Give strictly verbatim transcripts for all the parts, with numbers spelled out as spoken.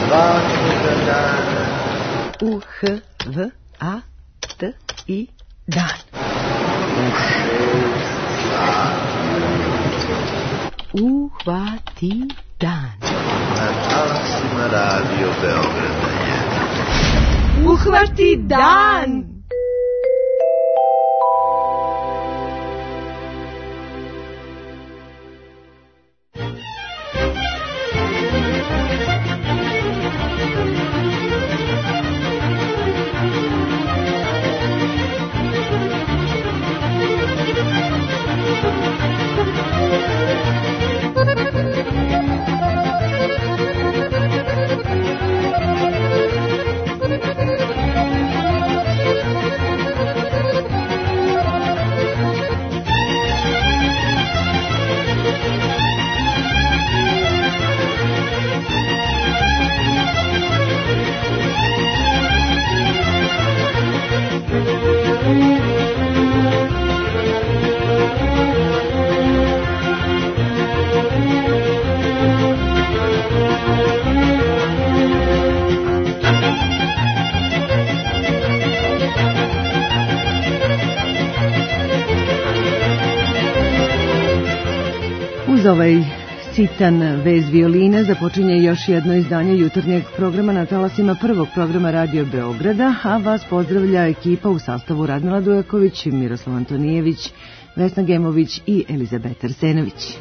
Svakog dana. U H V A T I dan. U šest sati. Uhvati dan. Na talasima Radio Beograda jedan. Uhvati dan. Uz ovaj sitan vez violine započinje još jedno izdanje jutarnjeg programa na talasima prvog programa Radio Beograda, a vas pozdravlja ekipa u sastavu Radmila Dujaković, Miroslav Antonijević, Vesna Gemović i Elizabeta Arsenović.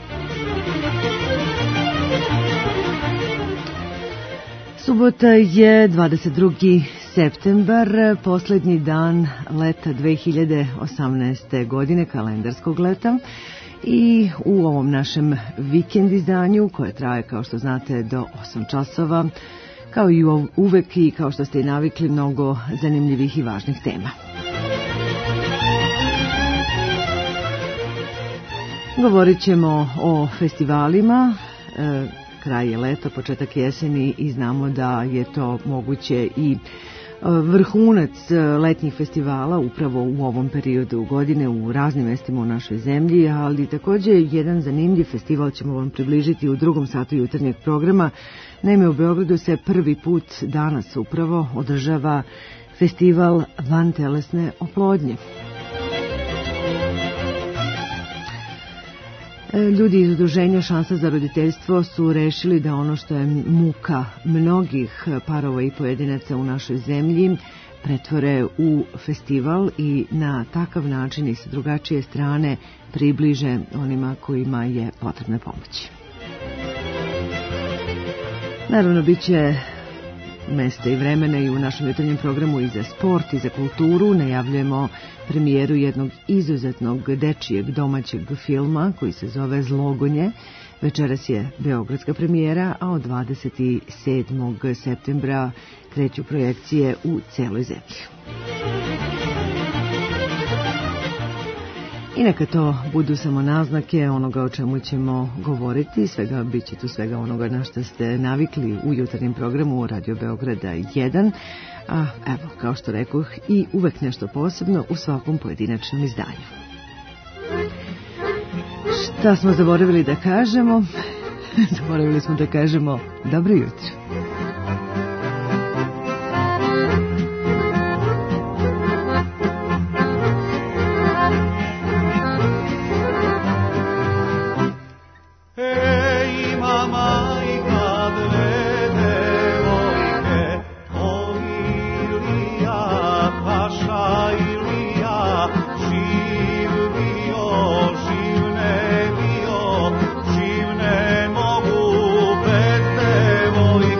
Subota je dvadeset drugi septembar, poslednji dan leta dve hiljade osamnaeste. godine, kalendarskog leta. I u ovom našem vikend izdanju, koje traje, kao što znate, do osam časova, kao i uvek i kao što ste i navikli, mnogo zanimljivih i važnih tema. Govorit ćemo o festivalima, e, kraj je leta, početak jeseni i znamo da je to moguće i vrhunac letnjih festivala upravo u ovom periodu godine u raznim mestima u našoj zemlji, ali također jedan zanimljiv festival ćemo vam približiti u drugom satu jutarnjeg programa. Naime, u Beogradu se prvi put danas upravo održava festival vantelesne oplodnje. Ljudi iz udruženja Šansa za roditeljstvo su rešili da ono što je muka mnogih parova i pojedinaca u našoj zemlji pretvore u festival i na takav način i sa drugačije strane približe onima kojima je potrebna pomoć. Naravno, bit će mesta i vremena i u našem jutarnjem programu i za sport i za kulturu. Najavljujemo premijeru jednog izuzetnog dečijeg domaćeg filma koji se zove Zlogonje. Večeras je beogradska premijera, a od dvadeset sedmog septembra kreću projekcije u celoj zemlji. I neka to budu samo naznake onoga o čemu ćemo govoriti. Svega, bit će tu svega onoga na što ste navikli u jutarnjem programu Radio Beograda jedan. A evo, kao što rekoh, i uvek nešto posebno u svakom pojedinačnom izdanju. Šta smo zaboravili da kažemo? Zaboravili smo da kažemo dobro jutro. Voy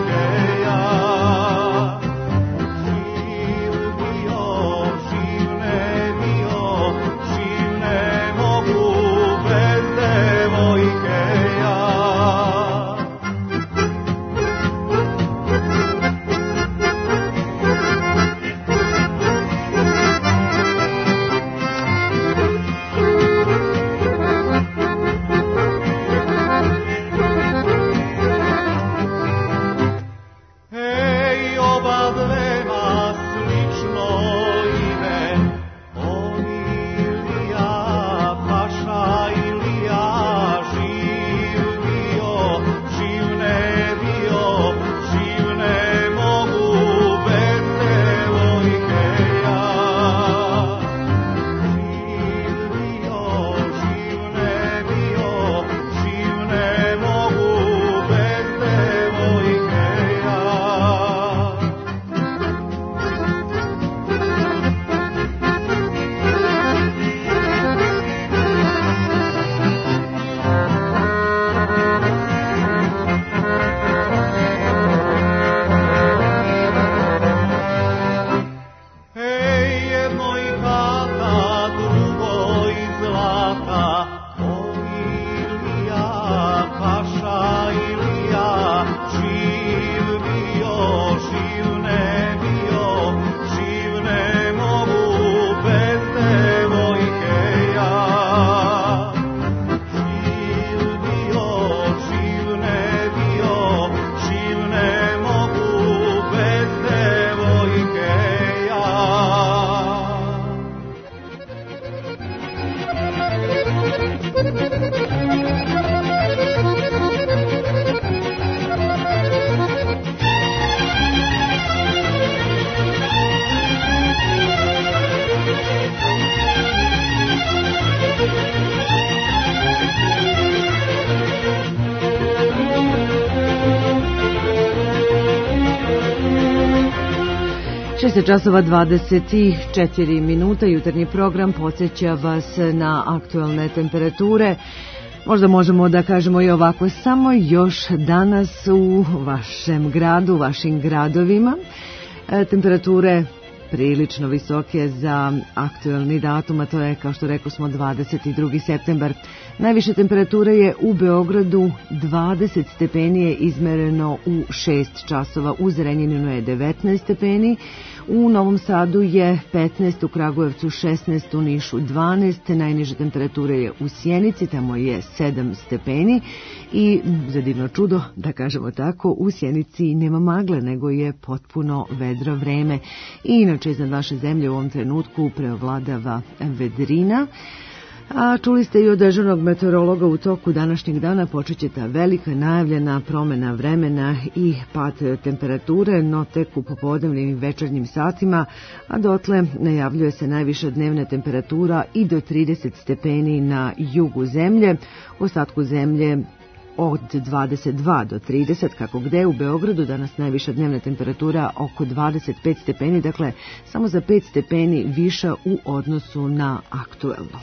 šest časova dvadeset četiri minuta, jutarnji program podsjeća vas na aktualne temperature. Možda možemo da kažemo i ovako, samo još danas u vašem gradu, vašim gradovima, temperature prilično visoke za aktualni datum, a to je, kao što rekao smo, dvadeset drugi septembar. Najviše temperature je u Beogradu, dvadeset stepeni je izmereno u šest časova, u Zrenjaninu je devetnaest stepeni, u Novom Sadu je petnaest, u Kragujevcu šesnaest, u Nišu dvanaest, najniže temperature je u Sjenici, tamo je sedam stepeni i za divno čudo, da kažemo tako, u Sjenici nema magle, nego je potpuno vedro vreme. I inače iznad vaše zemlje u ovom trenutku preovladava vedrina. A čuli ste i od dežurnog meteorologa, u toku današnjeg dana počet će ta velika najavljena promjena vremena i pad temperature, no tek u popodnevnim i večernjim satima, a dotle najavljuje se najviša dnevna temperatura i do trideset stepeni na jugu zemlje, u ostatku zemlje od dvadeset dva do trideset, kako gde. U Beogradu danas najviša dnevna temperatura oko dvadeset pet stepeni, dakle samo za pet stepeni viša u odnosu na aktuelno.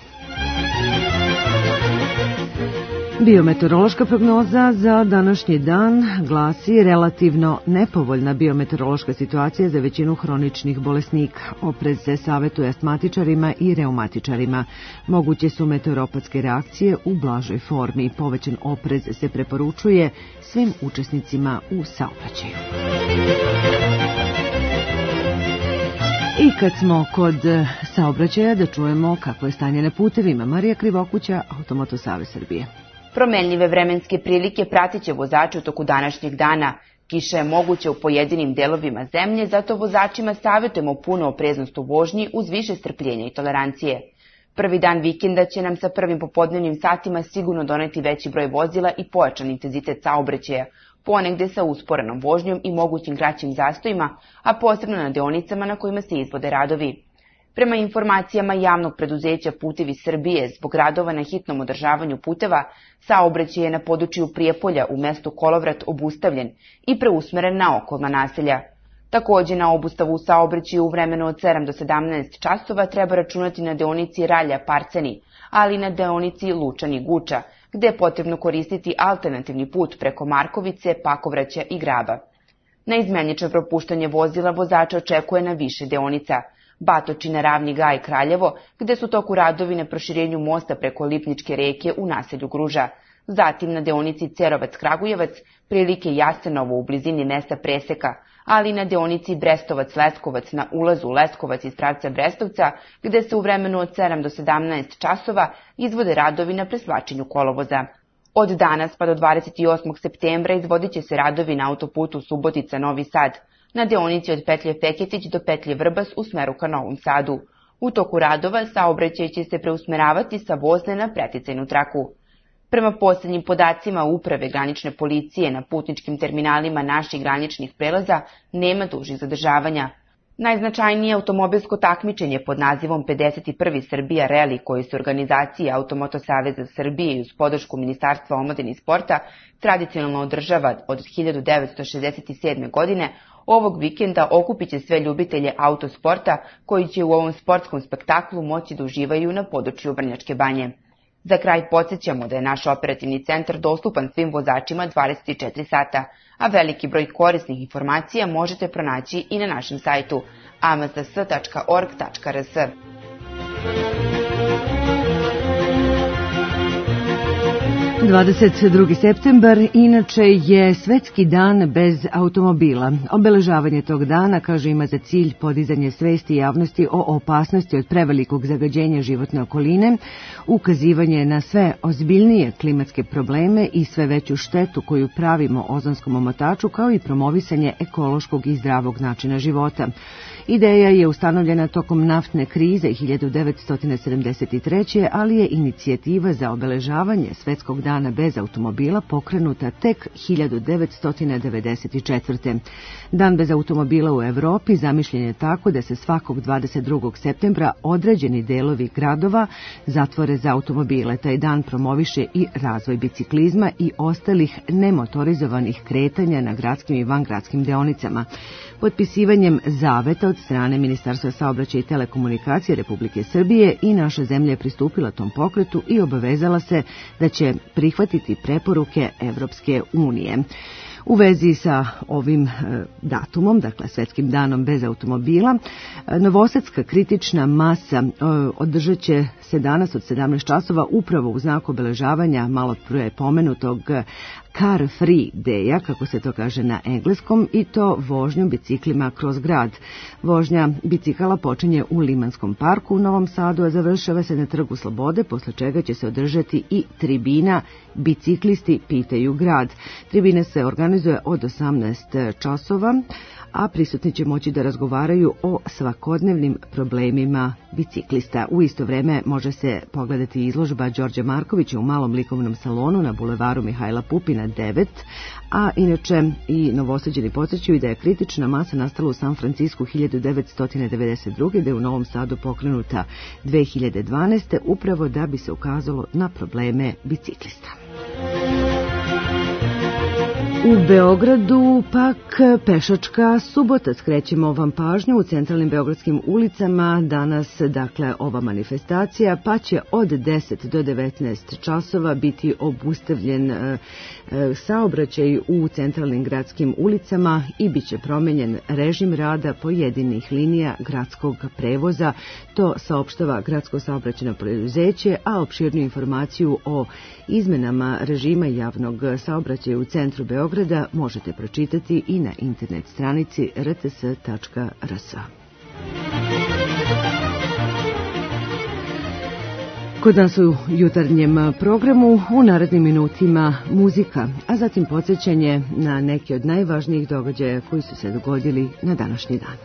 Biometeorološka prognoza za današnji dan glasi: relativno nepovoljna biometeorološka situacija za većinu hroničnih bolesnika. Oprez se savjetuje astmatičarima i reumatičarima. Moguće su meteoropatske reakcije u blažoj formi. Povećan oprez se preporučuje svim učesnicima u saobraćaju. I kad smo kod saobraćaja, da čujemo kako je stanje na putevima. Marija Krivokuća, Automoto Savez Srbije. Promenljive vremenske prilike pratit će vozače u toku današnjeg dana. Kiša je moguća u pojedinim delovima zemlje, zato vozačima savjetujemo puno opreznost u vožnji uz više strpljenja i tolerancije. Prvi dan vikenda će nam sa prvim popodnevnim satima sigurno doneti veći broj vozila i pojačan intenzitet saobraćaja, ponegde sa usporenom vožnjom i mogućim kraćim zastojima, a posebno na deonicama na kojima se izvode radovi. Prema informacijama javnog preduzeća Putevi Srbije, zbog radova na hitnom održavanju puteva, saobraćaj je na području Prijepolja u mestu Kolovrat obustavljen i preusmeren na okolna naselja. Takođe, na obustavu u saobraćaju u vremenu od sedam do sedamnaest časova treba računati na deonici Ralja-Parceni, ali i na deonici Lučani-Guča, gde je potrebno koristiti alternativni put preko Markovice, Pakovraća i Graba. Neizmenično propuštanje vozila vozača očekuje na više deonica: Batočina, Ravni Gaj, Kraljevo, gde su toku radovi na proširenju mosta preko Lipničke reke u naselju Gruža. Zatim na deonici Cerovac-Kragujevac, prilike Jasenovo u blizini mesta preseka, ali i na deonici Brestovac-Leskovac na ulazu Leskovac iz pravca Brestovca, gde se u vremenu od sedam do sedamnaest časova izvode radovi na presvlačenju kolovoza. Od danas pa do dvadeset osmog septembra izvodit će se radovi na autoputu Subotica-Novi Sad, na deonici od petlje Feketić do petlje Vrbas u smeru ka Novom Sadu. U toku radova saobraćaj će se preusmeravati sa vozne na preticajnu traku. Prema posljednjim podacima Uprave granične policije, na putničkim terminalima naših graničnih prelaza nema dužih zadržavanja. Najznačajnije automobilsko takmičenje pod nazivom pedeset prvi Srbija Rally, koji se organizacije Automoto Saveza Srbije i uz podršku Ministarstva omladine i sporta tradicionalno održava od hiljadu devetsto šezdeset sedme. godine, ovog vikenda okupit će sve ljubitelje autosporta koji će u ovom sportskom spektaklu moći da uživaju na području Vrnjačke Banje. Za kraj podsjećamo da je naš operativni centar dostupan svim vozačima dvadeset četiri sata, a veliki broj korisnih informacija možete pronaći i na našem sajtu a m s s tačka org tačka r s. dvadeset drugi septembar inače je svetski dan bez automobila. Obeležavanje tog dana, kaže, ima za cilj podizanje svesti javnosti o opasnosti od prevelikog zagađenja životne okoline, ukazivanje na sve ozbiljnije klimatske probleme i sve veću štetu koju pravimo ozonskom omotaču, kao i promovisanje ekološkog i zdravog načina života. Ideja je ustanovljena tokom naftne krize hiljadu devetsto sedamdeset treće. ali je inicijativa za obeležavanje svetskog dana dana bez automobila pokrenuta tek hiljadu devetsto devedeset četvrte. Dan bez automobila u Evropi zamišljen je tako da se svakog dvadeset drugog septembra određeni delovi gradova zatvore za automobile. Taj dan promoviše i razvoj biciklizma i ostalih nemotorizovanih kretanja na gradskim i vangradskim deonicama. Potpisivanjem zaveta od strane Ministarstva saobraćaja i telekomunikacije Republike Srbije i naša zemlja je pristupila tom pokretu i obavezala se da će prihvatiti preporuke Evropske unije. U vezi sa ovim datumom, dakle Svetskim danom bez automobila, novosadska kritična masa održat će se danas od sedamnaest časova upravo u znaku obeležavanja malo prije pomenutog Car Free Day-a, kako se to kaže na engleskom, i to vožnjom biciklima kroz grad. Vožnja bicikala počinje u Limanskom parku u Novom Sadu, a završava se na Trgu Slobode, posle čega će se održati i tribina Biciklisti pitaju grad. Tribina se organizuje od osamnaest časova, a prisutni će moći da razgovaraju o svakodnevnim problemima biciklista. U isto vreme može se pogledati izložba Đorđa Markovića u malom likovnom salonu na bulevaru Mihajla Pupina devet, a inače i Novosađani podsjećaju da je kritična masa nastala u San Francisku hiljadu devetsto devedeset druge. da je u Novom Sadu pokrenuta dve hiljade dvanaeste. upravo da bi se ukazalo na probleme biciklista. U Beogradu pak pešačka subota. Skrećemo vam pažnju u centralnim beogradskim ulicama. Danas, dakle, ova manifestacija, pa će od deset do devetnaest časova biti obustavljen e, e, saobraćaj u centralnim gradskim ulicama i bit će promenjen režim rada pojedinih linija gradskog prevoza. To saopštava Gradsko saobraćajno preduzeće, a opširnu informaciju o izmenama režima javnog saobraćaja u centru Beograda možete pročitati i na internet stranici r t s tačka r s. Kod nas u jutarnjem programu u narednim minutima muzika, a zatim podsjećanje na neke od najvažnijih događaja koji su se dogodili na današnji dan.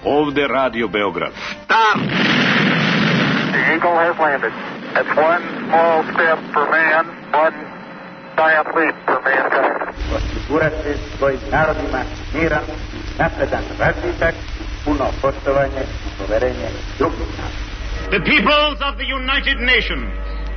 Ovde Radio Beograd. Stop! The Eagle has landed. That's one small step for man, one giant leap for mankind. Osigurati svojim narodima miran, napredan razvitak, puno poštovanje i poverenje drugih naroda. The peoples of the United Nations,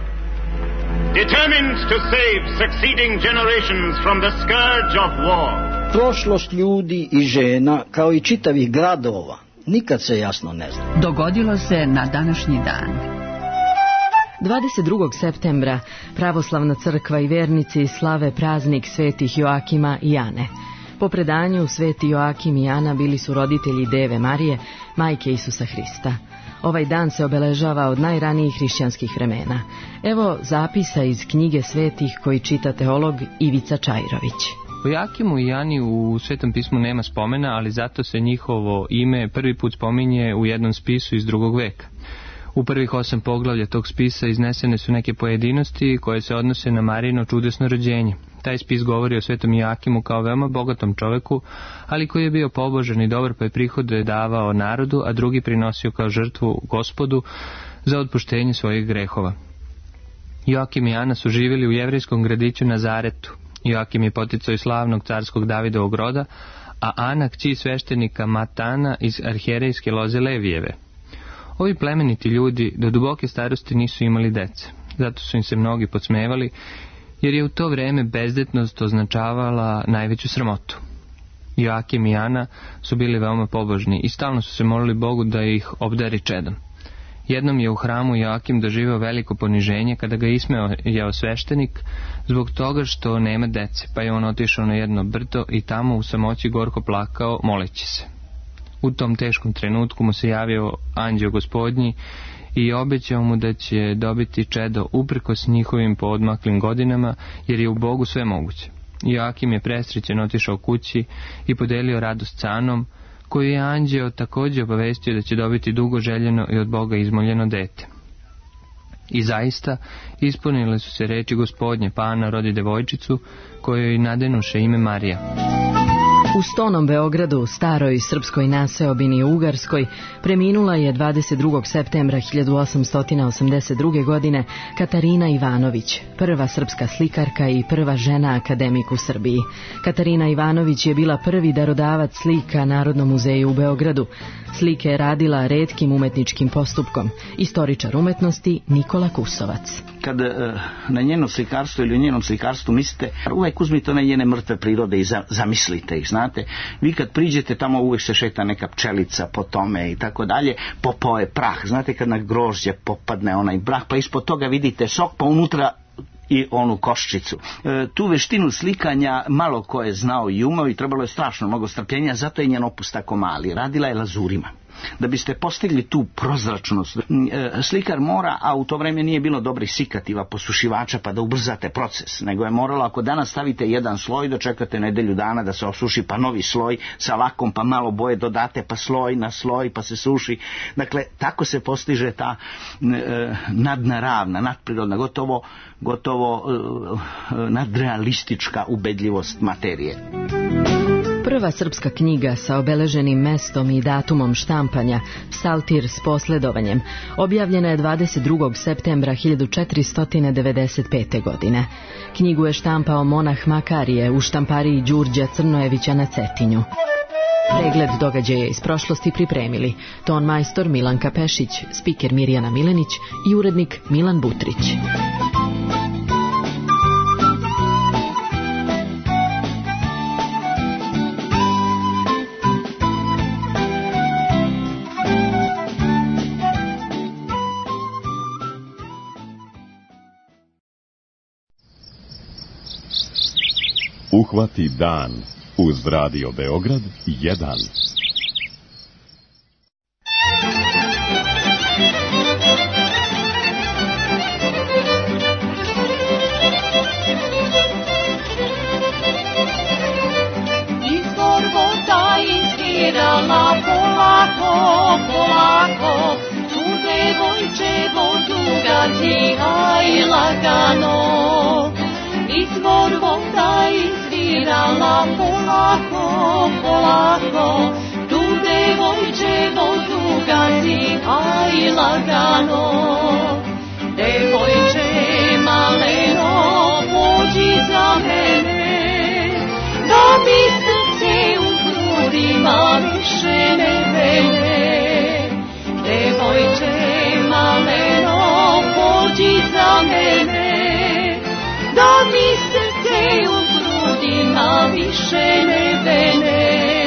determined to save succeeding generations from the scourge of war. Prošlost ljudi i žena, kao i čitavih gradova, nikad se jasno ne zna. Dogodilo se na današnji dan. dvadeset drugog septembra pravoslavna crkva i vernici slave praznik svetih Joakima i Ane. Po predanju, sveti Joakim i Ana bili su roditelji Deve Marije, majke Isusa Hrista. Ovaj dan se obeležava od najranijih hrišćanskih vremena. Evo zapisa iz knjige svetih koji čita teolog Ivica Čajrović. O Joakimu i Ani u Svetom pismu nema spomena, ali zato se njihovo ime prvi put spominje u jednom spisu iz drugog veka. U prvih osam poglavlja tog spisa iznesene su neke pojedinosti koje se odnose na Marijino čudesno rođenje. Taj spis govori o svetom Joakimu kao veoma bogatom čoveku, ali koji je bio pobožan i dobar, pa je prihode davao narodu, a drugi prinosio kao žrtvu Gospodu za otpuštenje svojih grehova. Joakim i Ana su živjeli u jevrejskom gradiću Nazaretu. Joakim je poticao iz slavnog carskog Davidovog roda, a Ana kći sveštenika Matana iz arhijerejske loze Levijeve. Ovi plemeniti ljudi do duboke starosti nisu imali dece, zato su im se mnogi podsmevali, jer je u to vreme bezdetnost označavala najveću sramotu. Joakim i Ana su bili veoma pobožni i stalno su se molili Bogu da ih obdari čedom. Jednom je u hramu Joakim doživeo veliko poniženje kada ga ismejao sveštenik zbog toga što nema dece, pa je on otišao na jedno brdo i tamo u samoći gorko plakao moleći se. U tom teškom trenutku mu se javio anđeo Gospodnji i obećao mu da će dobiti čedo uprkos njihovim poodmaklim godinama, jer je u Bogu sve moguće. Joakim je presrećen otišao kući i podelio radost sa Anom, koju je anđeo također obavestio da će dobiti dugo željeno i od Boga izmoljeno dete. I zaista ispunile su se reči Gospodnje, pa Ana rodi devojčicu, kojoj nadenuše ime Marija. U Stonom Beogradu, staroj srpskoj naseobini u Ugarskoj, preminula je dvadeset drugog septembra hiljadu osamsto osamdeset druge. godine Katarina Ivanović, prva srpska slikarka i prva žena akademik u Srbiji. Katarina Ivanović je bila prvi darodavac slika Narodnom muzeju u Beogradu. Slike je radila retkim umetničkim postupkom. Istoričar umetnosti Nikola Kusovac. Kad na njeno slikarstvo ili u njenom slikarstvu mislite, uvijek uzmite one njene mrtve prirode i zamislite ih, znate. Vi kad priđete tamo uvijek se šeta neka pčelica po tome i tako dalje, popao je prah, znate kad na grožđe popadne onaj prah, pa ispod toga vidite sok, pa unutra i onu koščicu. E, tu veštinu slikanja malo ko je znao i umeo i trebalo je strašno mnogo strpljenja, zato je njen opus tako mali. Radila je lazurima. Da biste postigli tu prozračnost, slikar mora, a u to vreme nije bilo dobrih sikativa, posušivača, pa da ubrzate proces, nego je moralo, ako danas stavite jedan sloj, da čekate nedelju dana da se osuši, pa novi sloj sa lakom, pa malo boje dodate, pa sloj na sloj, pa se suši. Dakle, tako se postiže ta e, nadnaravna, nadprirodna, gotovo, gotovo e, nadrealistička ubedljivost materije. Prva srpska knjiga sa obeleženim mestom i datumom štampanja, Psaltir s posledovanjem, objavljena je dvadeset drugog septembra hiljadu četiristo devedeset pete. godine. Knjigu je štampao monah Makarije u štampariji Đurđa Crnojevića na Cetinju. Pregled događaja iz prošlosti pripremili ton majstor Milanka Pešić, spiker Mirjana Milenić i urednik Milan Butrić. Uhvati dan uz Radio Beograd jedan. Izvor voda izvirala polako, polako, tu devojče vodu gazi, aj lagano. Izvor voda izvirala polako, polako, tu devojče vodu gazi, aj lagano. Devojče maleno, pođi za mene, da mi srce u grudima više ne vene. Devojče maleno, pođi za mene, da mi srce u grudima više ne vene.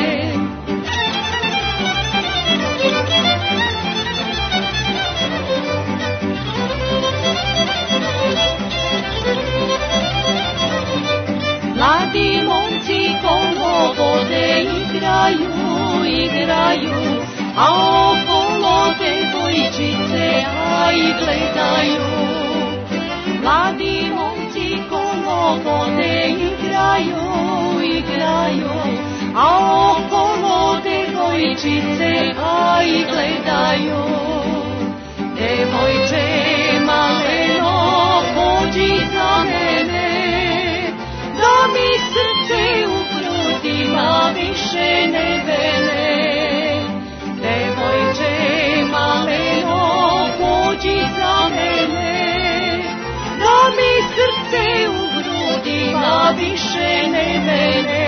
Mladi momci kolo vode igraju, igraju, a okolo devojčice aj gledaju. Mladi momci kolo vode igraju, igraju, a okolo devojčice aj gledaju. Devojče maleno, pođi za mene, da mi srce u grudima više ne vene. Devojče maleno, pođi za mene, da mi srce u grudima više ne vene.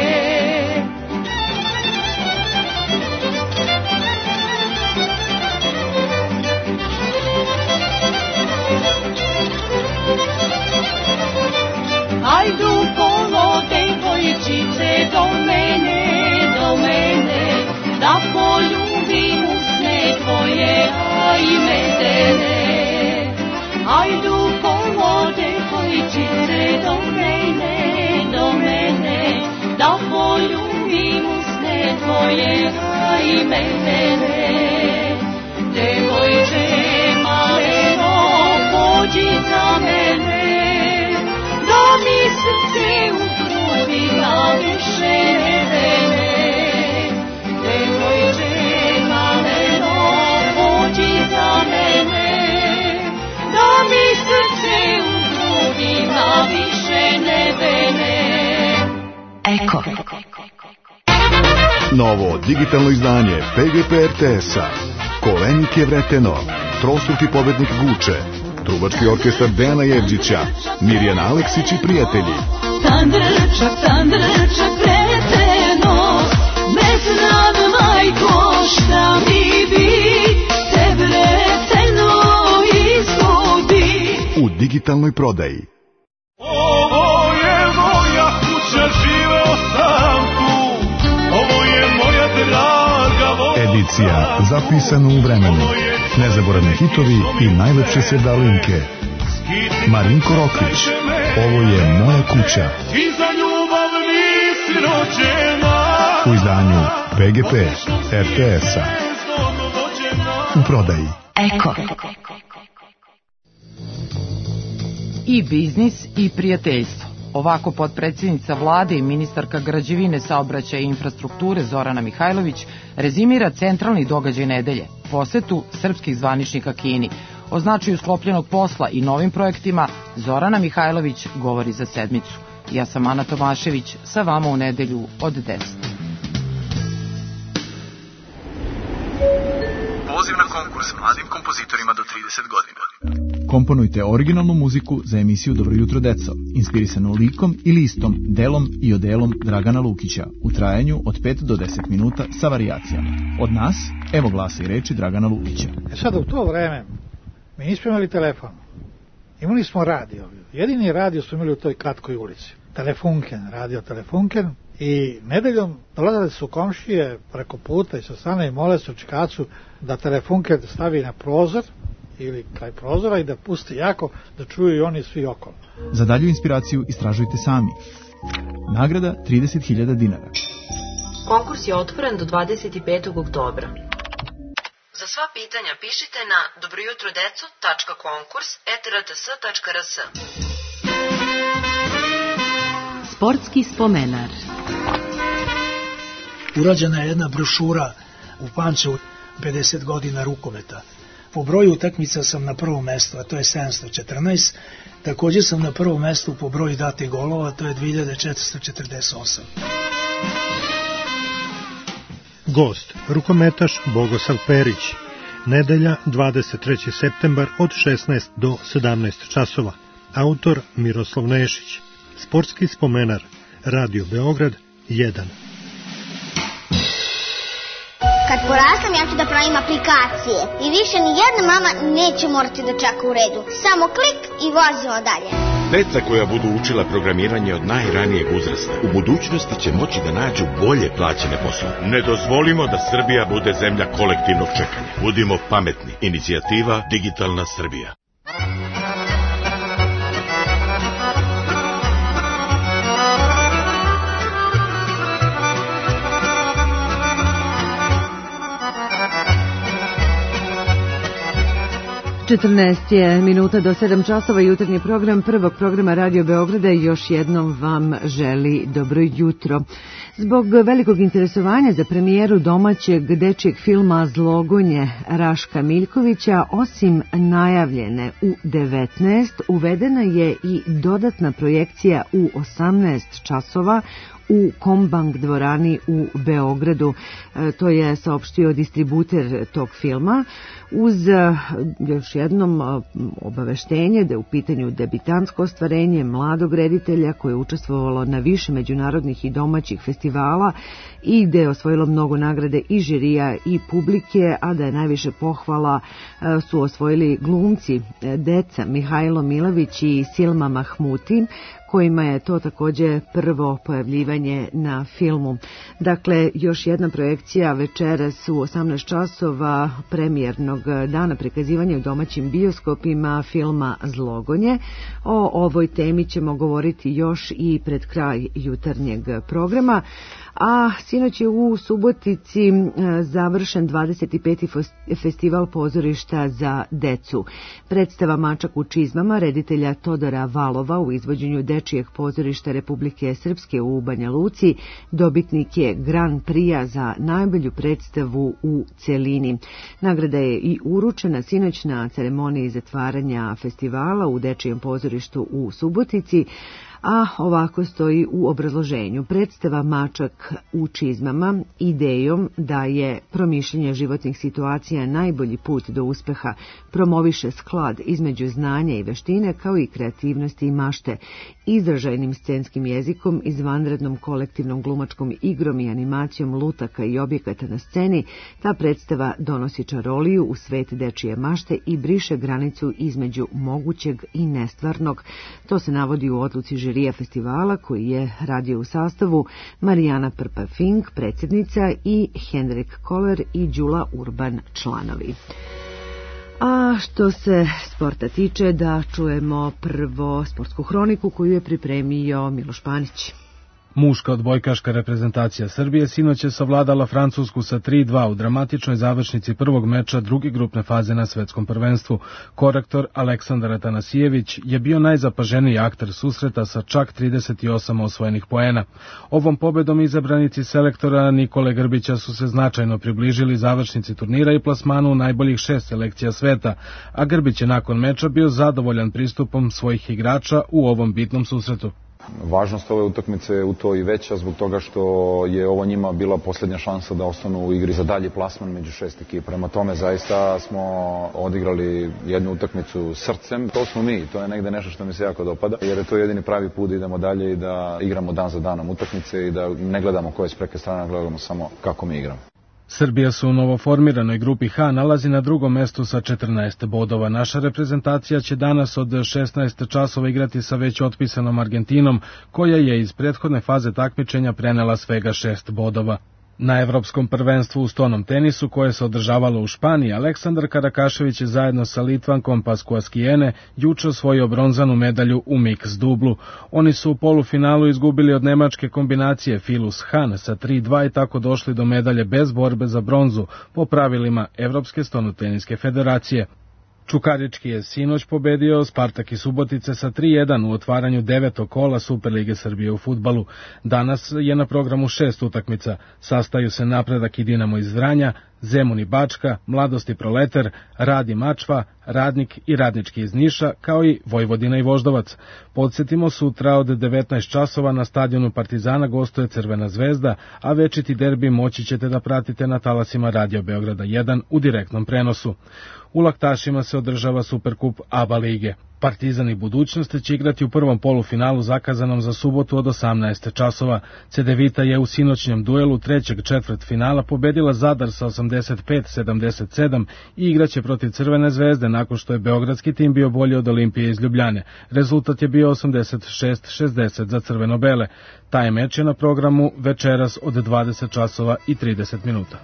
Ajdu kolo devojčice do mene, do mene, da poljubim usne tvoje, aj medene. Ajdu kolo devojčice do mene, do mene, da poljubim usne tvoje, aj medene. Devojče maleno, pođi za mene, da mi srce u grudima više ne vene. Devojče maleno, pođi za mene, da mi srce u grudima više ne vene. Eko. Novo digitalno izdanje P G P R T S-a. Kolenik je vreteno, trostruki pobednik Guče, trubački orkestar Dejana Jevđića, Mirjana Aleksić i prijatelji. Tandrčak, tandrčak, vreteno, ne znam, majko, šta mi bi, te vreteno izgubi. U digitalnoj prodaji. Ovo je moja kuća, živeo sam tu, ovo je moja draga voda. Edicija zapisana u vremenu, nezaboravni hitovi i najlepše sevdalinke. Marinko Rokvić, ovo je moja kuća. I za ljubav nisi rođena. U izdanju P G P R T S-a. U prodaji. Eko. I biznis i prijateljstvo. Ovako potpredsjednica vlade i ministarka građevine, saobraćaja i infrastrukture Zorana Mihajlović rezimira centralni događaj nedelje, posetu srpskih zvaničnika Kini. O značaju sklopljenog posla i novim projektima Zorana Mihajlović govori za sedmicu. Ja sam Ana Tomašević, sa vama u nedelju od deset. Poziv na konkurs mladim kompozitorima do trideset godina. Komponujte originalnu muziku za emisiju Dobro jutro deco, inspirisanu likom i listom, delom i odelom Dragana Lukića, u trajanju od pet do deset minuta sa varijacijama. Od nas, evo glasa i reči Dragana Lukića. E sad, u to vreme, mi nismo imali telefon, imali smo radio. Jedini radio smo imali u toj kratkoj ulici. Telefunken, radio Telefunken. I nedeljom dolazili su komšije preko puta i sa strane i mole se u Čikacu da Telefunken stavi na prozor ili kraj prozora i da pusti jako, da čuju i oni svi okolo. Za dalju inspiraciju istražujte sami. Nagrada trideset hiljada dinara. Konkurs je otvoren do dvadeset petog oktobra. Za sva pitanja pišite na dobrojutrodeco tačka konkurs et r t s tačka r s. Sportski spomenar. Urađena je jedna brošura u Pančevu, pedeset godina rukometa. Po broju utakmica sam na prvom mestu, a to je sedamsto četrnaest. Također sam na prvom mestu po broju datih golova, to je dve hiljade četiristo četrdeset osam. Gost, rukometaš Bogosav Perić. Nedelja, dvadeset treći septembar od šesnaest do sedamnaest časova. Autor Miroslav Nešić. Sportski spomenar, Radio Beograd jedan. Kad porastam, ja ću da pravim aplikacije i više ni jedna mama neće morati da čeka u redu. Samo klik i vozimo dalje. Deca koja budu učila programiranje od najranijeg uzrasta u budućnosti će moći da nađu bolje plaćene poslove. Ne dozvolimo da Srbija bude zemlja kolektivnog čekanja. Budimo pametni. Inicijativa Digitalna Srbija. četrnaest je minuta do sedam časova. Jutarnji program prvog programa Radio Beograda još jednom vam želi dobro jutro. Zbog velikog interesovanja za premijeru domaćeg dečijeg filma Zlogonje Raška Miljkovića, osim najavljene u devetnaest, uvedena je i dodatna projekcija u osamnaest časova u Kombank dvorani u Beogradu. E, to je saopštio distributer tog filma, uz e, još jednom e, obaveštenje da je u pitanju debitantsko ostvarenje mladog reditelja koje je učestvovalo na više međunarodnih i domaćih festivala i gde je osvojilo mnogo nagrade i žirija i publike, a da je najviše pohvala e, su osvojili glumci e, deca Mihajlo Milović i Silma Mahmuti, kojima je to također prvo pojavljivanje na filmu. Dakle, još jedna projekcija večeras u osamnaest časova premijernog dana prikazivanja u domaćim bioskopima filma Zlogonje. O ovoj temi ćemo govoriti još i pred kraj jutarnjeg programa. A sinoć je u Subotici završen dvadeset peti festival pozorišta za decu. Predstava Mačak u čizmama reditelja Todora Valova u izvođenju dečijeg pozorišta Republike Srpske u Banja Luci dobitnik je Grand Prix za najbolju predstavu u celini. Nagrada je i uručena sinoć na ceremoniji zatvaranja festivala u dečijem pozorištu u Subotici. A ovako stoji u obrazloženju. Predstava Mačak u čizmama idejom da je promišljanje životnih situacija najbolji put do uspeha, promoviše sklad između znanja i veštine kao i kreativnosti i mašte, izražajnim scenskim jezikom, izvanrednom kolektivnom glumačkom igrom i animacijom lutaka i objekata na sceni. Ta predstava donosi čaroliju u svet dečije mašte i briše granicu između mogućeg i nestvarnog. To se navodi u odluci žirija festivala koji je radio u sastavu Marijana Prpa-Fink, predsjednica, i Henrik Koller i Đula Urban, članovi. A što se sporta tiče, da čujemo prvo sportsku hroniku koju je pripremio Miloš Panić. Muška odbojkaška reprezentacija Srbije sinoć je savladala Francusku sa tri dva u dramatičnoj završnici prvog meča druge grupne faze na svetskom prvenstvu. Korektor Aleksandar Atanasijević je bio najzapaženiji akter susreta sa čak trideset osam osvojenih poena. Ovom pobedom izabranici selektora Nikole Grbića su se značajno približili završnici turnira i plasmanu najboljih šest selekcija sveta, a Grbić je nakon meča bio zadovoljan pristupom svojih igrača u ovom bitnom susretu. Važnost ove utakmice je u to i veća zbog toga što je ovo njima bila posljednja šansa da ostanu u igri za dalji plasman među šest ekipa. Prema tome zaista smo odigrali jednu utakmicu srcem. To smo mi, to je negde nešto što mi se jako dopada, jer je to jedini pravi put da idemo dalje i da igramo dan za danom utakmice i da ne gledamo koje s preke strane, gledamo samo kako mi igramo. Srbija se u novoformiranoj grupi H nalazi na drugom mestu sa četrnaest bodova. Naša reprezentacija će danas od šesnaest časova igrati sa već otpisanom Argentinom, koja je iz prethodne faze takmičenja prenela svega šest bodova. Na evropskom prvenstvu u stonom tenisu, koje se održavalo u Španiji, Aleksandar Karakašević je zajedno sa Litvankom Paskuaskijene juče osvojio bronzanu medalju u mix dublu. Oni su u polufinalu izgubili od nemačke kombinacije Filus Han sa tri dva i tako došli do medalje bez borbe za bronzu po pravilima Evropske stonoteniske federacije. Čukarički je sinoć pobedio Spartak iz Subotice sa tri jedan u otvaranju devetog kola Superlige Srbije u fudbalu. Danas je na programu šest utakmica. Sastaju se Napredak i Dinamo iz Vranja, Zemun i Bačka, Mladost i Proletar, Rad i Mačva, Radnik i Radnički iz Niša, kao i Vojvodina i Voždovac. Podsjetimo, sutra od devetnaest časova na stadionu Partizana gostuje Crvena zvezda, a večiti derbi moći ćete da pratite na talasima Radio Beograda jedan u direktnom prenosu. U Laktašima se održava Superkup A B A lige. Partizan i Budućnost će igrati u prvom polufinalu zakazanom za subotu od osamnaest časova. Cedevita je u sinoćnjem duelu trećeg četvrtfinala pobedila Zadar sa osamdeset pet sedamdeset sedam i igraće protiv Crvene zvezde nakon što je beogradski tim bio bolji od Olimpije iz Ljubljane. Rezultat je bio osamdeset šest šezdeset za crveno-bele. Taj meč je na programu večeras od dvadeset časova i trideset minuta.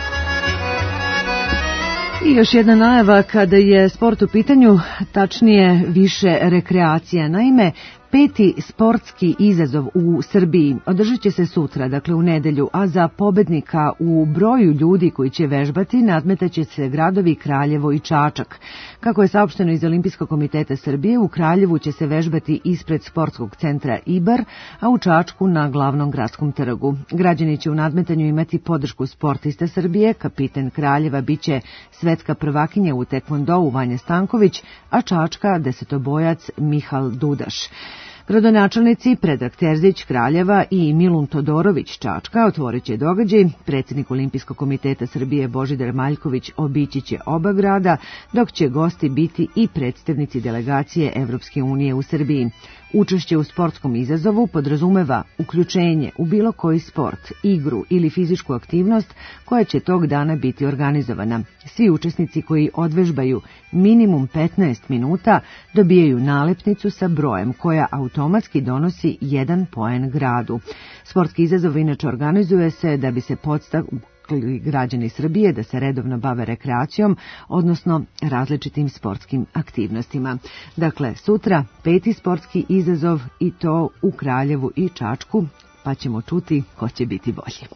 I još jedna najava kada je sport u pitanju, tačnije više rekreacija. Naime, peti sportski izazov u Srbiji održat će se sutra, dakle u nedelju, a za pobednika u broju ljudi koji će vežbati nadmetaće se gradovi Kraljevo i Čačak. Kako je saopšteno iz Olimpijskog komiteta Srbije, u Kraljevu će se vežbati ispred sportskog centra Ibar, a u Čačku na glavnom gradskom trgu. Građani će u nadmetanju imati podršku sportista Srbije, kapiten Kraljeva biće svetska prvakinja u tekvondou Vanja Stanković, a Čačka desetobojac Mihal Dudaš. Gradonačelnici Predrag Terzić Kraljeva i Milun Todorović Čačka otvorit će događaj. Predsjednik Olimpijskog komiteta Srbije Božidar Maljković obići će oba grada, dok će gosti biti i predstavnici delegacije Evropske unije u Srbiji. Učešće u sportskom izazovu podrazumeva uključenje u bilo koji sport, igru ili fizičku aktivnost koja će tog dana biti organizovana. Svi učesnici koji odvežbaju minimum petnaest minuta dobijaju nalepnicu sa brojem koja automatski donosi jedan poen gradu. Sportski izazov inače organizuje se da bi se podstakli građani Srbije da se redovno bave rekreacijom, odnosno različitim sportskim aktivnostima. Dakle, sutra peti sportski izazov i to u Kraljevu i Čačku, pa ćemo čuti ko će biti bolji.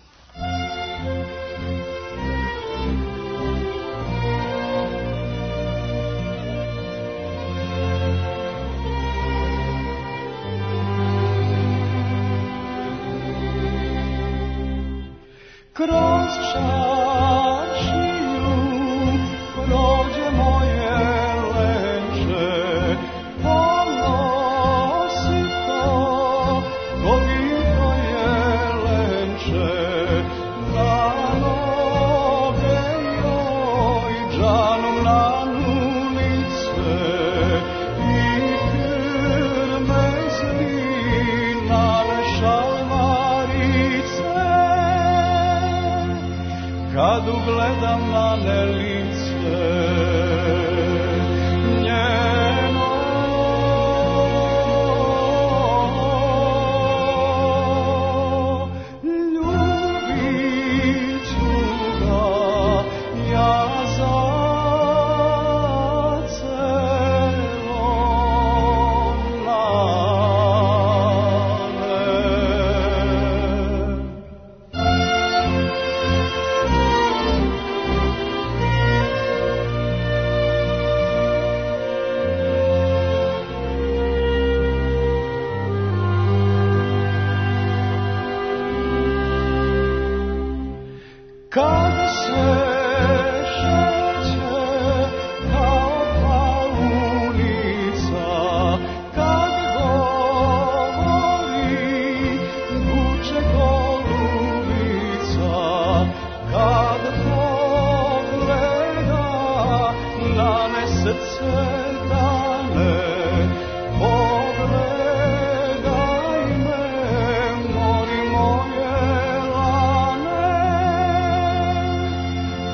Kroz čaršiju prođe moje lenče, ponosi to kogito je lenče, na noge joj džanom na nulice i krmezli naleša kad ugledam na ne lice njeno, ljubit ću ga ja za celo kad se šeće kao pa ulica, kad govori guče golubica, kad pogleda na ne srce dane, pogledaj me, mori moje lane.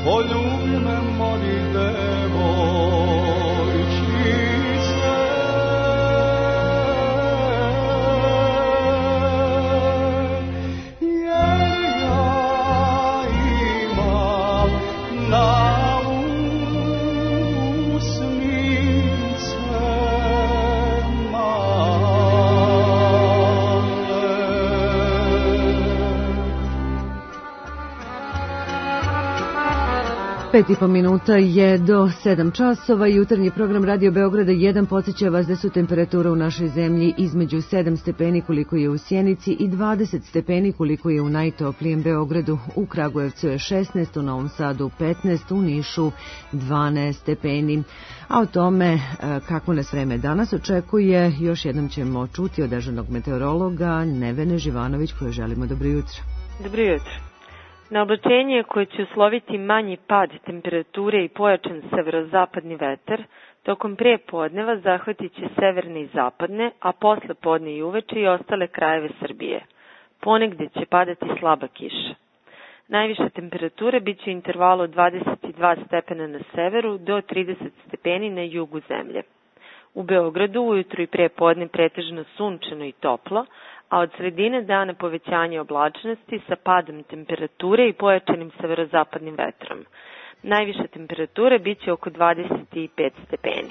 Pet i po minuta je do sedam časova. Jutarnji program Radio Beograda jedan podsjeća vas da su temperature u našoj zemlji između sedam stepeni koliko je u Sjenici i dvadeset stepeni koliko je u najtoplijem Beogradu. U Kragujevcu je šesnaest, u Novom Sadu petnaest, u Nišu dvanaest stepeni. A o tome kako nas vreme danas očekuje još jednom ćemo čuti od dežurnog meteorologa Nevene Živanović koje želimo dobro jutro. Dobro jutro. Na oblačenje koje će usloviti manji pad temperature i pojačan severozapadni vetar, tokom pre podneva zahvatit će severne i zapadne, a posle podne i uveče i ostale krajeve Srbije. Ponegde će padati slaba kiša. Najviša temperatura bit će u intervalu od dvadeset dva stepena na severu do trideset stepeni na jugu zemlje. U Beogradu ujutru i pre podne pretežno sunčano i toplo, a od sredine dana povećanje oblačnosti sa padom temperature i pojačanim severozapadnim vetrom. Najviša temperatura bit će oko dvadeset pet stepeni.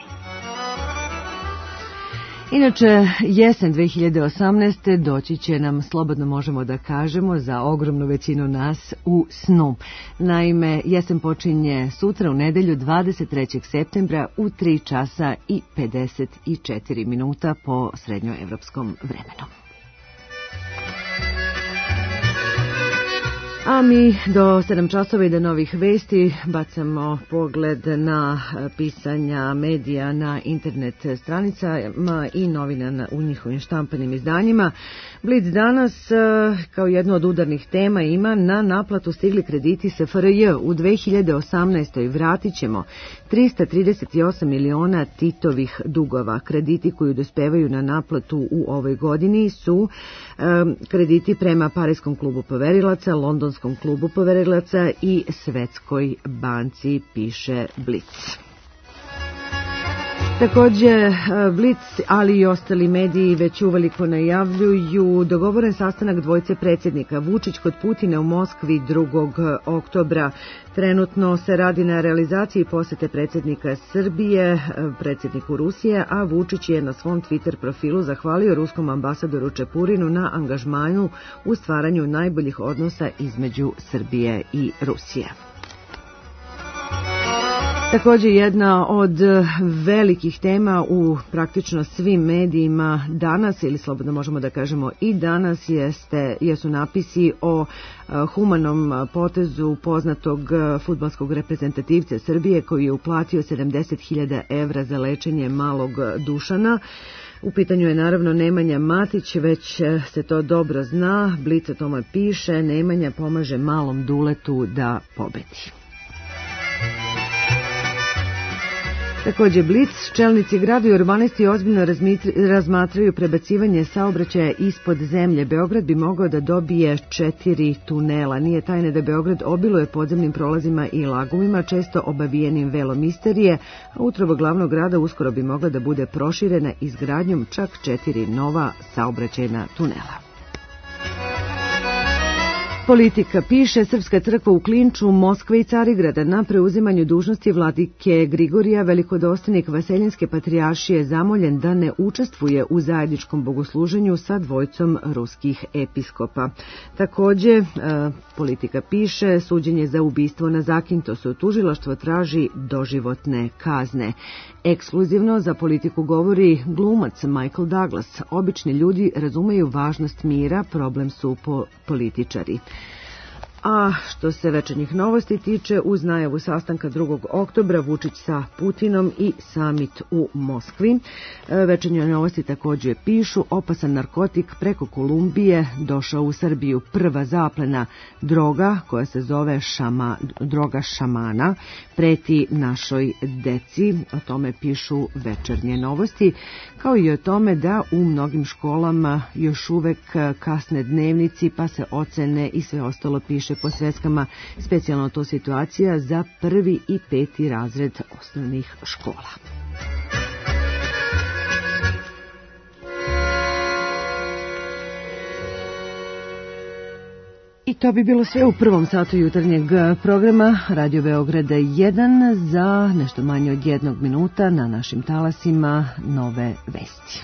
Inače, jesen dve hiljade osamnaeste. doći će nam, slobodno možemo da kažemo, za ogromnu većinu nas u snu. Naime, jesen počinje sutra u nedelju dvadeset trećeg septembra u tri časa i pedeset četiri minuta po srednjoevropskom vremenu. A mi do sedam časova i do novih vesti bacamo pogled na pisanja medija na internet stranicama i novina u njihovim štampanim izdanjima. Blic danas kao jednu od udarnih tema ima na naplatu stigli krediti S F R J. U dve hiljade osamnaestoj vratit ćemo trista trideset osam miliona Titovih dugova. Krediti koji dospevaju na naplatu u ovoj godini su um, krediti prema Parijskom klubu poverilaca, Londonskom klubu poverilaca i Svetskoj banci, piše Blic. Također, Blic, ali i ostali mediji već uveliko najavljuju dogovoren sastanak dvojce predsjednika. Vučić kod Putina u Moskvi drugog oktobra. Trenutno se radi na realizaciji posete predsjednika Srbije predsjedniku Rusije, a Vučić je na svom Twitter profilu zahvalio ruskom ambasadoru Čepurinu na angažmanu u stvaranju najboljih odnosa između Srbije i Rusije. Također jedna od velikih tema u praktično svim medijima danas, ili slobodno možemo da kažemo i danas, jeste, jesu napisi o humanom potezu poznatog fudbalskog reprezentativca Srbije koji je uplatio sedamdeset hiljada evra za lečenje malog Dušana. U pitanju je naravno Nemanja Matić, već se to dobro zna. Blic o tome piše, Nemanja pomaže malom Duletu da pobedi. Također Blic, čelnici grada i urbanisti ozbiljno razmatraju prebacivanje saobraćaja ispod zemlje. Beograd bi mogao da dobije četiri tunela. Nije tajne da Beograd obiluje podzemnim prolazima i lagumima, često obavijenim velom misterije, a utrobo glavnog grada uskoro bi mogla da bude proširena izgradnjom čak četiri nova saobraćajna tunela. Politika piše, Srpska crkva u Klinču, Moskva i Carigrada na preuzimanju dužnosti vladike Grigorija Velikodostojnik Vaseljenske patrijaršije zamoljen da ne učestvuje u zajedničkom bogosluženju sa dvojicom ruskih episkopa. Također, e, Politika piše, suđenje za ubistvo na Zakintosu, tužilaštvo traži doživotne kazne. Ekskluzivno za Politiku govori glumac Michael Douglas. Obični ljudi razumeju važnost mira, problem su po političari. A što se večernjih novosti tiče, uz najavu sastanka drugog oktobra Vučić sa Putinom i samit u Moskvi. Večernje novosti također pišu, opasan narkotik preko Kolumbije došao u Srbiju. Prva zaplena droga, koja se zove šama, droga šamana, preti našoj deci. O tome pišu večernje novosti, kao i o tome da u mnogim školama još uvek kasne dnevnici, pa se ocene i sve ostalo piše po sveskama, specijalno to situacija za prvi i peti razred osnovnih škola. I to bi bilo sve u prvom satu jutarnjeg programa Radio Beograda jedan. Za nešto manje od jednog minuta na našim talasima nove vesti.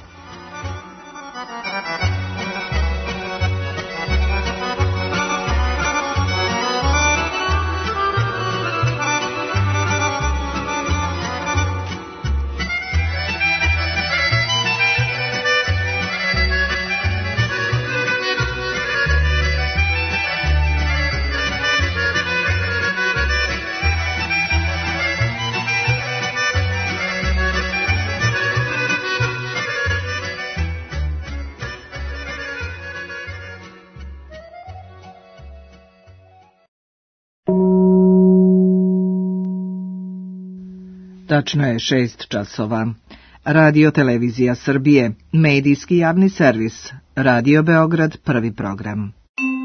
Tačno je šest časova. Radio Televizija Srbije, medijski javni servis, Radio Beograd, prvi program.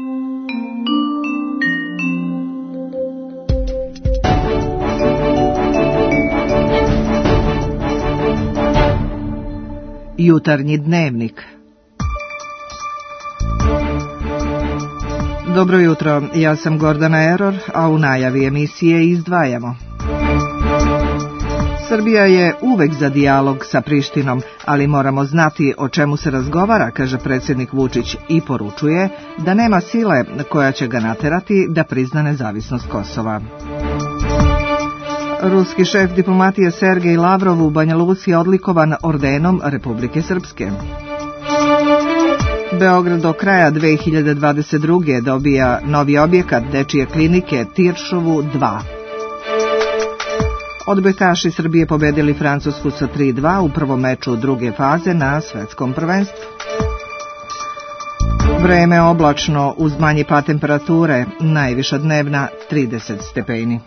Jutarnji dnevnik. Dobro jutro, ja sam Gordana Eror, a u najavi emisije izdvajamo. Srbija je uvek za dijalog sa Prištinom, ali moramo znati o čemu se razgovara, kaže predsjednik Vučić, i poručuje da nema sile koja će ga naterati da prizna nezavisnost Kosova. Ruski šef diplomatije Sergej Lavrov u Banja Luci je odlikovan ordenom Republike Srpske. Beograd do kraja dve hiljade dvadeset druge dobija novi objekat dečije klinike Tiršovu dva. Odbojkaši Srbije pobedili Francusku sa tri dva u prvom meču druge faze na svetskom prvenstvu. Vreme oblačno uz manji pad temperature, najviša dnevna trideset stepeni.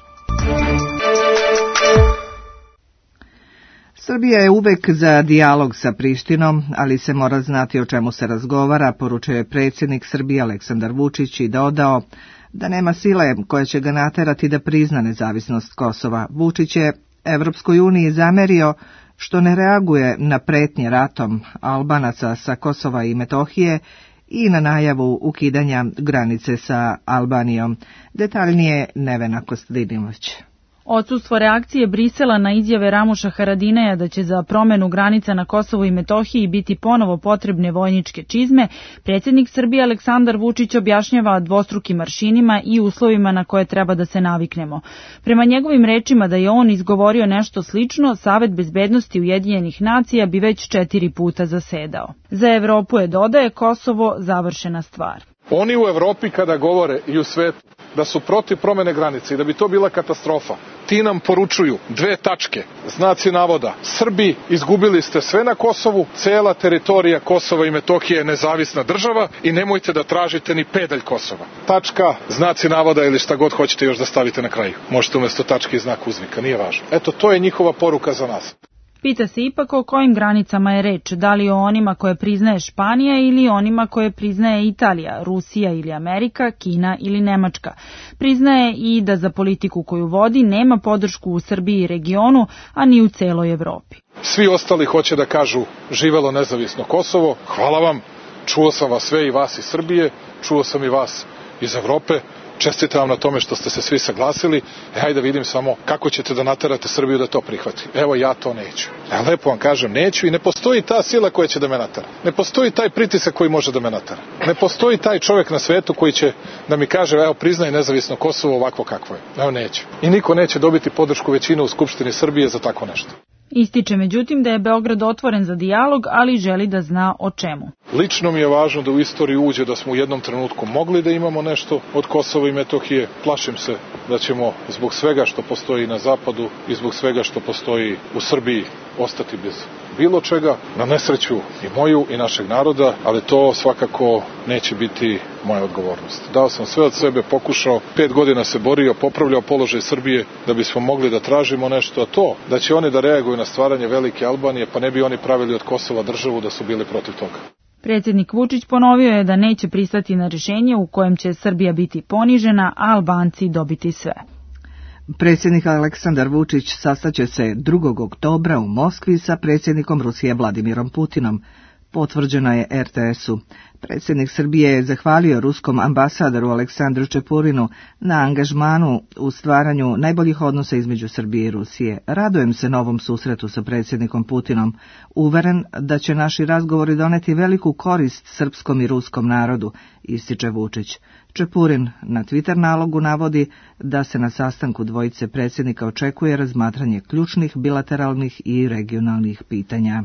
Srbija je uvek za dijalog sa Prištinom, ali se mora znati o čemu se razgovara, poručuje predsjednik Srbije Aleksandar Vučić i dodao da nema sile koja će ga naterati da prizna nezavisnost Kosova. Vučić je Evropskoj uniji zamerio što ne reaguje na pretnje ratom Albanaca sa Kosova i Metohije i na najavu ukidanja granice sa Albanijom. Detaljnije Nevena Kostadinović. Odsustvo reakcije Brisela na izjave Ramuša Haradinaja da će za promenu granica na Kosovu i Metohiji biti ponovo potrebne vojničke čizme, predsjednik Srbije Aleksandar Vučić objašnjava dvostrukim aršinima i uslovima na koje treba da se naviknemo. Prema njegovim rečima da je on izgovorio nešto slično, Savet bezbednosti Ujedinjenih nacija bi već četiri puta zasedao. Za Evropu je, dodaje, Kosovo završena stvar. Oni u Evropi kada govore i u svetu da su protiv promene granice i da bi to bila katastrofa, ti nam poručuju dve tačke, znaci navoda. Srbi, izgubili ste sve na Kosovu, cela teritorija Kosova i Metohije je nezavisna država i nemojte da tražite ni pedalj Kosova. Tačka, znaci navoda ili šta god hoćete još da stavite na kraju. Možete umjesto tačke i znak uzvika, nije važno. Eto, to je njihova poruka za nas. Pita se ipak o kojim granicama je reč, da li o onima koje priznaje Španija ili onima koje priznaje Italija, Rusija ili Amerika, Kina ili Nemačka. Priznaje i da za politiku koju vodi nema podršku u Srbiji i regionu, a ni u celoj Evropi. Svi ostali hoće da kažu živelo nezavisno Kosovo, hvala vam, čuo sam vas sve i vas iz Srbije, čuo sam i vas iz Evrope. Čestitam vam na tome što ste se svi saglasili. E, hajde vidim samo kako ćete da naterate Srbiju da to prihvati. Evo, ja to neću. Ja lepo vam kažem, neću i ne postoji ta sila koja će da me natera. Ne postoji taj pritisak koji može da me natera. Ne postoji taj čovjek na svetu koji će da mi kaže, evo, priznaj nezavisno Kosovo ovakvo kakvo je. Evo, neću. I niko neće dobiti podršku većine u Skupštini Srbije za tako nešto. Ističe međutim da je Beograd otvoren za dijalog, ali želi da zna o čemu. Lično mi je važno da u istoriju uđe da smo u jednom trenutku mogli da imamo nešto od Kosova i Metohije. Plašim se da ćemo zbog svega što postoji na zapadu i zbog svega što postoji u Srbiji ostati bez bilo čega, na nesreću i moju i našeg naroda, ali to svakako neće biti moja odgovornost. Dao sam sve od sebe, pokušao, pet godina se borio, popravljao položaj Srbije da bismo mogli da tražimo nešto, a to da će oni da reaguju na stvaranje velike Albanije, pa ne bi oni pravili od Kosova državu da su bili protiv toga. Predsjednik Vučić ponovio je da neće pristati na rješenje u kojem će Srbija biti ponižena, a Albanci dobiti sve. Predsjednik Aleksandar Vučić sastaće se drugog oktobra u Moskvi sa predsjednikom Rusije Vladimirom Putinom. Potvrđeno je er te esu. Predsjednik Srbije je zahvalio ruskom ambasadoru Aleksandru Čepurinu na angažmanu u stvaranju najboljih odnosa između Srbije i Rusije. Radujem se novom susretu sa predsjednikom Putinom, uveren da će naši razgovori doneti veliku korist srpskom i ruskom narodu, ističe Vučić. Čepurin na Twitter nalogu navodi da se na sastanku dvojice predsjednika očekuje razmatranje ključnih bilateralnih i regionalnih pitanja.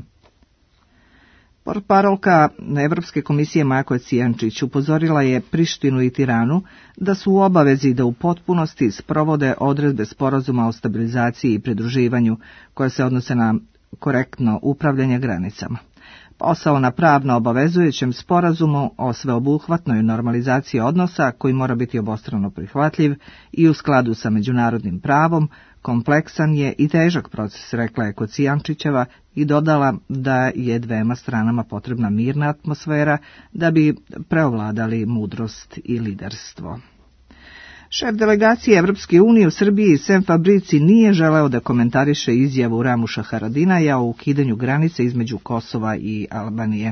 Portparolka Evropske komisije Mako Cijančić upozorila je Prištinu i Tiranu da su u obavezi da u potpunosti sprovode odredbe sporazuma o stabilizaciji i pridruživanju koje se odnose na korektno upravljanje granicama. Posao na pravno obavezujućem sporazumu o sveobuhvatnoj normalizaciji odnosa koji mora biti obostrano prihvatljiv i u skladu sa međunarodnim pravom Kompleksan je i težak proces, rekla je Kocijančićeva i dodala da je dvema stranama potrebna mirna atmosfera da bi preovladali mudrost i liderstvo. Šef delegacije Evropske unije u Srbiji Sem Fabrici nije želeo da komentariše izjavu Ramuša Haradinaja o ukidanju granice između Kosova i Albanije.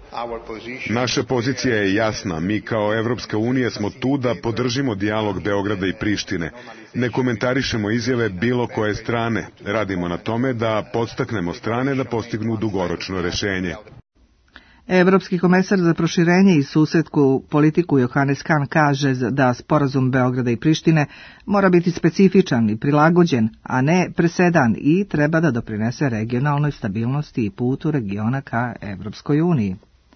Naša pozicija je jasna. Mi kao Evropska unija smo tu da podržimo dijalog Beograda i Prištine. Ne komentarišemo izjave bilo koje strane. Radimo na tome da podstaknemo strane da postignu dugoročno rešenje. Evropski komesar za proširenje i susedsku politiku Johannes Hahn kaže da sporazum Beograda i Prištine mora biti specifičan i prilagođen, a ne presedan i treba da doprinese regionalnoj stabilnosti i putu regiona ka Evropskoj uniji.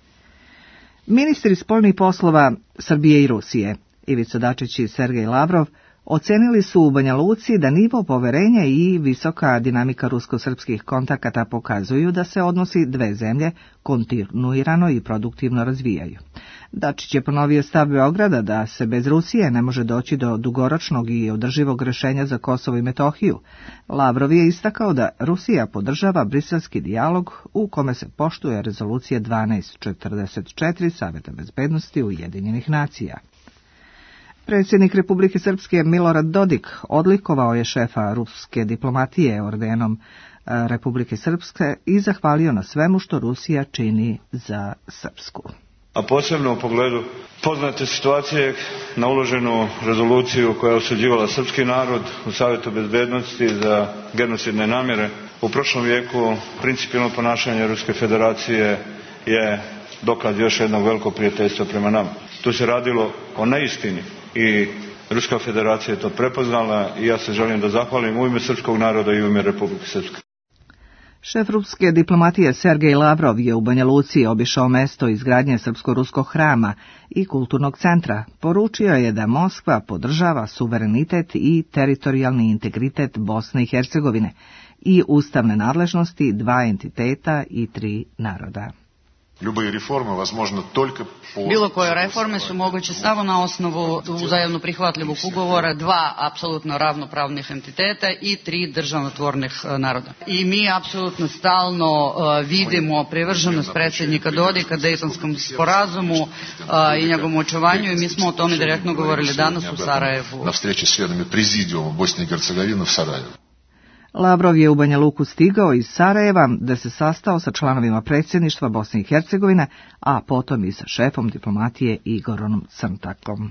Ministri spoljnih poslova Srbije i Rusije, Ivica Dačić i Sergej Lavrov, ocenili su u Banja Luci da nivo poverenja i visoka dinamika rusko-srpskih kontakata pokazuju da se odnosi dve zemlje kontinuirano i produktivno razvijaju. Dačić je ponovio stav Beograda da se bez Rusije ne može doći do dugoročnog i održivog rešenja za Kosovo i Metohiju. Lavrov je istakao da Rusija podržava briselski dijalog u kome se poštuje rezolucija dvanaest četrdeset četiri Saveta bezbednosti Ujedinjenih nacija. Predsjednik Republike Srpske Milorad Dodik odlikovao je šefa ruske diplomatije ordenom Republike Srpske i zahvalio na svemu što Rusija čini za Srpsku. A posebno u pogledu poznate situacije na uloženu rezoluciju koja je osuđivala srpski narod u Savetu bezbednosti za genocidne namjere. U prošlom vijeku principijelno ponašanje Ruske federacije je dokaz još jednog velikog prijateljstva prema nama. Tu se radilo o neistini i Ruska federacija je to prepoznala i ja se želim da zahvalim u ime srpskog naroda i u ime Republike Srpske. Šef ruske diplomatije Sergej Lavrov je u Banja Luci obišao mesto izgradnje srpsko-ruskog hrama i kulturnog centra. Poručio je da Moskva podržava suverenitet i teritorijalni integritet Bosne i Hercegovine i ustavne nadležnosti dva entiteta i tri naroda. Bilo koje reforme su moguće samo na osnovu uzajamno prihvatljivog ugovora dva apsolutno ravnopravnih entiteta i tri državotvornih naroda. I mi apsolutno stalno vidimo privrženost predsjednika Dodika Dejtonskom sporazumu i njegovom očuvanju i mi smo o tome direktno govorili danas u Sarajevu. Na встрече с членами президиума Босне и Герцеговины в Сараjevu. Lavrov je u Banja Luku stigao iz Sarajeva da se sastao sa članovima predsjedništva Bosne i Hercegovine, a potom i sa šefom diplomatije Igorom Crntakom.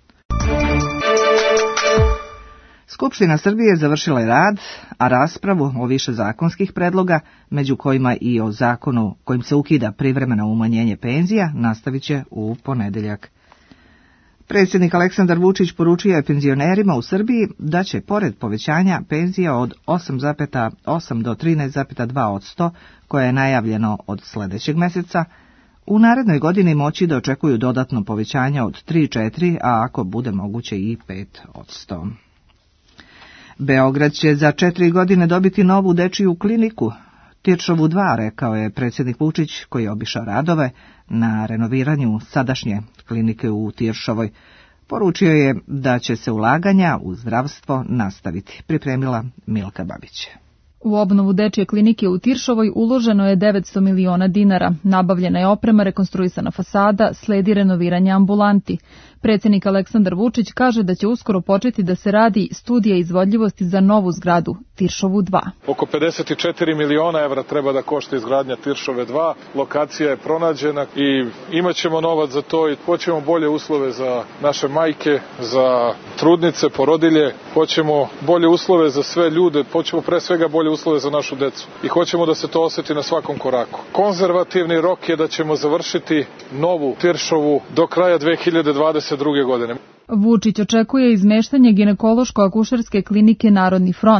Skupština Srbije završila je rad, a raspravu o više zakonskih predloga, među kojima i o zakonu kojim se ukida privremeno umanjenje penzija, nastavit će u ponedeljak. Predsjednik Aleksandar Vučić poručio je penzionerima u Srbiji da će, pored povećanja penzija od osam zarez osam do trinaest zarez dva posto, koje je najavljeno od sljedećeg mjeseca, u narednoj godini moći da očekuju dodatno povećanje od tri do četiri, a ako bude moguće i pet posto. Beograd će za četiri godine dobiti novu dečiju kliniku, Tiršovu dva, rekao je predsjednik Vučić koji je obišao radove na renoviranju sadašnje klinike u Tiršovoj. Poručio je da će se ulaganja u zdravstvo nastaviti, pripremila Milka Babić. U obnovu dečje klinike u Tiršovoj uloženo je devetsto miliona dinara. Nabavljena je oprema, rekonstruisana fasada, sledi renoviranje ambulanti. Predsjednik Aleksandar Vučić kaže da će uskoro početi da se radi studija izvodljivosti za novu zgradu, Tiršovu dva. Oko pedeset četiri miliona evra treba da košta izgradnja Tiršove dva. Lokacija je pronađena i imat ćemo novac za to i hoćemo bolje uslove za naše majke, za trudnice, porodilje. Hoćemo bolje uslove za sve ljude, hoćemo pre svega bolje uslove za našu decu i hoćemo da se to osjeti na svakom koraku. Konzervativni rok je da ćemo završiti novu Tiršovu do kraja dve hiljade dvadeset druge. godine. Vučić očekuje izmeštanje ginekološko-akušerske klinike Narodni front.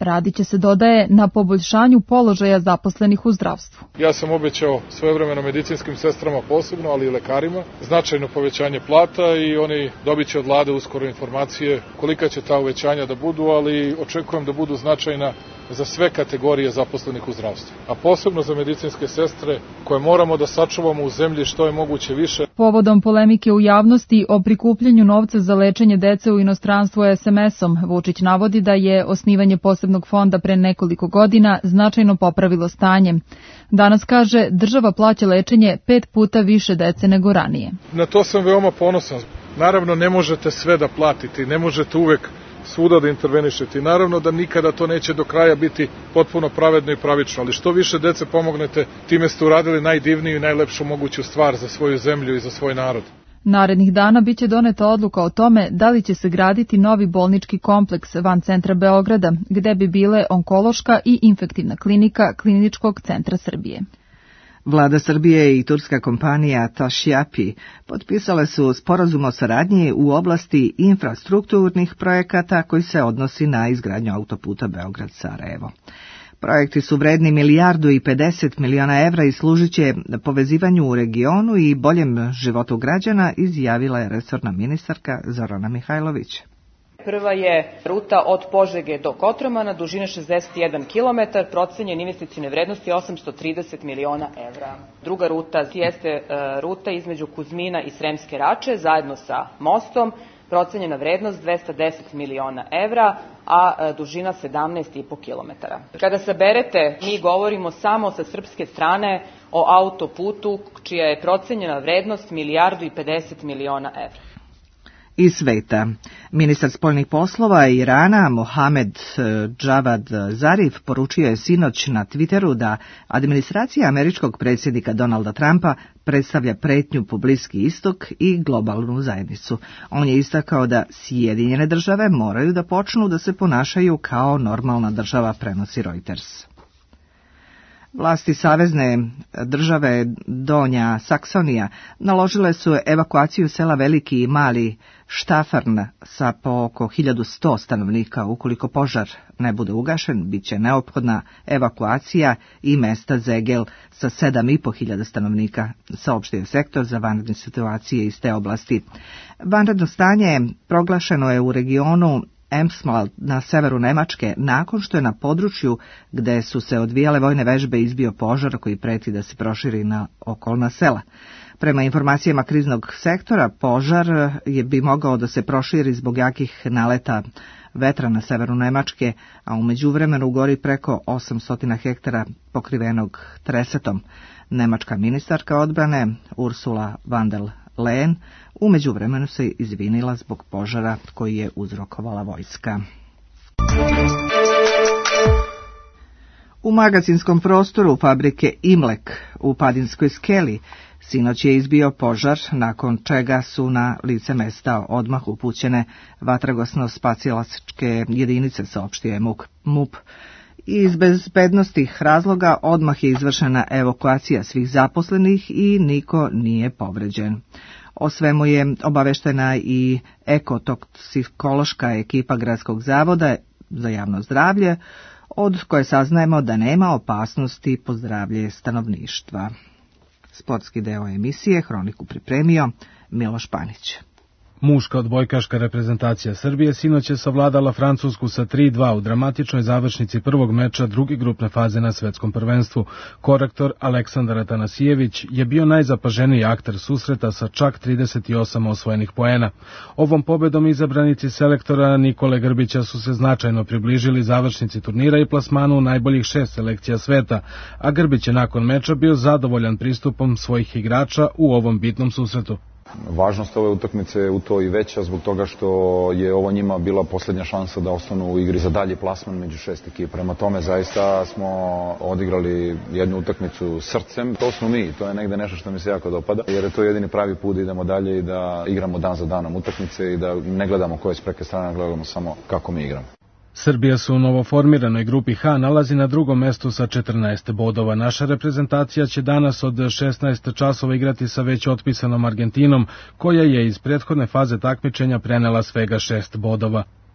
Radit će se, dodaje, na poboljšanju položaja zaposlenih u zdravstvu. Ja sam obećao svojevremeno medicinskim sestrama posebno, ali i lekarima, značajno povećanje plata i oni dobit će od vlade uskoro informacije kolika će ta uvećanja da budu, ali očekujem da budu značajna za sve kategorije zaposlenih u zdravstvu, a posebno za medicinske sestre koje moramo da sačuvamo u zemlji što je moguće više. Povodom polemike u javnosti o prikupljanju novca za lečenje dece u inostranstvu es em esom, Vučić navodi da je osnivanje posebnog fonda pre nekoliko godina značajno popravilo stanje. Danas, kaže, država plaća lečenje pet puta više dece nego ranije. Na to sam veoma ponosan. Naravno, ne možete sve da platite, ne možete uvek svuda da intervenišete. Naravno da nikada to neće do kraja biti potpuno pravedno i pravično, ali što više dece pomognete, time ste uradili najdivniju i najlepšu moguću stvar za svoju zemlju i za svoj narod. Narednih dana biće doneta odluka o tome da li će se graditi novi bolnički kompleks van centra Beograda, gde bi bile onkološka i infektivna klinika Kliničkog centra Srbije. Vlada Srbije i turska kompanija Tašjapi potpisale su sporazum o saradnji u oblasti infrastrukturnih projekata koji se odnosi na izgradnju autoputa Beograd-Sarajevo. Projekti su vredni milijardu i pedeset miliona evra i služit će povezivanju u regionu i boljem životu građana, izjavila je resorna ministarka Zorana Mihajlović. Prva je ruta od Požege do Kotromana, dužine šezdeset jedan kilometar, procenjen investicione vrednosti osamsto trideset miliona evra. Druga ruta jeste ruta između Kuzmina i Sremske Rače, zajedno sa mostom, procenjena vrednost dvesta deset miliona evra, a dužina sedamnaest i po kilometara. Kada saberete, mi govorimo samo sa srpske strane o autoputu, čija je procenjena vrednost milijardu i pedeset miliona evra. Iz sveta. Ministar spoljnih poslova Irana Mohamed Javad Zarif poručio je sinoć na Twitteru da administracija američkog predsjednika Donalda Trumpa predstavlja pretnju po Bliski istok i globalnu zajednicu. On je istakao da Sjedinjene države moraju da počnu da se ponašaju kao normalna država, prenosi Reuters. Vlasti savezne države Donja Saksonija naložile su evakuaciju sela Veliki i Mali Štafarn sa po oko hiljadu sto stanovnika. Ukoliko požar ne bude ugašen, bit će neophodna evakuacija i mesta Zegel sa sedam i po hiljada stanovnika, saopštio sektor za vanredne situacije iz te oblasti. Vanredno stanje proglašeno je u regionu Emsmal na severu Nemačke nakon što je na području gde su se odvijale vojne vežbe izbio požar koji preti da se proširi na okolna sela. Prema informacijama kriznog sektora, požar je bi mogao da se proširi zbog jakih naleta vetra na severu Nemačke, a u međuvremenu gori preko osamsto hektara pokrivenog tresetom. Nemačka ministarka odbrane Ursula von der Leyen u međuvremenu se izvinila zbog požara koji je uzrokovala vojska. U magazinskom prostoru fabrike Imlek u Padinskoj skeli sinoć je izbio požar, nakon čega su na lice mesta odmah upućene vatrogasno-spasilačke jedinice, saopštio je MUP. Iz bezbednostih razloga odmah je izvršena evakuacija svih zaposlenih i niko nije povređen. O svemu je obaveštena i ekotoksikološka ekipa Gradskog zavoda za javno zdravlje, od koje saznajemo da nema opasnosti po zdravlje stanovništva. Sportski deo emisije Hroniku pripremio Miloš Panić. Muška odbojkaška reprezentacija Srbije sinoć je savladala Francusku sa tri dva u dramatičnoj završnici prvog meča druge grupne faze na svetskom prvenstvu. Korektor Aleksandar Atanasijević je bio najzapaženiji akter susreta sa čak trideset osam osvojenih poena. Ovom pobedom izabranici selektora Nikole Grbića su se značajno približili završnici turnira i plasmanu najboljih šest selekcija sveta, a Grbić je nakon meča bio zadovoljan pristupom svojih igrača u ovom bitnom susretu. Važnost ove utakmice je u to i veća zbog toga što je ovo njima bila poslednja šansa da ostanu u igri za dalji plasman među šest ekipa. Prema tome zaista smo odigrali jednu utakmicu srcem. To smo mi, to je negde nešto što mi se jako dopada, jer je to jedini pravi put da idemo dalje i da igramo dan za danom utakmice i da ne gledamo ko je s preke strane, gledamo samo kako mi igramo. Srbija se u novoformiranoj grupi H nalazi na drugom mestu sa četrnaest bodova. Naša reprezentacija će danas od šesnaest časova igrati sa već otpisanom Argentinom, koja je iz prethodne faze takmičenja prenela svega šest bodova.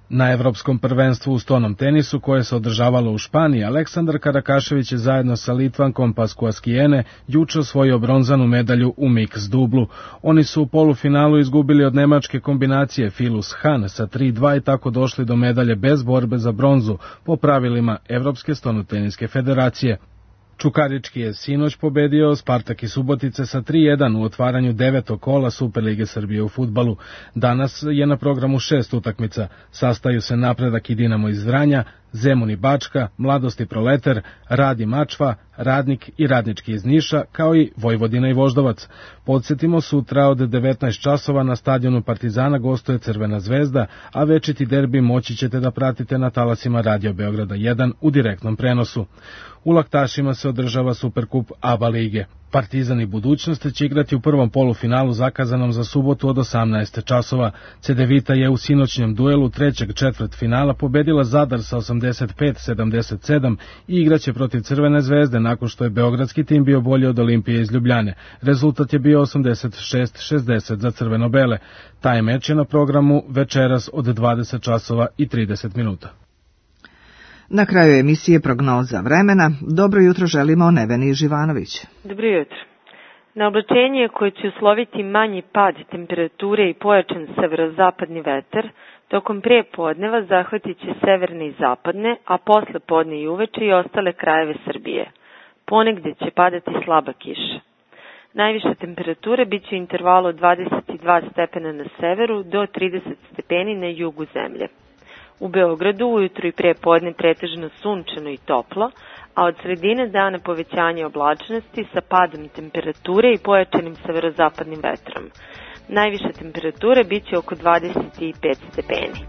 Na Evropskom prvenstvu u stonom tenisu koje se održavalo u Španiji, Aleksandar Karakašević je zajedno sa Litvankom Paskuaskijene juče osvojio bronzanu medalju u mix dublu. Oni su u polufinalu izgubili od nemačke kombinacije Filus Han sa tri dva i tako došli do medalje bez borbe za bronzu po pravilima Evropske stonoteniske federacije. Čukarički je sinoć pobedio Spartak iz Subotice sa tri jedan u otvaranju devetog kola Superlige Srbije u fudbalu. Danas je na programu šest utakmica. Sastaju se Napredak i Dinamo iz Vranja, Zemun i Bačka, Mladost i Proleter, Rad i Mačva, Radnik i Radnički iz Niša, kao i Vojvodina i Voždovac. Podsjetimo, sutra od devetnaest časova na stadionu Partizana gostuje Crvena zvezda, a večiti derbi moći ćete da pratite na talasima Radio Beograda jedan u direktnom prenosu. U Laktašima se održava Superkup A B A lige. Partizan i Budućnost će igrati u prvom polufinalu zakazanom za subotu od osamnaest časova. Cedevita je u sinoćnjem duelu trećeg četvrtfinala pobedila Zadar sa osamdeset pet sedamdeset sedam i igraće protiv Crvene zvezde nakon što je beogradski tim bio bolji od Olimpije iz Ljubljane. Rezultat je bio osamdeset šest šezdeset za crveno-bele. Taj meč je na programu večeras od dvadeset časova i trideset minuta. Na kraju emisije prognoza vremena. Dobro jutro želimo Neveni Živanović. Dobro jutro. Na oblačenje koje će usloviti manji pad temperature i pojačan severozapadni vetar, tokom pre podneva zahvatit će severne i zapadne, a posle podne i uveče i ostale krajeve Srbije. Ponegde će padati slaba kiša. Najviša temperatura bit će u intervalu od dvadeset dva stepena na severu do trideset stepeni na jugu zemlje. U Beogradu ujutru i pre podne pretežno sunčano i toplo, a od sredine dana povećanje oblačnosti sa padom temperature i pojačanim severozapadnim vetrom. Najviša temperatura bit će oko dvadeset pet stepeni.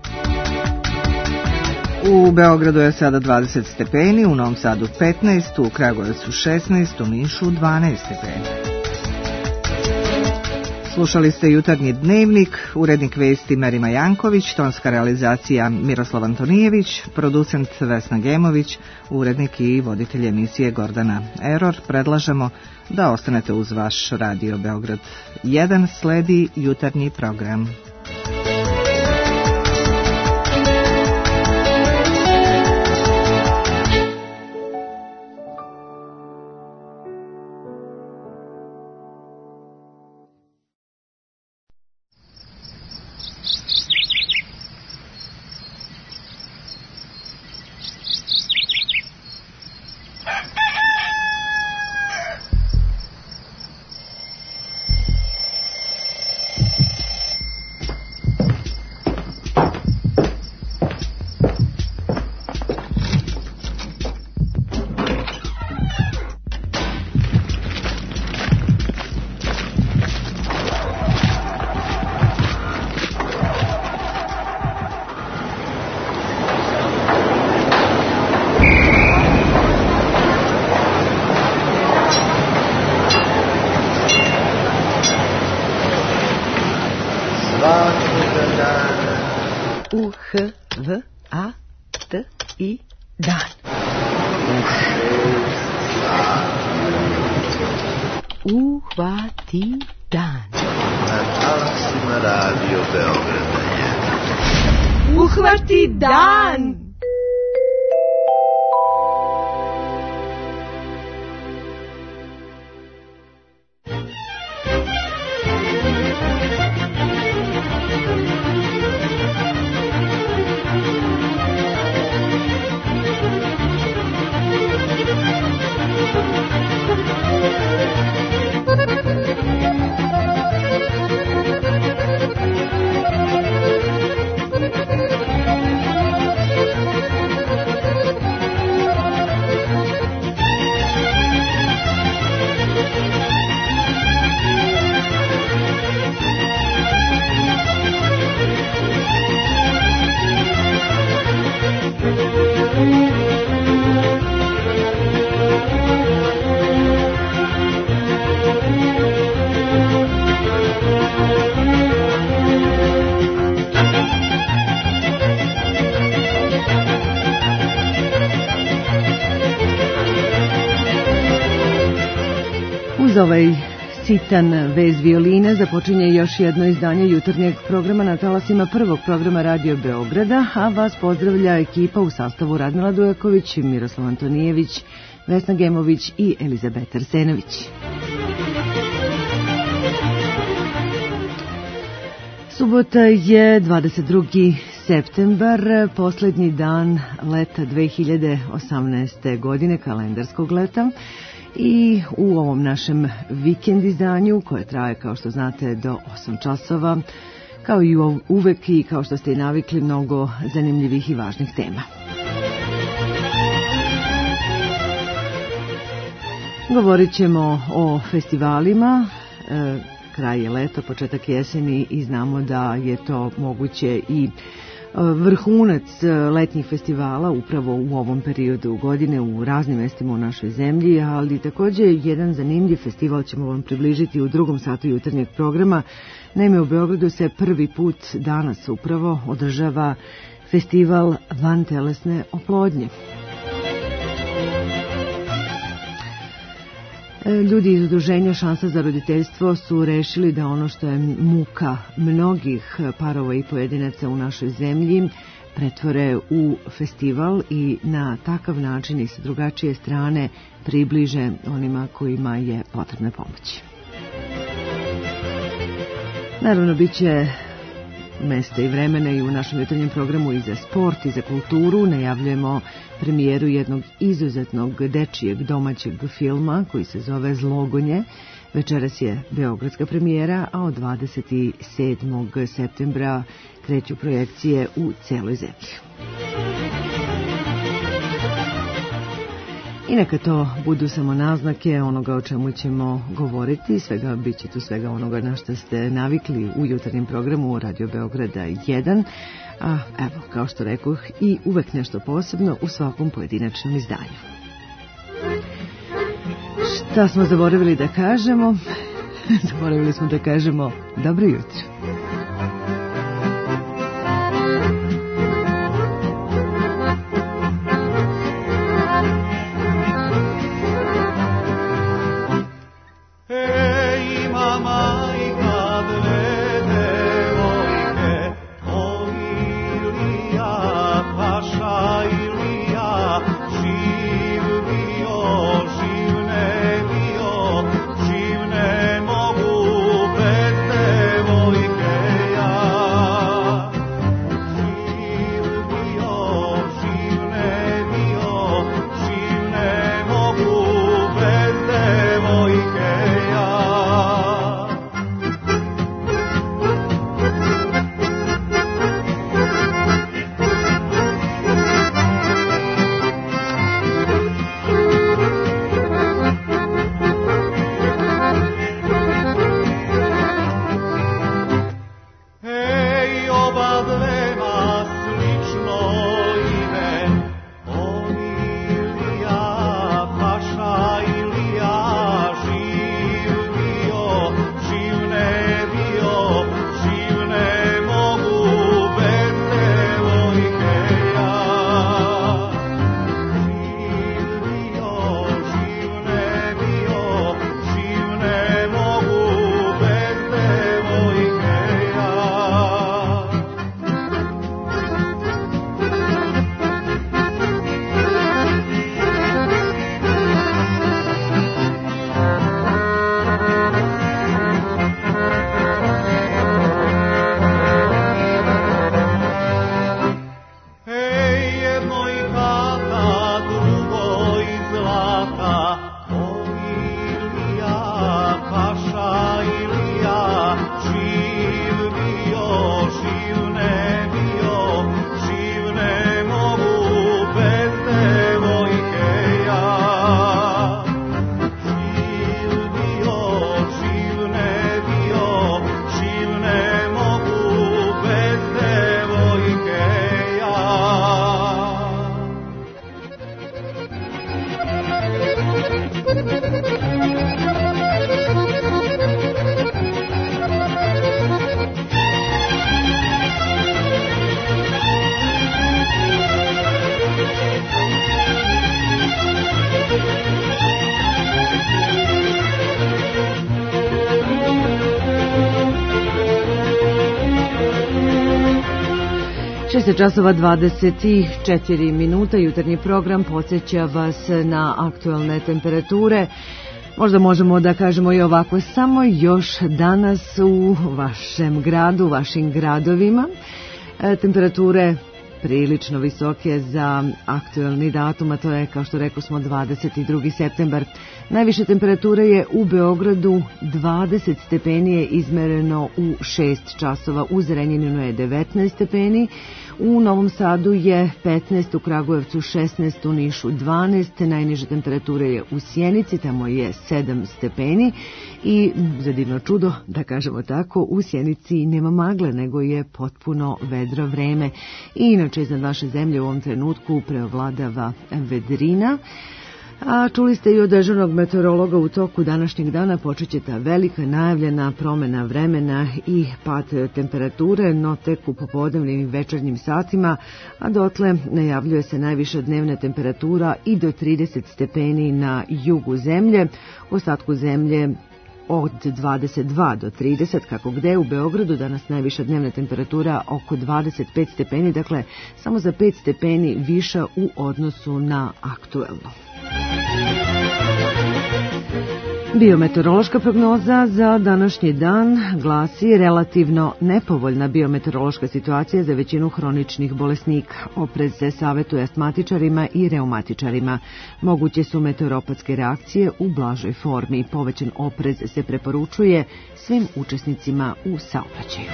U Beogradu je sada dvadeset stepeni, u Novom Sadu petnaest, u Kragujevcu šesnaest, u Nišu dvanaest stepeni. Slušali ste jutarnji dnevnik, urednik vesti Merima Janković, tonska realizacija Miroslav Antonijević, producent Vesna Gemović, urednik i voditelj emisije Gordana Eror. Predlažemo da ostanete uz vaš Radio Beograd jedan, sledi jutarnji program. U H V A T I dan. Uhvati dan. Na talasima Radio Beograda jedan. Uhvati dan. Uz ovaj Sitan vez violine započinje još jedno izdanje jutarnjeg programa na talasima prvog programa Radio Beograda, a vas pozdravlja ekipa u sastavu Radmila Dujaković, Miroslav Antonijević, Vesna Gemović i Elizabeta Arsenović. Subota je dvadeset drugi septembar, poslednji dan leta dve hiljade osamnaeste. godine, kalendarskog leta. I u ovom našem vikend izdanju, koje traje, kao što znate, do osam časova, kao i uvek i kao što ste i navikli, mnogo zanimljivih i važnih tema. Govorit ćemo o festivalima, e, kraj je leta, početak jeseni i znamo da je to moguće i vrhunac letnjih festivala upravo u ovom periodu godine u raznim mestima u našoj zemlji, ali također jedan zanimljiv festival ćemo vam približiti u drugom satu jutarnjeg programa. Naime, u Beogradu se prvi put danas upravo održava festival vantelesne oplodnje. Ljudi iz udruženja Šansa za roditeljstvo su rešili da ono što je muka mnogih parova i pojedinaca u našoj zemlji pretvore u festival i na takav način i sa drugačije strane približe onima kojima je potrebna pomoć. Naravno, bit će mesta i vremena i u našem jutarnjem programu i za sport i za kulturu. Najavljujemo premijeru jednog izuzetnog dečijeg domaćeg filma koji se zove Zlogonje. Večeras je beogradska premijera, a od dvadeset sedmog septembra kreću projekcije u celoj zemlji. I neka to budu samo naznake onoga o čemu ćemo govoriti, svega bit će tu svega onoga na što ste navikli u jutarnjem programu Radio Beograda jedan, a evo, kao što rekoh, i uvek nešto posebno u svakom pojedinačnom izdanju. Šta smo zaboravili da kažemo? Zaboravili smo da kažemo dobro jutro. Živne mogu bez devojke. šest časova dvadeset četiri minuta, jutarnji program podsjeća vas na aktualne temperature. Možda možemo da kažemo i ovako, samo još danas u vašem gradu, vašim gradovima, temperature prilično visoke za aktuelni datum, a to je, kao što rekao smo, dvadeset drugi septembar. Najviše temperature je u Beogradu, dvadeset stepeni je izmereno u šest časova, u Zrenjaninu je devetnaest stepeni, u Novom Sadu je petnaest, u Kragujevcu šesnaest, u Nišu dvanaest, najniže temperature je u Sjenici, tamo je sedam stepeni i za divno čudo, da kažemo tako, u Sjenici nema magle, nego je potpuno vedro vreme. I inače iznad naše zemlje u ovom trenutku preovladava vedrina. A čuli ste i od dežurnog meteorologa, u toku današnjeg dana počet će ta velika najavljena promjena vremena i pad temperature, no tek u popodnevnim i večernjim satima, a dotle najavljuje se najviša dnevna temperatura i do trideset stepeni na jugu zemlje, u ostatku zemlje od dvadeset dva do trideset, kako gde. U Beogradu danas najviša dnevna temperatura oko dvadeset pet stepeni, dakle samo za pet stepeni viša u odnosu na aktuelno. Biometeorološka prognoza za današnji dan glasi relativno nepovoljna biometeorološka situacija za većinu hroničnih bolesnika. Oprez se savjetuje astmatičarima i reumatičarima. Moguće su meteoropatske reakcije u blažoj formi. Povećan oprez se preporučuje svim učesnicima u saobraćaju.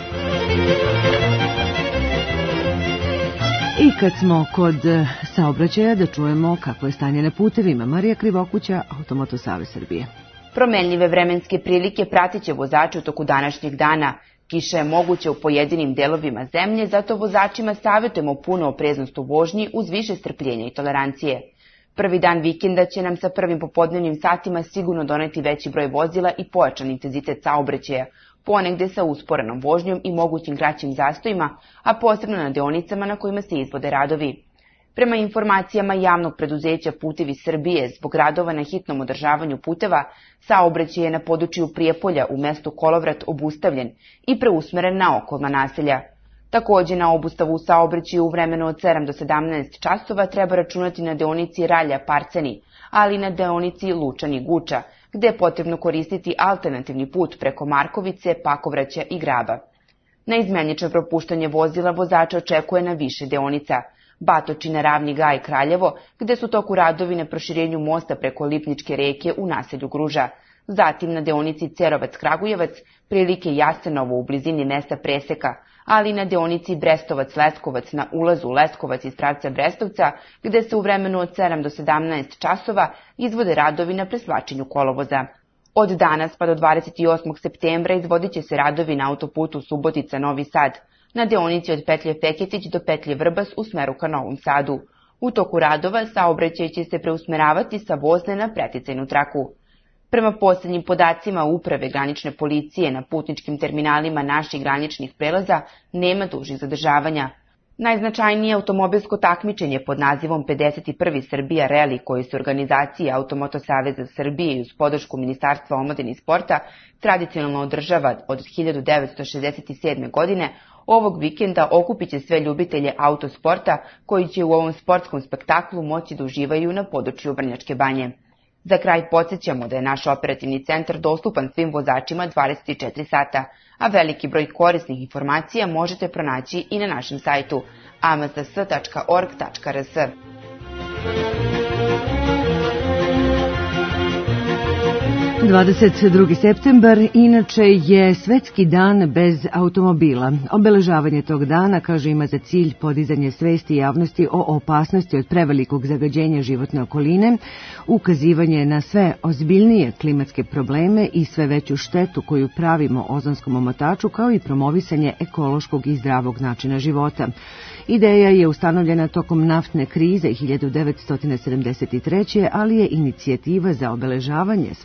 I kad smo kod saobraćaja, da čujemo kako je stanje na putevima. Marija Krivokuća, Automoto Savez Srbije. Promenljive vremenske prilike pratit će vozače u toku današnjeg dana. Kiša je moguća u pojedinim delovima zemlje, zato vozačima savjetujemo puno opreznost u vožnji uz više strpljenja i tolerancije. Prvi dan vikenda će nam sa prvim popodnevnim satima sigurno doneti veći broj vozila i pojačan intenzitet saobraćaja, ponegde sa usporenom vožnjom i mogućim kraćim zastojima, a posebno na deonicama na kojima se izvode radovi. Prema informacijama javnog preduzeća Putevi Srbije, zbog radova na hitnom održavanju puteva, saobraćaj je na području Prijepolja u mestu Kolovrat obustavljen i preusmeren na okolna naselja. Takođe, na obustavu u saobraćaju u vremenu od sedam do sedamnaest časova treba računati na deonici Ralja-Parceni, ali i na deonici Lučani-Guča, gde je potrebno koristiti alternativni put preko Markovice, Pakovraća i Graba. Na izmenično propuštanje vozila vozača očekuje na više deonica: Batočina, Ravni Gaj, Kraljevo, gde su toku radovi na proširenju mosta preko Lipničke reke u naselju Gruža. Zatim na deonici Cerovac-Kragujevac, prilike Jasenovo u blizini mesta preseka, ali i na deonici Brestovac-Leskovac na ulazu Leskovac iz pravca Brestovca, gde se u vremenu od sedam do sedamnaest časova izvode radovi na presvlačenju kolovoza. Od danas pa do dvadeset osmog septembra izvodit će se radovi na autoputu Subotica-Novi Sad, na deonici od petlje Feketić do petlje Vrbas u smeru ka Novom Sadu. U toku radova saobraćaj će se preusmeravati sa vozne na preticajnu traku. Prema posljednjim podacima Uprave granične policije, na putničkim terminalima naših graničnih prelaza nema dužih zadržavanja. Najznačajnije automobilsko takmičenje pod nazivom pedeset prvi Srbija Rally, koji se organizacije Automoto Saveza Srbije i uz podršku Ministarstva omladine i sporta tradicionalno održava od hiljadu devetsto šezdeset sedme. godine, ovog vikenda okupit će sve ljubitelje autosporta koji će u ovom sportskom spektaklu moći da uživaju na području Vrnjačke Banje. Za kraj podsjećamo da je naš operativni centar dostupan svim vozačima dvadeset četiri sata, a veliki broj korisnih informacija možete pronaći i na našem sajtu a m s s tačka org tačka r s. dvadeset drugi septembar inače je svetski dan bez automobila. Obeležavanje tog dana, kaže, ima za cilj podizanje svesti javnosti o opasnosti od prevelikog zagađenja životne okoline, ukazivanje na sve ozbiljnije klimatske probleme i sve veću štetu koju pravimo ozonskom omotaču, kao i promovisanje ekološkog i zdravog načina života. Ideja je ustanovljena tokom naftne krize hiljadu devetsto sedamdeset treće. ali je inicijativa za obeležavanje svetskog dana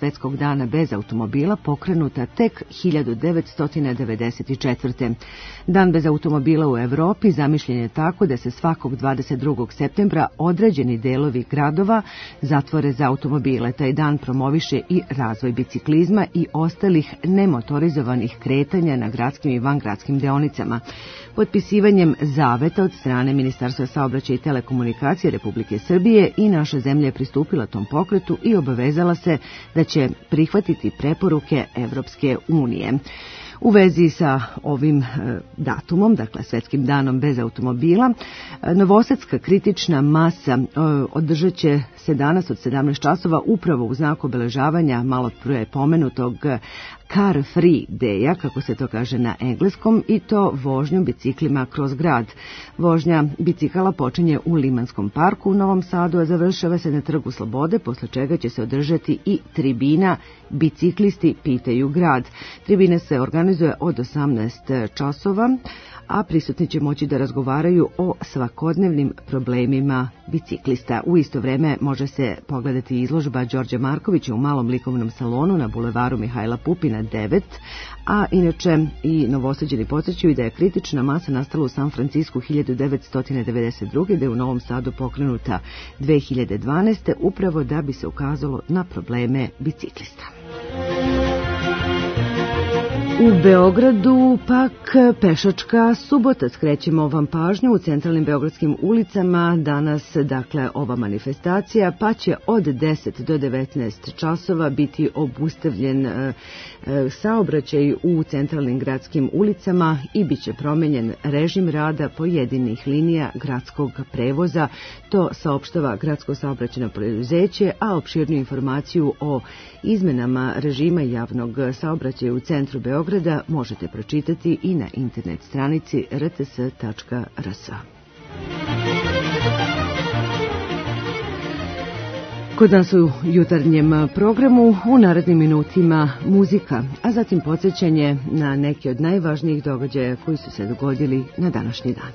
dana bez automobila pokrenuta tek hiljadu devetsto devedeset četvrte. Dan bez automobila u Evropi zamišljen je tako da se svakog dvadeset drugog septembra određeni delovi gradova zatvore za automobile. Taj dan promoviše i razvoj biciklizma i ostalih nemotorizovanih kretanja na gradskim i vangradskim deonicama. Potpisivanjem zaveta od strane Ministarstva saobraćaja i telekomunikacije Republike Srbije i naša zemlja je pristupila tom pokretu i obavezala se da će prihvatiti preporuke Evropske unije. U vezi sa ovim datumom, dakle Svetskim danom bez automobila, novosadska kritična masa održat će se danas od sedamnaest časova upravo u znaku obeležavanja malo prije pomenutog Car Free Day-a, kako se to kaže na engleskom, i to vožnjom biciklima kroz grad. Vožnja bicikala počinje u Limanskom parku u Novom Sadu, a završava se na Trgu Slobode, posle čega će se održati i tribina Biciklisti pitaju grad. Tribina se organizuje od osamnaest časova, a prisutni će moći da razgovaraju o svakodnevnim problemima biciklista. U isto vreme može se pogledati izložba Đorđa Markovića u malom likovnom salonu na bulevaru Mihajla Pupina devet, a inače i Novosađani podsjećaju da je kritična masa nastala u San Francisku hiljadu devetsto devedeset druge. da je u Novom Sadu pokrenuta dve hiljade dvanaeste. upravo da bi se ukazalo na probleme biciklista. U Beogradu pak pešačka subota. Skrećemo vam pažnju u centralnim beogradskim ulicama. Danas, dakle, ova manifestacija, pa će od deset do devetnaest časova biti obustavljen e, e, saobraćaj u centralnim gradskim ulicama i bit će promenjen režim rada pojedinih linija gradskog prevoza. To saopštava Gradsko saobraćajno preduzeće, a opširnu informaciju o izmenama režima javnog saobraćaja u centru Beograda možete pročitati i na internet stranici r t s tačka r s. Kod nas u jutarnjem programu u narednim minutima muzika, a zatim podsjećanje na neke od najvažnijih događaja koji su se dogodili na današnji dan.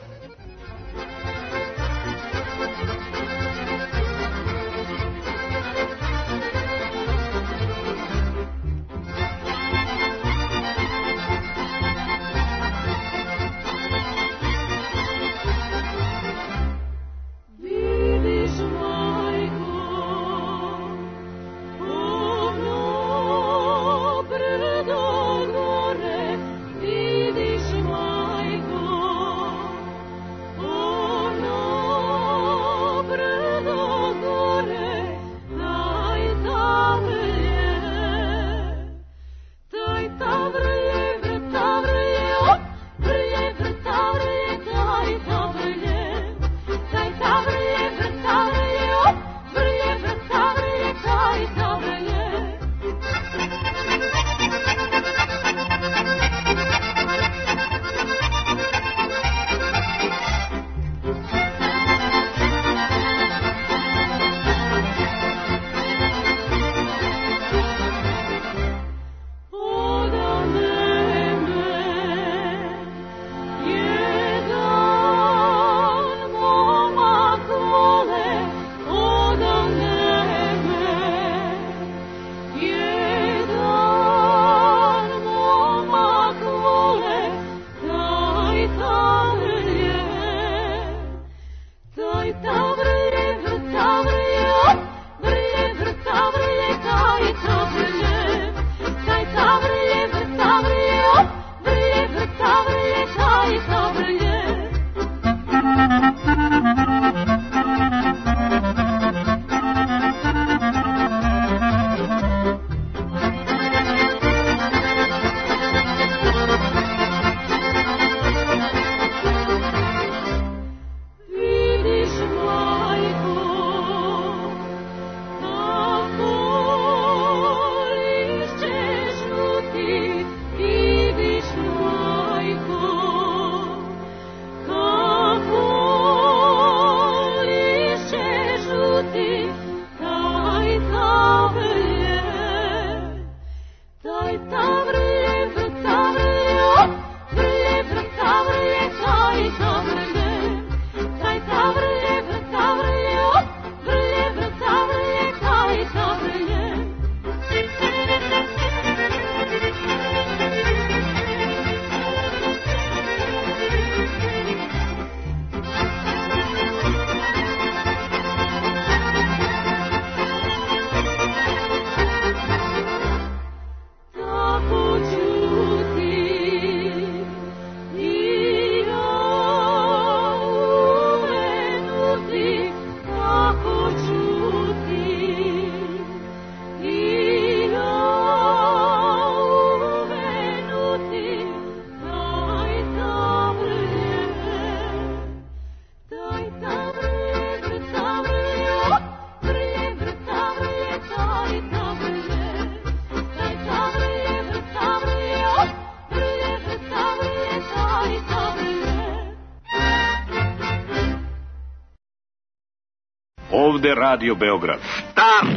Ovde Radio Beograd. Stop!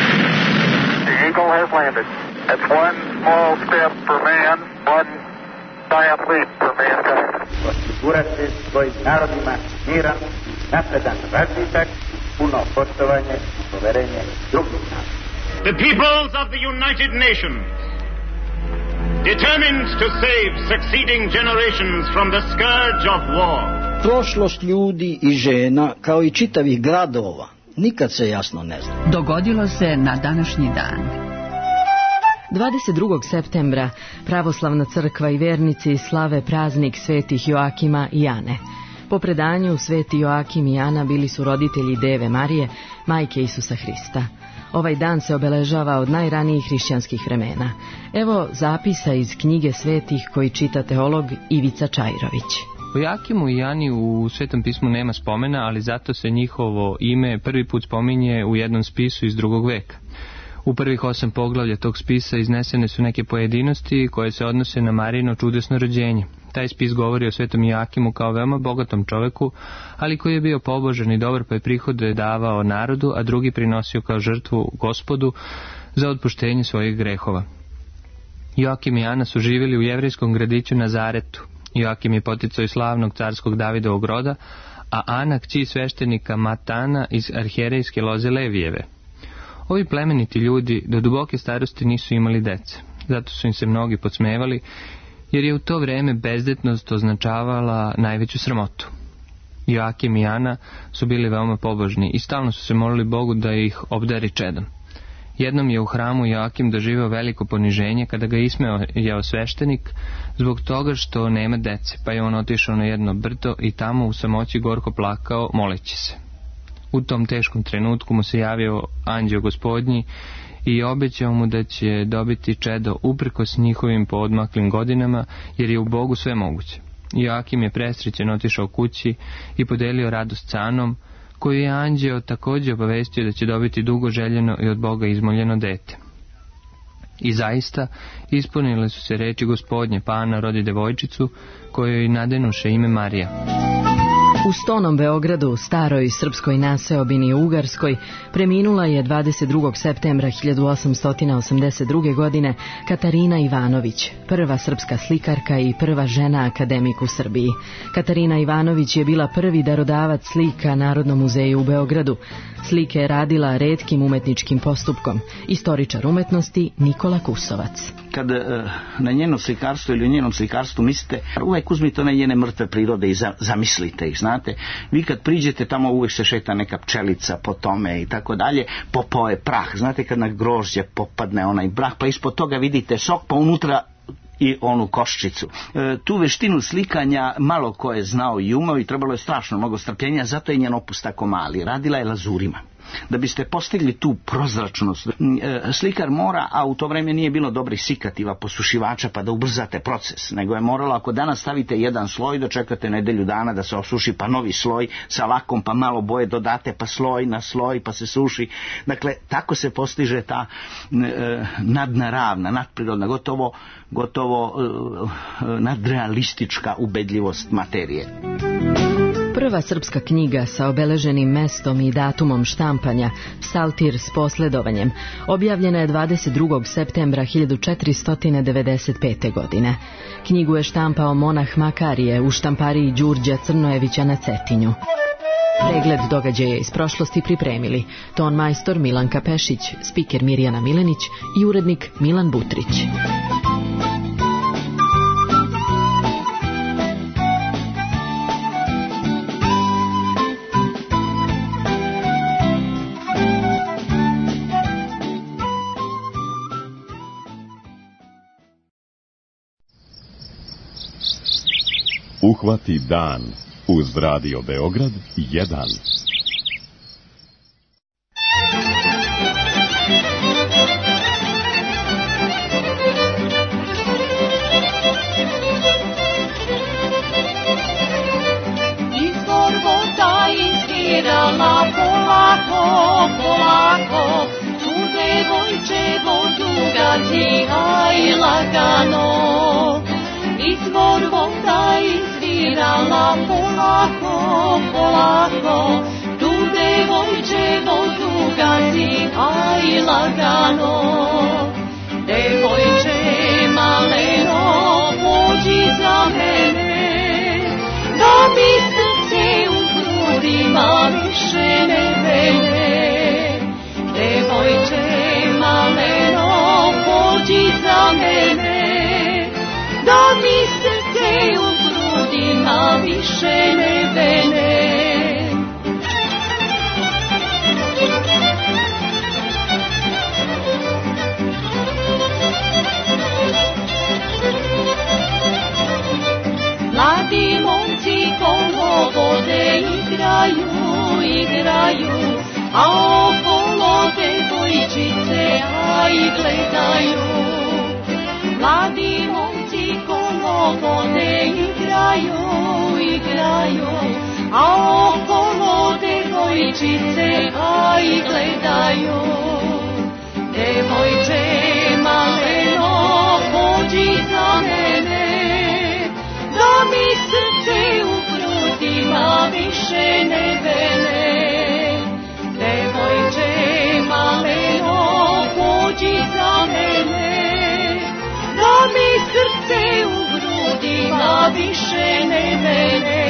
The Eagle has landed. That's one small step for man, one giant leap for mankind. Osigurati svojim narodima miran, napredan razvitak, puno poštovanje i poverenje drugih naroda. The peoples of the United Nations, determined to save succeeding generations from the scourge of war. Prošlost ljudi i žena, kao i čitavih gradova, nikad se jasno ne zna. Dogodilo se na današnji dan. dvadeset drugog septembra pravoslavna crkva i vernici slave praznik svetih Joakima i Ane. Po predanju, sveti Joakim i Ana bili su roditelji Deve Marije, majke Isusa Hrista. Ovaj dan se obeležava od najranijih hrišćanskih vremena. Evo zapisa iz knjige svetih koji čita teolog Ivica Čajrović. O Joakimu i Ani u Svetom pismu nema spomena, ali zato se njihovo ime prvi put spominje u jednom spisu iz drugog veka. U prvih osam poglavlja tog spisa iznesene su neke pojedinosti koje se odnose na Marijino čudesno rođenje. Taj spis govori o svetom Joakimu kao veoma bogatom čoveku, ali koji je bio pobožan i dobar, pa je prihode davao narodu, a drugi prinosio kao žrtvu Gospodu za otpuštenje svojih grehova. Joakim i Ana su živjeli u jevrejskom gradiću Nazaretu. Joakim je poticao iz slavnog carskog Davidovog roda, a Ana kći sveštenika Matana iz arhijerejske loze Levijeve. Ovi plemeniti ljudi do duboke starosti nisu imali dece, zato su im se mnogi podsmevali, jer je u to vreme bezdetnost označavala najveću sramotu. Joakim i Ana su bili veoma pobožni i stalno su se molili Bogu da ih obdari čedom. Jednom je u hramu Joakim doživeo veliko poniženje kada ga ismejao sveštenik zbog toga što nema dece, pa je on otišao na jedno brdo i tamo u samoći gorko plakao moleći se. U tom teškom trenutku mu se javio anđeo Gospodnji i obećao mu da će dobiti čedo uprkos njihovim poodmaklim godinama, jer je u Bogu sve moguće. Joakim je presrećen otišao kući i podelio radost sa Anom, koju je anđeo također obavestio da će dobiti dugo željeno i od Boga izmoljeno dete. I zaista ispunile su se reči Gospodnje, pa Ana rodi devojčicu, kojoj nadenuše ime Marija. U Stonom Beogradu, staroj srpskoj naseobini u Ugarskoj, preminula je dvadeset drugog septembra hiljadu osamsto osamdeset druge. godine Katarina Ivanović, prva srpska slikarka i prva žena akademik u Srbiji. Katarina Ivanović je bila prvi darodavac slika Narodnom muzeju u Beogradu. Slike je radila retkim umetničkim postupkom. Istoričar umetnosti Nikola Kusovac. Kad e, na njeno slikarstvo ili u njenom slikarstvu mislite, uvek uzmite one njene mrtve prirode i za, zamislite ih, znate. Vi kad priđete tamo uvek se šeta neka pčelica po tome i tako dalje, popao je prah, znate kad na grožđe popadne onaj prah, pa ispod toga vidite sok, pa unutra i onu koščicu. E, tu veštinu slikanja malo ko je znao i umeo i trebalo je strašno mnogo strpljenja, zato je njen opus tako mali. Radila je lazurima. Da biste postigli tu prozračnost, e, slikar mora, a u to vreme nije bilo dobrih sikativa, posušivača, pa da ubrzate proces, nego je moralo, ako danas stavite jedan sloj, da čekate nedelju dana da se osuši, pa novi sloj sa lakom, pa malo boje dodate, pa sloj na sloj, pa se suši. Dakle, tako se postiže ta e, nadnaravna, nadprirodna, gotovo, gotovo e, nadrealistička ubedljivost materije. Prva srpska knjiga sa obeleženim mestom i datumom štampanja, Psaltir s posledovanjem, objavljena je dvadeset drugog septembra hiljadu četiristo devedeset pete. godine. Knjigu je štampao monah Makarije u štampariji Đurđa Crnojevića na Cetinju. Pregled događaja iz prošlosti pripremili ton majstor Milanka Pešić, spiker Mirjana Milenić i urednik Milan Butrić. Uhvati dan uz Radio Beograd jedan. Izvor voda izvirala polako, polako, tu devojče vodu gazi, aj lagano. Izvor voda izvirala polako, polako, tu devojče devojče vodu gazi, aj lagano. Devojče maleno, pođi za mene, da mi srce u grudima više ne vene. Devojče maleno, pođi za mene, da mi srce u grudima više ne vene. Mladi momci kolo vode igraju, igraju, a okolo devojčice aj gledaju. Mladi momci kolo vode igraju, igraju, a okolo devojčice aj gledaju. Devojče maleno, pođi za mene, da mi srce u grudima više ne vene. Devojče maleno, pođi za mene, da mi srce u grudima više ne vene.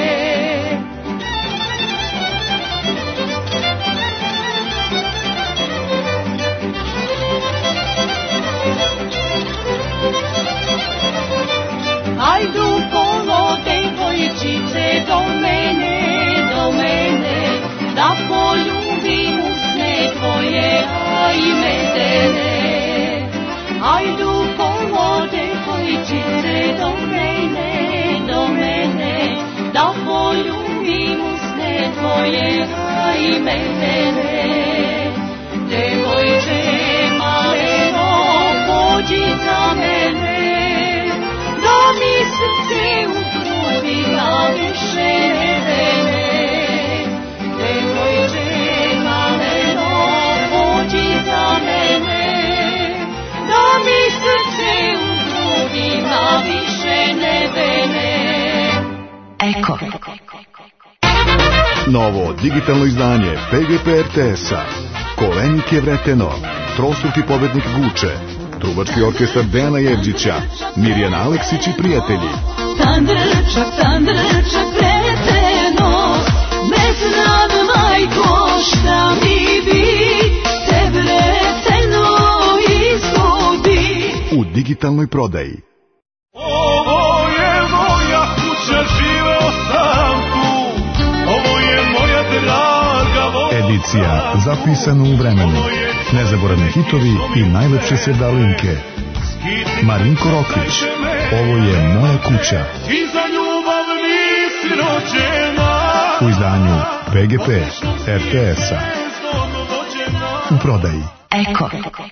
Hajdu kolo devojčice do mene, do mene, da poljubim usne tvoje, aj medene. Hajdu kolo devojčice do mene, do mene, da poljubim usne tvoje, aj medene. Devojče maleno, pođi za mene, da mi srce u grudima više ne vene. Devojče maleno, pođi za mene, da mi srce u grudima više ne vene. Eko. Novo digitalno izdanje P G P R T S-a. Kolenik je vreteno, trostruki pobednik Guče, trubački orkestar Dejana Jevđića, Mirjana Aleksić i prijatelji. Tandrčak, tandrčak, vreteno, ne znam, majko, šta mi bi, te vreteno izgubi. U digitalnoj prodaji. Ovo je moja kuća, živeo sam tu, ovo je moja draga voda. Edicija zapisana u vremenu, nezaboravni hitovi i najlepše sredalinke. Marinko Rokvić, ovo je moja kuća. I za ljubav nisi rođena. U izdanju P G P R T S-a. U prodaji. Eko.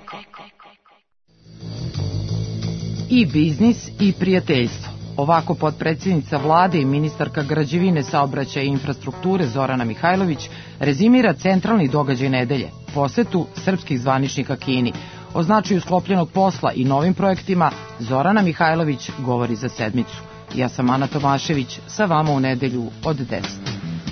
I biznis i prijateljstvo. Ovako potpredsjednica vlade i ministarka građevine, saobraćaja i infrastrukture Zorana Mihajlović rezimira centralni događaj nedelje, posetu srpskih zvaničnika Kini. O značaju sklopljenog posla i novim projektima Zorana Mihajlović govori za sedmicu. Ja sam Ana Tomašević, sa vama u nedelju od deset.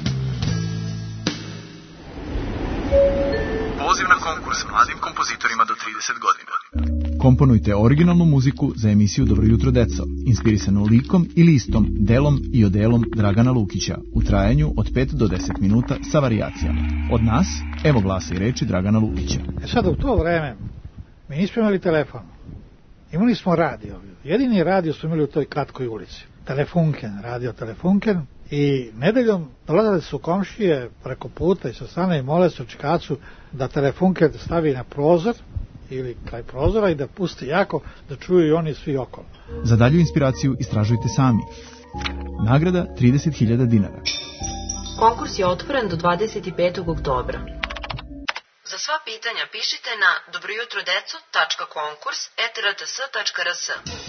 Poziv na konkurs mladim kompozitorima do trideset godina. Komponujte originalnu muziku za emisiju Dobro jutro deco, inspirisanu likom i listom, delom i odelom Dragana Lukića, u trajanju od pet do deset minuta sa varijacijama. Od nas, evo glasa i reči Dragana Lukića. E sad, u to vreme, mi nismo imali telefon. Imali smo radio. Jedini radio smo imali u toj kratkoj ulici. Telefunken, radio Telefunken. I nedeljom dolazili su komšije preko puta i sa strane i mole se u Čikacu da Telefunken stavi na prozor ili kraj prozora i da pusti jako, da čuju i oni svi okolo. Za dalju inspiraciju istražujte sami. Nagrada trideset hiljada dinara. Konkurs je otvoren do dvadeset petog oktobra. Za sva pitanja pišite na dobrojutrodeco tačka konkurs et r t s tačka r s.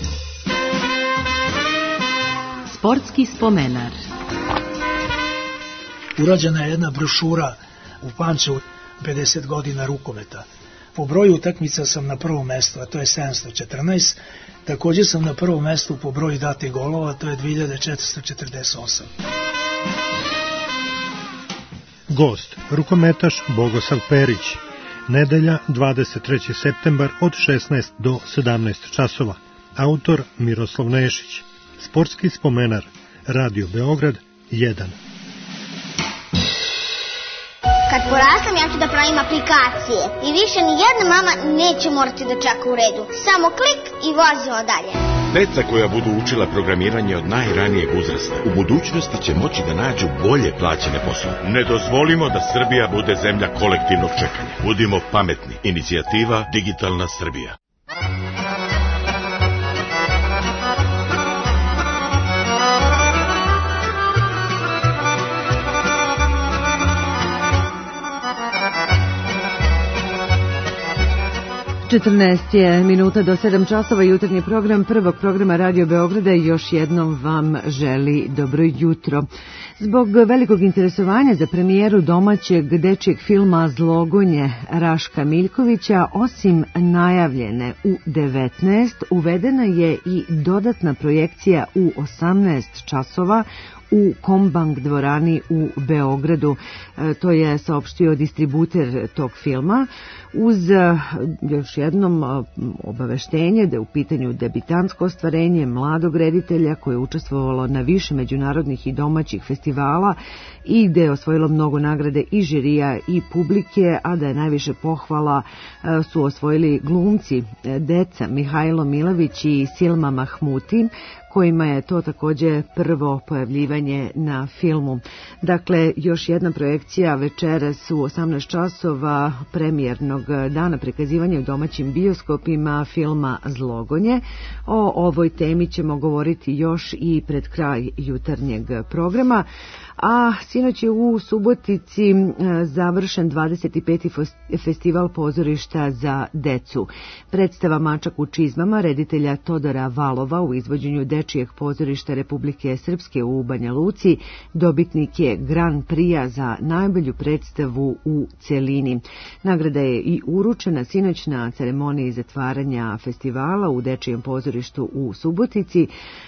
Sportski spomenar. Urađena je jedna brošura u Pančevu, pedeset godina rukometa. Po broju utakmica sam na prvom mestu, a to je sedamsto četrnaest. Također sam na prvom mestu po broju datih golova, to je dve hiljade četiristo četrdeset osam. Gost, rukometaš Bogosav Perić. Nedelja, dvadeset treći septembar od šesnaest do sedamnaest časova. Autor Miroslav Nešić. Sportski spomenar, Radio Beograd jedan. Kad porastam, ja ću da pravim aplikacije i više ni jedna mama neće morati da čeka u redu. Samo klik i vozimo dalje. Deca koja budu učila programiranje od najranijeg uzrasta u budućnosti će moći da nađu bolje plaćene poslove. Ne dozvolimo da Srbija bude zemlja kolektivnog čekanja. Budimo pametni. Inicijativa Digitalna Srbija. četrnaest je minuta do sedam časova. Jutarnji program prvog programa Radio Beograda još jednom vam želi dobro jutro. Zbog velikog interesovanja za premijeru domaćeg dečijeg filma Zlogonje Raška Miljkovića, osim najavljene u devetnaest, uvedena je i dodatna projekcija u osamnaest časova u Kombank dvorani u Beogradu. E, to je saopštio distributer tog filma, uz e, još jednom e, obaveštenje da je u pitanju debitantsko ostvarenje mladog reditelja koje je učestvovalo na više međunarodnih i domaćih festivala i gde je osvojilo mnogo nagrade i žirija i publike, a da je najviše pohvala e, su osvojili glumci e, deca Mihajlo Milović i Silma Mahmuti, kojima je to također prvo pojavljivanje na filmu. Dakle, još jedna projekcija večeras u osamnaest časova premijernog dana prikazivanja u domaćim bioskopima filma Zlogonje. O ovoj temi ćemo govoriti još i pred kraj jutarnjeg programa. A sinoć je u Subotici završen dvadeset peti festival pozorišta za decu. Predstava Mačak u čizmama reditelja Todora Valova u izvođenju Dečijeg pozorišta Republike Srpske u Banja Luci dobitnik je Grand Prix za najbolju predstavu u celini. Nagrada je i uručena sinoć na ceremoniji zatvaranja festivala u Dečijem pozorištu u Subotici.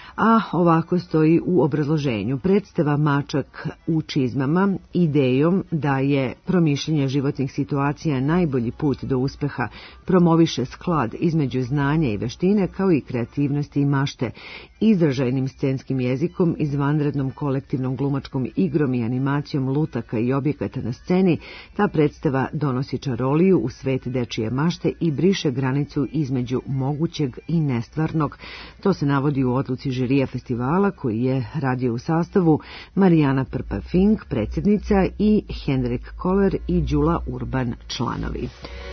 A ovako stoji u obrazloženju. Predstava Mačak u čizmama idejom da je promišljanje životnih situacija najbolji put do uspeha, promoviše sklad između znanja i veštine kao i kreativnosti i mašte, izražajnim scenskim jezikom, izvanrednom kolektivnom glumačkom igrom i animacijom lutaka i objekata na sceni. Ta predstava donosi čaroliju u svet dečije mašte i briše granicu između mogućeg i nestvarnog. To se navodi u odluci žirija festivala koji je radio u sastavu Marijana Prpa-Fink, predsjednica, i Henrik Koller i Đula Urban, članovi.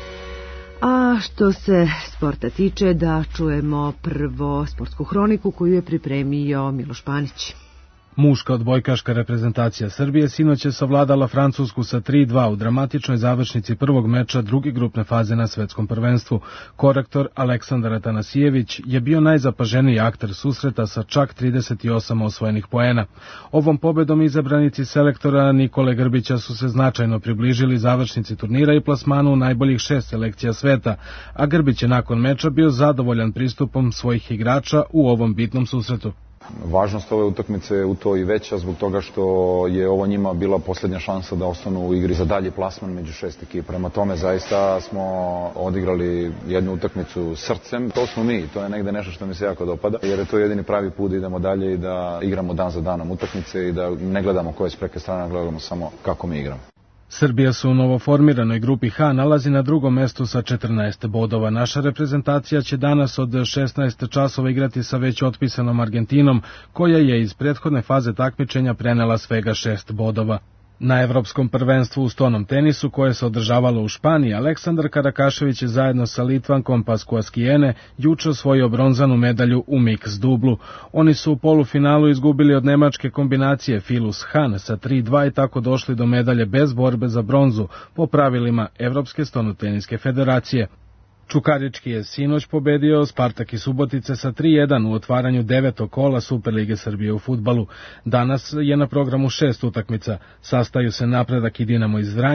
A što se sporta tiče, da čujemo prvo sportsku hroniku koju je pripremio Miloš Panić. Muška odbojkaška reprezentacija Srbije sinoć je savladala Francusku sa tri dva u dramatičnoj završnici prvog meča druge grupne faze na svetskom prvenstvu. Korektor Aleksandar Atanasijević je bio najzapaženiji akter susreta sa čak trideset osam osvojenih poena. Ovom pobedom izabranici selektora Nikole Grbića su se značajno približili završnici turnira i plasmanu najboljih šest selekcija sveta, a Grbić je nakon meča bio zadovoljan pristupom svojih igrača u ovom bitnom susretu. Važnost ove utakmice je u to i veća zbog toga što je ovo njima bila posljednja šansa da ostanu u igri za dalji plasman među šest ekipa. Prema tome zaista smo odigrali jednu utakmicu srcem. To smo mi, to je negde nešto što mi se jako dopada, jer je to jedini pravi put da idemo dalje i da igramo dan za danom utakmice i da ne gledamo ko je s preke strane, gledamo samo kako mi igramo. Srbija se u novoformiranoj grupi H nalazi na drugom mestu sa četrnaest bodova. Naša reprezentacija će danas od šesnaest časova igrati sa već otpisanom Argentinom, koja je iz prethodne faze takmičenja prenela svega šest bodova. Na evropskom prvenstvu u stonom tenisu, koje se održavalo u Španiji, Aleksandar Karakašević je zajedno sa Litvankom Paskuaskijene juče osvojio bronzanu medalju u mix dublu. Oni su u polufinalu izgubili od nemačke kombinacije Filus Han sa tri dva i tako došli do medalje bez borbe za bronzu po pravilima Evropske stonoteniske federacije. Čukarički je sinoć pobedio Spartak iz Subotice sa tri jedan u otvaranju devetog kola Superlige Srbije u fudbalu. Danas je na programu šest utakmica. Sastaju se Napredak i Dinamo iz Vranja,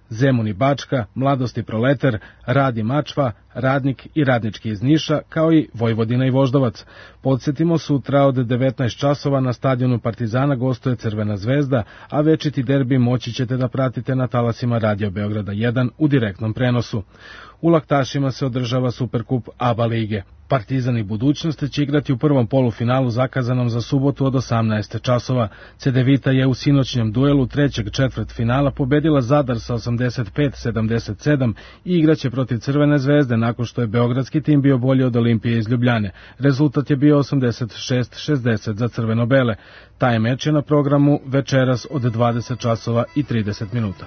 Zemun i Bačka, Mladost i Proletar, Rad i Mačva, Radnik i Radnički iz Niša, kao i Vojvodina i Voždovac. Podsjetimo, sutra od devetnaest časova na stadionu Partizana gostuje Crvena zvezda, a večiti derbi moći ćete da pratite na talasima Radio Beograda jedan u direktnom prenosu. U Laktašima se održava Superkup A B A lige. Partizan i Budućnost će igrati u prvom polufinalu zakazanom za subotu od osamnaest časova. Cedevita je u sinoćnjem duelu trećeg četvrtfinala pobedila Zadar sa osamdeset pet sedamdeset sedam i igraće protiv Crvene zvezde nakon što je beogradski tim bio bolji od Olimpije iz Ljubljane. Rezultat je bio osamdeset šest šezdeset za crveno-bele. Taj meč je na programu večeras od dvadeset časova i trideset minuta.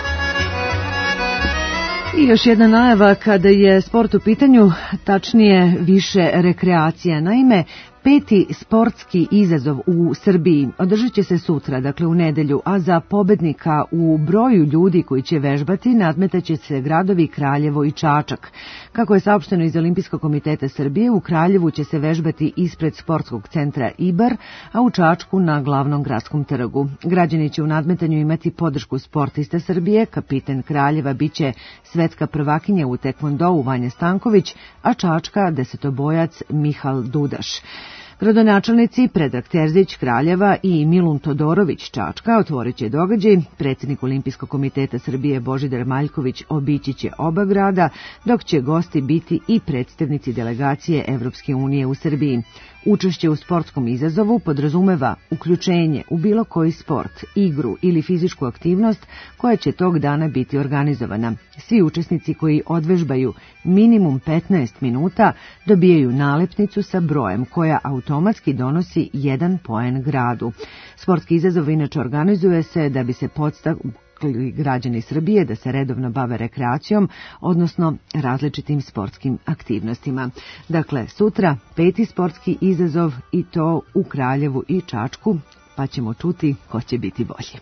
I još jedna najava kada je sport u pitanju, tačnije više rekreacija. Naime, peti sportski izazov u Srbiji održat će se sutra, dakle u nedelju, a za pobednika u broju ljudi koji će vežbati nadmetaće se gradovi Kraljevo i Čačak. Kako je saopšteno iz Olimpijskog komiteta Srbije, u Kraljevu će se vežbati ispred sportskog centra Ibar, a u Čačku na glavnom gradskom trgu. Građani će u nadmetanju imati podršku sportista Srbije, kapiten Kraljeva biće svetska prvakinja u tekvondou Vanja Stanković, a Čačka desetobojac Mihal Dudaš. Gradonačelnici Predrag Terzić Kraljeva i Milun Todorović Čačka otvorit će događaj. Predsjednik Olimpijskog komiteta Srbije Božidar Maljković obići će oba grada, dok će gosti biti i predstavnici delegacije Evropske unije u Srbiji. Učešće u sportskom izazovu podrazumeva uključenje u bilo koji sport, igru ili fizičku aktivnost koja će tog dana biti organizovana. Svi učesnici koji odvežbaju minimum petnaest minuta dobijaju nalepnicu sa brojem koja automatski donosi jedan poen gradu. Sportski izazov inače organizuje se da bi se podstakli građani Srbije da se redovno bave rekreacijom, odnosno različitim sportskim aktivnostima. Dakle, sutra peti sportski izazov i to u Kraljevu i Čačku, pa ćemo čuti ko će biti bolji.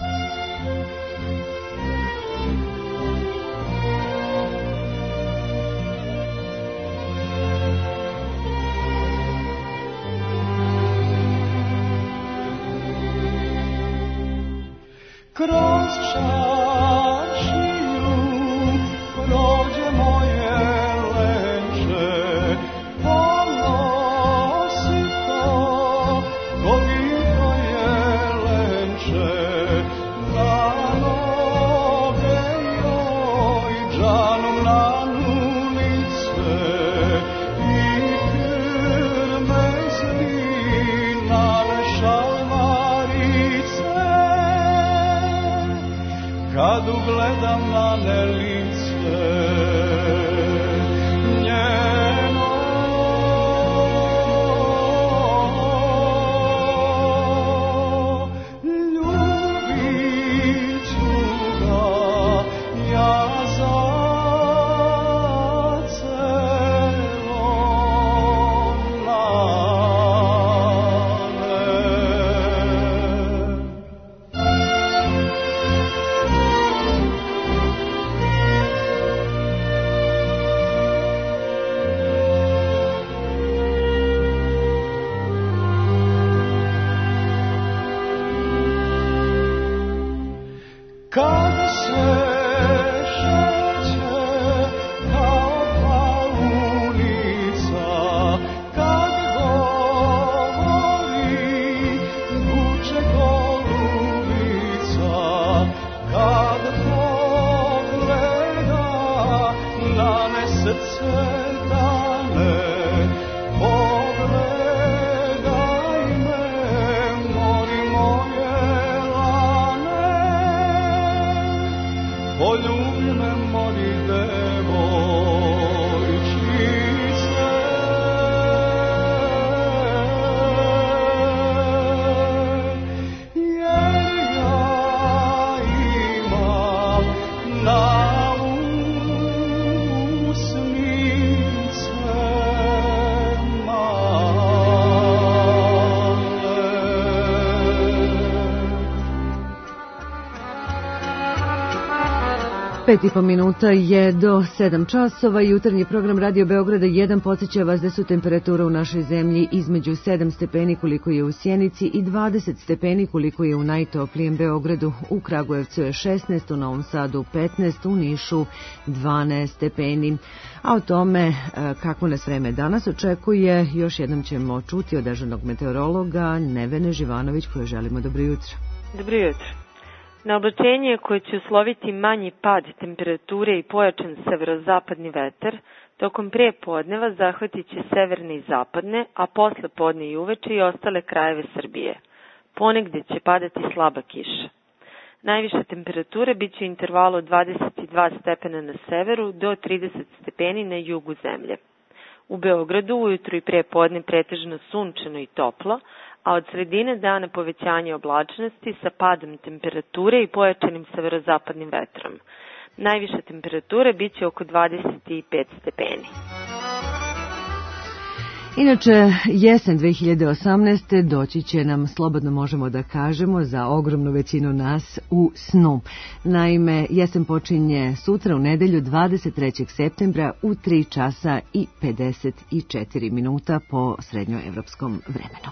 Kroz čaršiju prođe moje lenče, ponosi to, kogito je lenče, na noge joj džanom na nulice i krmezli naleša marice. Kad ugledam na ne lice njeno, ljubit ću ga ja za celo nane. Kad se šeće kao paulica, kad govori vuče golubica, kad pogleda nane srce dane, pogledaj me, mori moje lane. Pet i po minuta je do sedam časova. Jutarnji program Radio Beograda jedan podsjeća vas da su temperature u našoj zemlji između sedam stepeni koliko je u Sjenici i dvadeset stepeni koliko je u najtoplijem Beogradu. U Kragujevcu je šesnaest, u Novom Sadu petnaest, u Nišu dvanaest stepeni. A o tome kako nas vreme danas očekuje još jednom ćemo čuti od dežurnog meteorologa Nevene Živanović koje želimo dobro jutro. Dobro jutro. Na oblačenje koje će usloviti manji pad temperature i pojačan severozapadni vetar, tokom pre podneva zahvatit će severne i zapadne, a posle podne i uveče i ostale krajeve Srbije. Ponegde će padati slaba kiša. Najviša temperatura bit će u intervalu od dvadeset dva stepena na severu do trideset stepeni na jugu zemlje. U Beogradu ujutru i pre podne pretežno sunčano i toplo, a od sredine dana povećanje oblačnosti sa padom temperature i pojačanim severozapadnim vetrom. Najviša temperatura bit će oko dvadeset pet stepeni. Inače, jesen dve hiljade osamnaeste. doći će nam, slobodno možemo da kažemo, za ogromnu većinu nas u snu. Naime, jesen počinje sutra u nedelju dvadeset trećeg septembra u tri časa i pedeset četiri minuta po srednjoevropskom vremenu.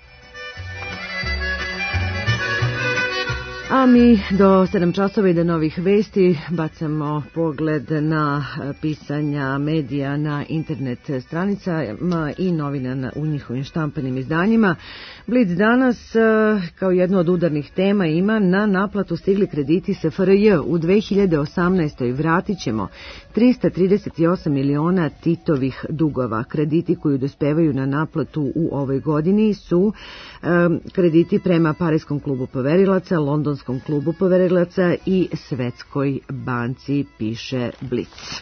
A mi do sedam časova i do novih vesti bacamo pogled na pisanja medija na internet stranicama i novina u njihovim štampanim izdanjima. Blic danas kao jednu od udarnih tema ima na naplatu stigli krediti S F R J. U dve hiljade osamnaestoj vratit ćemo trista trideset osam miliona Titovih dugova. Krediti koji dospevaju na naplatu u ovoj godini su um, krediti prema Parijskom klubu poverilaca, Londonskom klubu poverilaca i Svetskoj banci, piše Blic.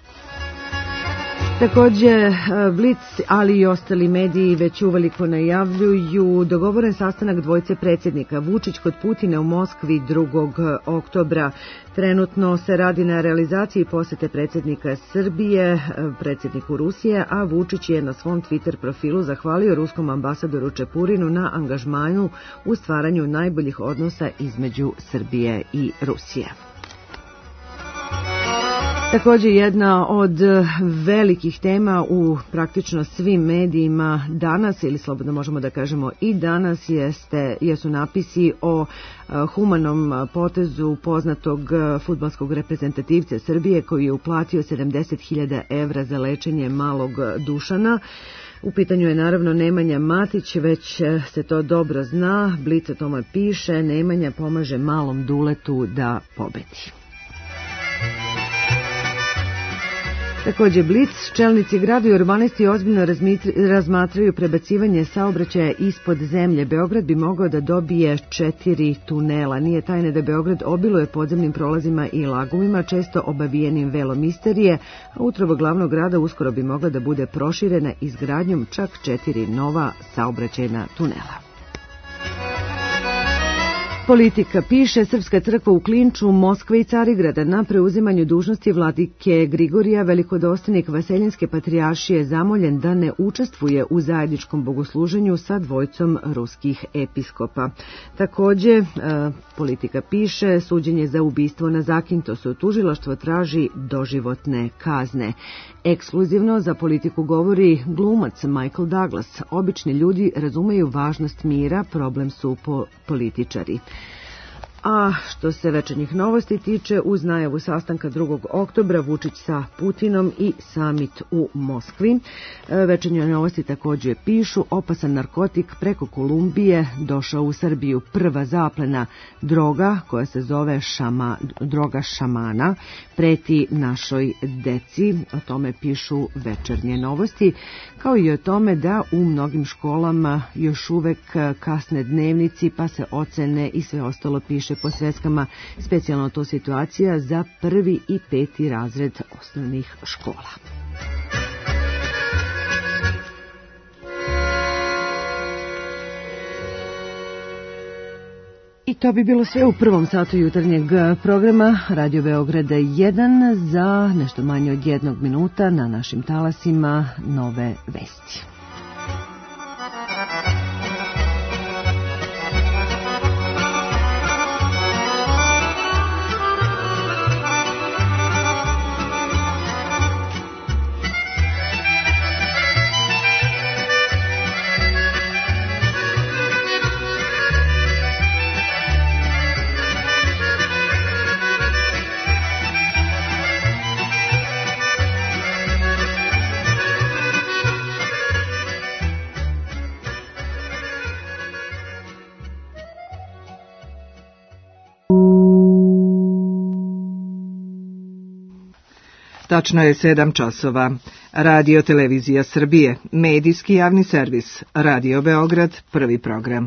Također, Blic, ali i ostali mediji već uveliko najavljuju dogovoren sastanak dvojce predsjednika. Vučić kod Putina u Moskvi drugog oktobra. Trenutno se radi na realizaciji posete predsjednika Srbije, predsjedniku Rusije, a Vučić je na svom Twitter profilu zahvalio ruskom ambasadoru Čepurinu na angažmanu u stvaranju najboljih odnosa između Srbije i Rusije. Također jedna od velikih tema u praktično svim medijima danas, ili slobodno možemo da kažemo i danas, jeste, jesu napisi o humanom potezu poznatog fudbalskog reprezentativca Srbije koji je uplatio sedamdeset hiljada evra za lečenje malog Dušana. U pitanju je naravno Nemanja Matić, već se to dobro zna. Blic o tome piše, Nemanja pomaže malom Duletu da pobedi. Također Blic, čelnici grada i urbanisti ozbiljno razmatraju prebacivanje saobraćaja ispod zemlje. Beograd bi mogao da dobije četiri tunela. Nije tajne da Beograd obiluje podzemnim prolazima i lagumima, često obavijenim velom isterije, a utrobo glavnog grada uskoro bi mogla da bude proširena izgradnjom čak četiri nova saobraćajna tunela. Politika piše, Srpska crkva u Klinču, Moskva i Carigrada na preuzimanju dužnosti vladike Grigorija Velikodostojnik Vaseljenske patrijaršije zamoljen da ne učestvuje u zajedničkom bogosluženju sa dvojicom ruskih episkopa. Također, Politika piše, suđenje za ubistvo na Zakintosu, tužilaštvo traži doživotne kazne. Ekskluzivno za Politiku govori glumac Michael Douglas. Obični ljudi razumeju važnost mira, problem su po političari. A što se večernjih novosti tiče, uz najavu sastanka drugog oktobra Vučić sa Putinom i samit u Moskvi. Večernje novosti također pišu, opasan narkotik preko Kolumbije došao u Srbiju. Prva zaplena droga, koja se zove šama, droga šamana, preti našoj deci. O tome pišu večernje novosti, kao i o tome da u mnogim školama još uvek kasne dnevnici, pa se ocene i sve ostalo piše po sveskama, specijalno to situacija za prvi i peti razred osnovnih škola. I to bi bilo sve u prvom satu jutarnjeg programa Radio Beograda jedan. Za nešto manje od jednog minuta na našim talasima nove vesti. Tačno je sedam časova. Radio Televizija Srbije, medijski javni servis, Radio Beograd, prvi program.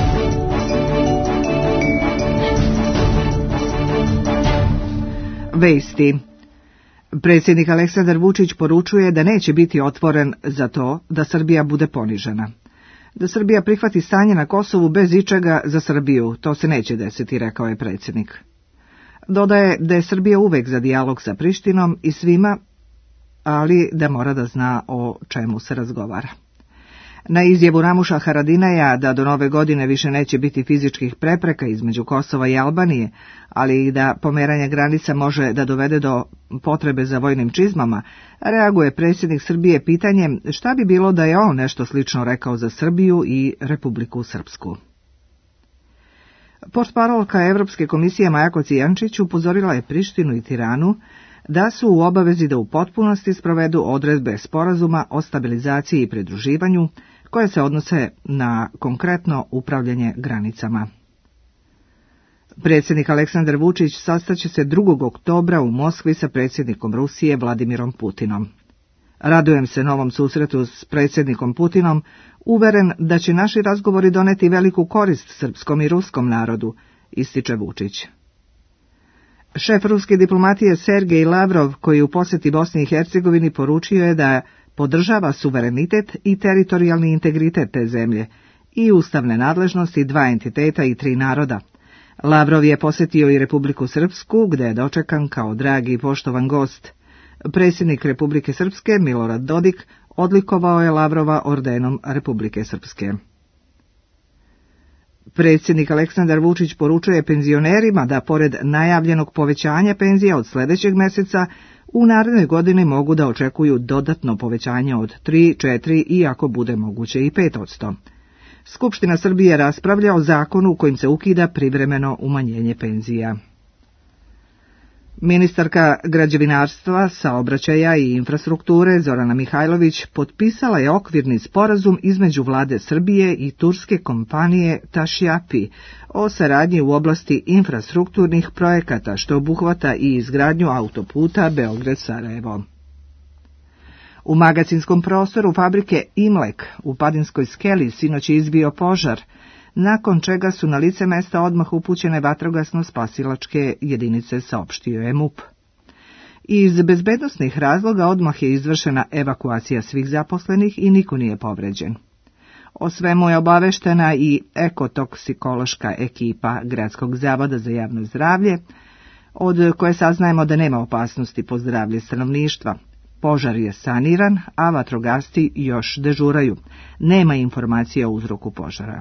Vesti. Predsjednik Aleksandar Vučić poručuje da neće biti otvoren za to da Srbija bude ponižena. Da Srbija prihvati stanje na Kosovu bez ičega za Srbiju, to se neće desiti, rekao je predsjednik. Dodaje da je Srbija uvek za dijalog sa Prištinom i svima, ali da mora da zna o čemu se razgovara. Na izjavu Ramuša Haradinaja da do nove godine više neće biti fizičkih prepreka između Kosova i Albanije, ali i da pomeranje granica može da dovede do potrebe za vojnim čizmama, reaguje predsjednik Srbije pitanjem šta bi bilo da je on nešto slično rekao za Srbiju i Republiku Srpsku. Portparolka Evropske komisije Maja Kocijančić upozorila je Prištinu i Tiranu da su u obavezi da u potpunosti sprovedu odredbe sporazuma o stabilizaciji i pridruživanju koje se odnose na konkretno upravljanje granicama. Predsjednik Aleksandar Vučić sastaće se drugog oktobra u Moskvi sa predsjednikom Rusije Vladimirom Putinom. Radujem se novom susretu s predsjednikom Putinom, uveren da će naši razgovori doneti veliku korist srpskom i ruskom narodu, ističe Vučić. Šef ruske diplomatije Sergej Lavrov, koji u posjeti Bosni i Hercegovini, poručio je da podržava suverenitet i teritorijalni integritet te zemlje i ustavne nadležnosti dva entiteta i tri naroda. Lavrov je posjetio i Republiku Srpsku, gdje je dočekan kao dragi i poštovan gost. Predsjednik Republike Srpske, Milorad Dodik, odlikovao je Lavrova ordenom Republike Srpske. Predsjednik Aleksandar Vučić poručuje penzionerima da pored najavljenog povećanja penzija od sljedećeg mjeseca, u narednoj godini mogu da očekuju dodatno povećanje od tri, četiri i ako bude moguće i pet posto. Skupština Srbije raspravlja o zakonu kojim se ukida privremeno umanjenje penzija. Ministarka građevinarstva, saobraćaja i infrastrukture Zorana Mihajlović potpisala je okvirni sporazum između vlade Srbije i turske kompanije Tašjapi o saradnji u oblasti infrastrukturnih projekata, što obuhvata i izgradnju autoputa Beograd-Sarajevo. U magacinskom prostoru fabrike Imlek u Padinskoj skeli sinoć je izbio požar, nakon čega su na lice mesta odmah upućene vatrogasno-spasilačke jedinice, saopštio je MUP. Iz bezbednosnih razloga odmah je izvršena evakuacija svih zaposlenih i niko nije povređen. O svemu je obaveštena i ekotoksikološka ekipa Gradskog zavoda za javno zdravlje, od koje saznajemo da nema opasnosti po zdravlje stanovništva. Požar je saniran, a vatrogasci još dežuraju. Nema informacije o uzroku požara.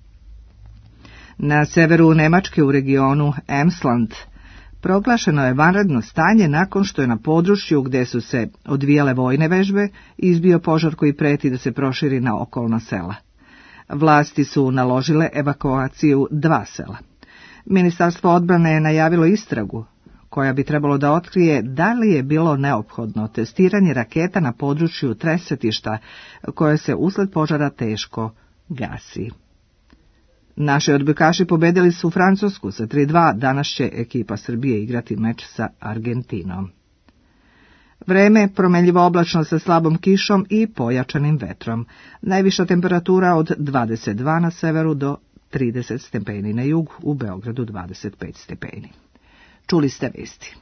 Na severu Nemačke u regionu Emsland proglašeno je vanredno stanje nakon što je na području gdje su se odvijale vojne vežbe izbio požar koji preti da se proširi na okolna sela. Vlasti su naložile evakuaciju dva sela. Ministarstvo odbrane je najavilo istragu koja bi trebalo da otkrije da li je bilo neophodno testiranje raketa na području tresetišta koje se usled požara teško gasi. Naši odbojkaši pobedili su Francusku sa tri dva, danas će ekipa Srbije igrati meč sa Argentinom. Vreme promenljivo oblačno sa slabom kišom i pojačanim vetrom. Najviša temperatura od dvadeset dva na severu do trideset stepeni na jugu, u Beogradu dvadeset pet stepeni. Čuli ste vesti.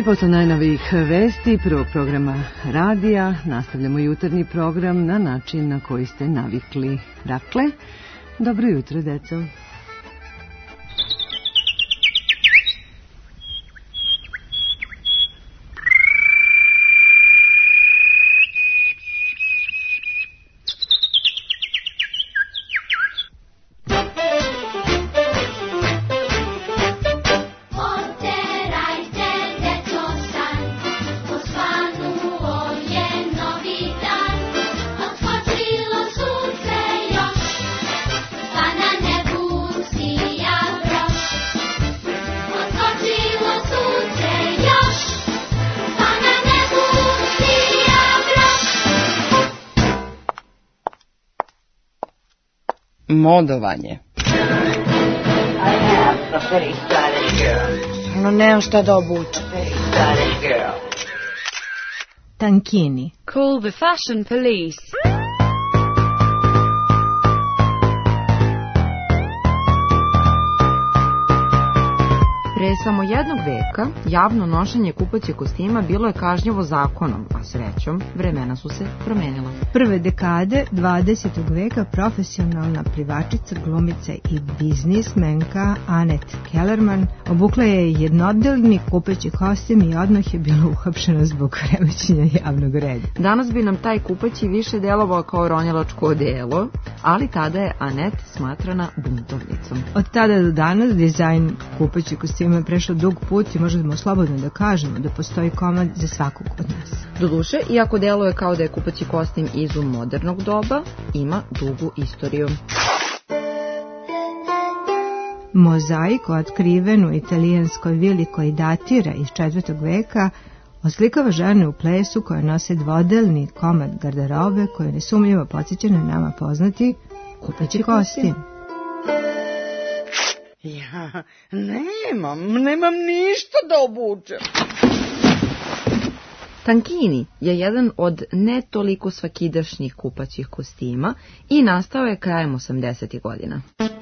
posle najnovijih vesti prvog programa radija nastavljamo jutarnji program na način na koji ste navikli. Dakle, dobro jutro, deco. Modovanje. No, nemam šta da obučem. Tankini. Call the fashion police. Pre samo jednog veka javno nošenje kupaćeg kostima bilo je kažnjivo zakonom, a srećom vremena su se promenila. Prve dekade dvadesetog veka profesionalna plivačica, glumica i biznismenka Annette Kellerman obukla je jednodelni kupaći kostim i odmah je bila uhapšena zbog remećenja javnog reda. Danas bi nam taj kupaći više delovao kao ronjelačko odelo, ali tada je Annette smatrana buntovnicom. Od tada do danas dizajn kupaćeg kostima je prešao dug put i možemo slobodno da kažemo da postoji komad za svakog od nas. Doduše, iako deluje kao da je kupaći kostim izum modernog doba, ima dugu istoriju. Mozaik otkriven u italijanskoj vili koji datira iz četvrtog veka oslikava žene u plesu koje nose dvodelni komad garderobe koji nesumljivo podsjeća na nama poznati kupaći kostim. Ja nemam, nemam ništa da obučem. Tankini je jedan od ne toliko svakidašnjih kupaćih kostima i nastao je krajem osamdesetih godina.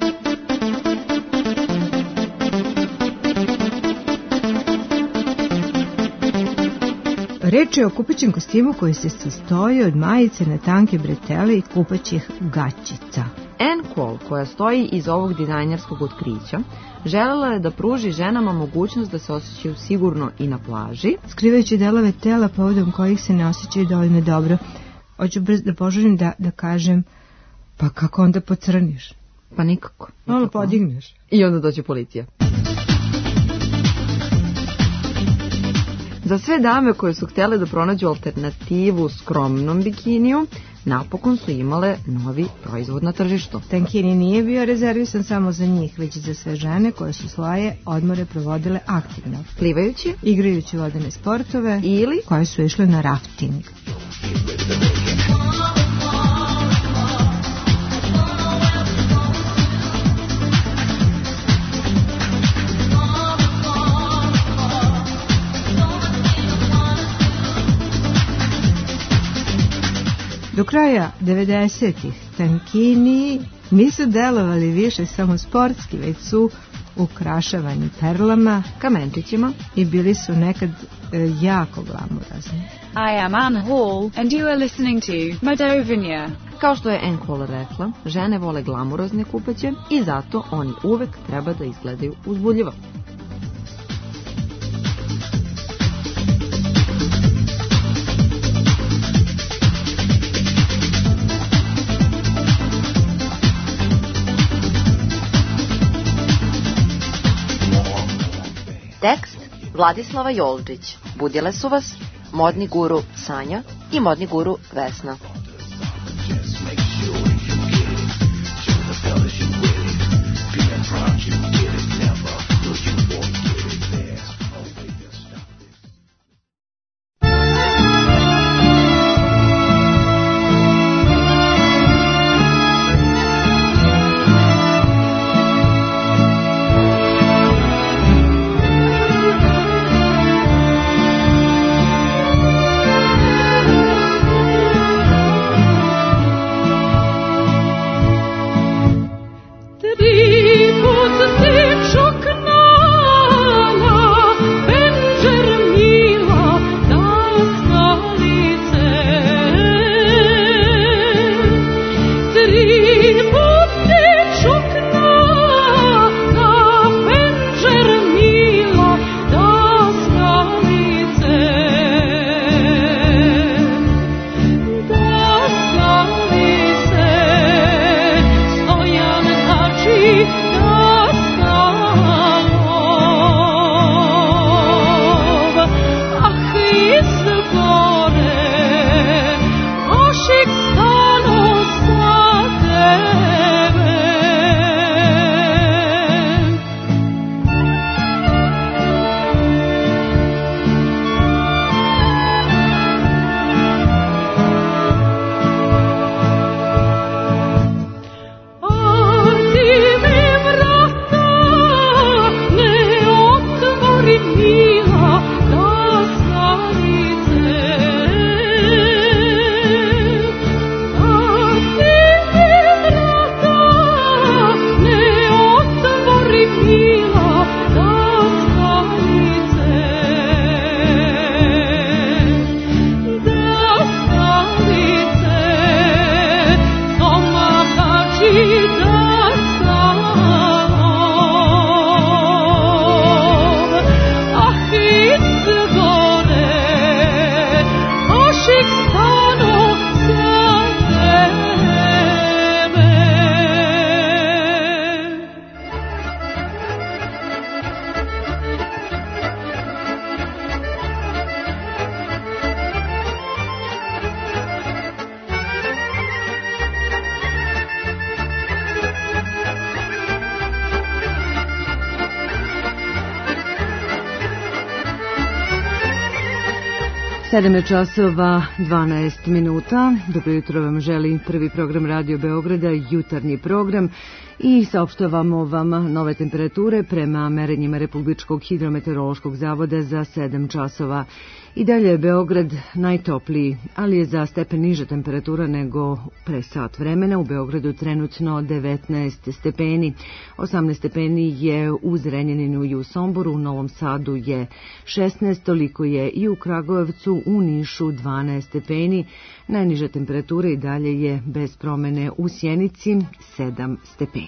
Reč je o kupaćem kostimu koji se sastoji od majice na tanke bretele i kupaćih gaćica. Anne Cole, koja stoji iz ovog dizajnerskog otkrića, želela je da pruži ženama mogućnost da se osjećaju sigurno i na plaži, skrivajući delove tela povodom kojih se ne osjećaju dovoljno dobro. Hoću brzo da poželim da, da kažem, pa kako onda pocrniš? Pa nikako. Malo podigneš. I onda dođe policija. Za sve dame koje su htjele da pronađu alternativu skromnom bikiniju, napokon su imale novi proizvod na tržištu. Tankini nije bio rezervisan samo za njih, već i za sve žene koje su svoje odmore provodile aktivno, plivajući, igrajući vodene sportove ili koje su išle na rafting. Do kraja devedesetih tankini nisu delovali više samo sportski, već su ukrašavani perlama, kamenčićima i bili su nekad e, jako glamurozni. I am Anne Hall and you are listening to Modovinja. Kao što je Anne Cole rekla, žene vole glamurozne kupaće i zato oni uvek treba da izgledaju uzbudljivo. Tekst Vladislava Jolčić. Budile su vas modni guru Sanja i modni guru Vesna. sedam je časova dvanaest minuta. Dobro jutro vam želi prvi program Radio Beograda, jutarnji program, i saopštavamo vam nove temperature prema merenjima Republičkog hidrometeorološkog zavoda za sedam časova. I dalje je Beograd najtopliji, ali je za stepen niža temperatura nego pre sat vremena. U Beogradu trenutno devetnaest stepeni, osamnaest stepeni je u Zrenjaninu i u Somboru, u Novom Sadu je šesnaest, toliko je i u Kragujevcu, u Nišu dvanaest stepeni. Najniža temperatura i dalje je bez promene u Sjenici sedam stepeni.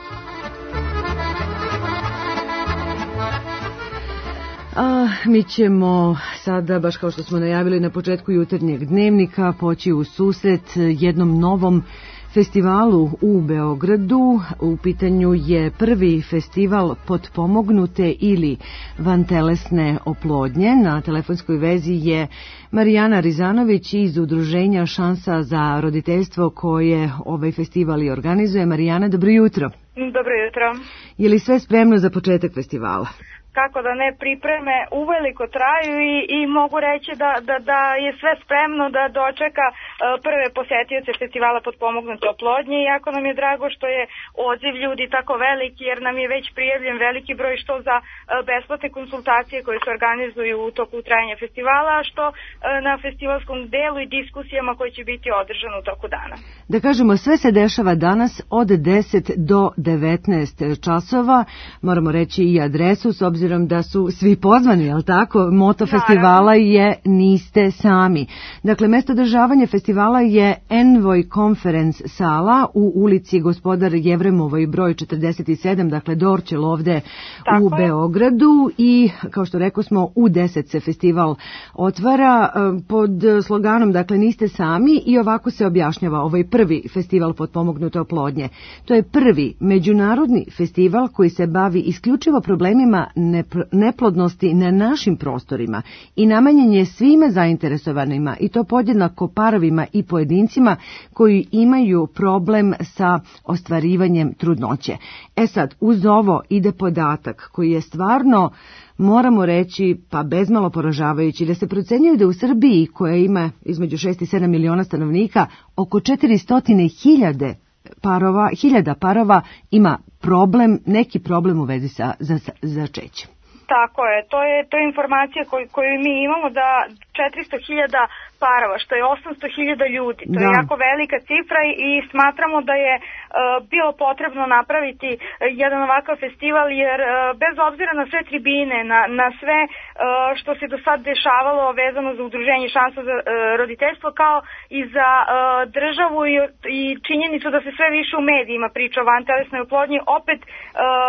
A mi ćemo sada, baš kao što smo najavili na početku jutarnjeg dnevnika, poći u susret jednom novom festivalu u Beogradu. U pitanju je prvi festival potpomognute ili vantelesne oplodnje. Na telefonskoj vezi je Marijana Rizanović iz udruženja Šansa za roditeljstvo koje ovaj festival i organizuje. Marijana, dobro jutro. Dobro jutro. Je li sve spremno za početak festivala? Kako da ne, pripreme uveliko traju i, i mogu reći da, da, da je sve spremno da dočeka uh, prve posetioce festivala potpomognute oplodnje, i jako nam je drago što je odziv ljudi tako veliki, jer nam je već prijavljen veliki broj što za uh, besplatne konsultacije koje se organizuju u toku trajanja festivala, a što uh, na festivalskom delu i diskusijama koje će biti održane u toku dana. Da kažemo, sve se dešava danas od deset do devetnaest časova. Moramo reći i adresu, s obzirom da su svi pozvani, jel tako? Moto festivala je Niste sami. Dakle, mesto održavanja festivala je Envoy Conference sala u ulici Gospodar Jevremovoj broj četrdeset sedam, dakle Dorćel ovde tako u Beogradu, i kao što rekao smo, u deset se festival otvara pod sloganom, dakle, Niste sami, i ovako se objašnjava ovaj prvi festival potpomognute oplodnje. To je prvi međunarodni festival koji se bavi isključivo problemima neplodnosti na našim prostorima i namenjen je svima zainteresovanima, i to podjednako parovima i pojedincima koji imaju problem sa ostvarivanjem trudnoće. E sad, uz ovo ide podatak koji je stvarno, moramo reći, pa bezmalo poražavajući, da se procenjuje da u Srbiji, koja ima između šest i sedam miliona stanovnika, oko četiristo hiljada parova, hiljada parova ima problem, neki problem u vezi sa začećem. Tako je, to je to je informacija koju, koju mi imamo, da četiristo hiljada parova, što je osamsto hiljada ljudi. To da. je jako velika cifra i, i smatramo da je uh, bilo potrebno napraviti uh, jedan ovakav festival, jer uh, bez obzira na sve tribine, na, na sve uh, što se do sad dešavalo vezano za udruženje Šansa za uh, roditeljstvo, kao i za uh, državu i, i činjenicu da se sve više u medijima priča o vantelesnoj oplodnji, opet uh,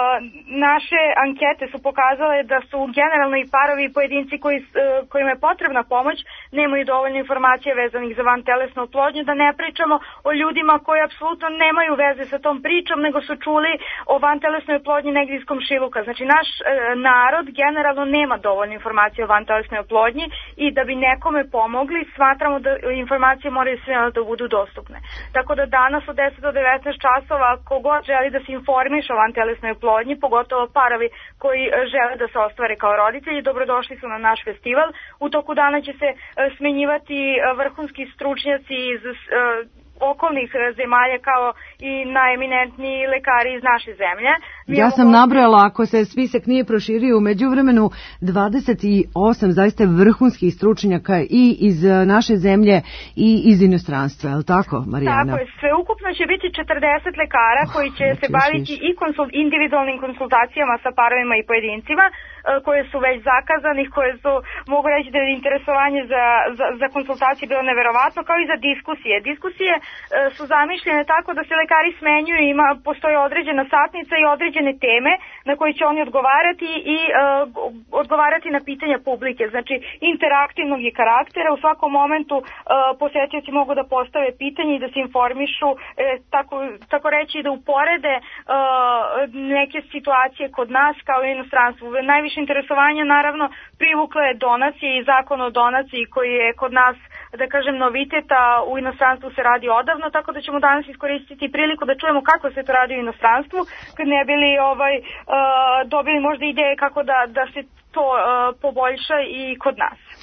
naše ankete su pokazale da su generalno i parovi i pojedinci koji, uh, kojima je potrebna pomoć nemaju dovoljno informacija vezanih za vantelesnu oplodnju, da ne pričamo o ljudima koji apsolutno nemaju veze sa tom pričom, nego su čuli o vantelesnoj oplodnji negdje iz komšiluka. Znači, naš e, narod generalno nema dovoljno informacija o vantelesnoj oplodnji, i da bi nekome pomogli, smatramo da informacije moraju sve da budu dostupne. Tako da danas od deset do devetnaest časova, kogod želi da se informiše o vantelesnoj oplodnji, pogotovo parovi koji žele da se ostvare kao roditelji, dobrodošli su na naš festival. U toku dana će se e, smenjivati vrhunski stručnjaci iz uh, okolnih zemalja, kao i najeminentniji lekari iz naše zemlje. Mi ja sam nabrojala, ako se spisak nije proširio u međuvremenu, dvadeset osam zaista vrhunskih stručnjaka i iz naše zemlje i iz inostranstva, je li tako, Marijana? Tako je, sveukupno će biti četrdeset lekara oh, koji će se baviti i konsul, individualnim konsultacijama sa parovima i pojedincima, koje su već zakazani, koje su, mogu reći da je interesovanje za, za, za konsultacije bilo neverovatno, kao i za diskusije. Diskusije e, su zamišljene tako da se lekari smenjuju, ima, postoji određena satnica i određene teme na koje će oni odgovarati i e, odgovarati na pitanja publike. Znači, interaktivnog je karaktera, u svakom momentu e, posetioci mogu da postave pitanje i da se informišu, e, tako, tako reći, da uporede e, neke situacije kod nas kao i inostranstvu. Najviše interesovanja naravno privukle je donacije i zakon o donaciji koji je kod nas, da kažem, novitet, a u inostranstvu se radi odavno, tako da ćemo danas iskoristiti priliku da čujemo kako se to radi u inostranstvu, kad ne bili ovaj, uh, dobili možda ideje kako da, da se to uh, poboljša i kod nas.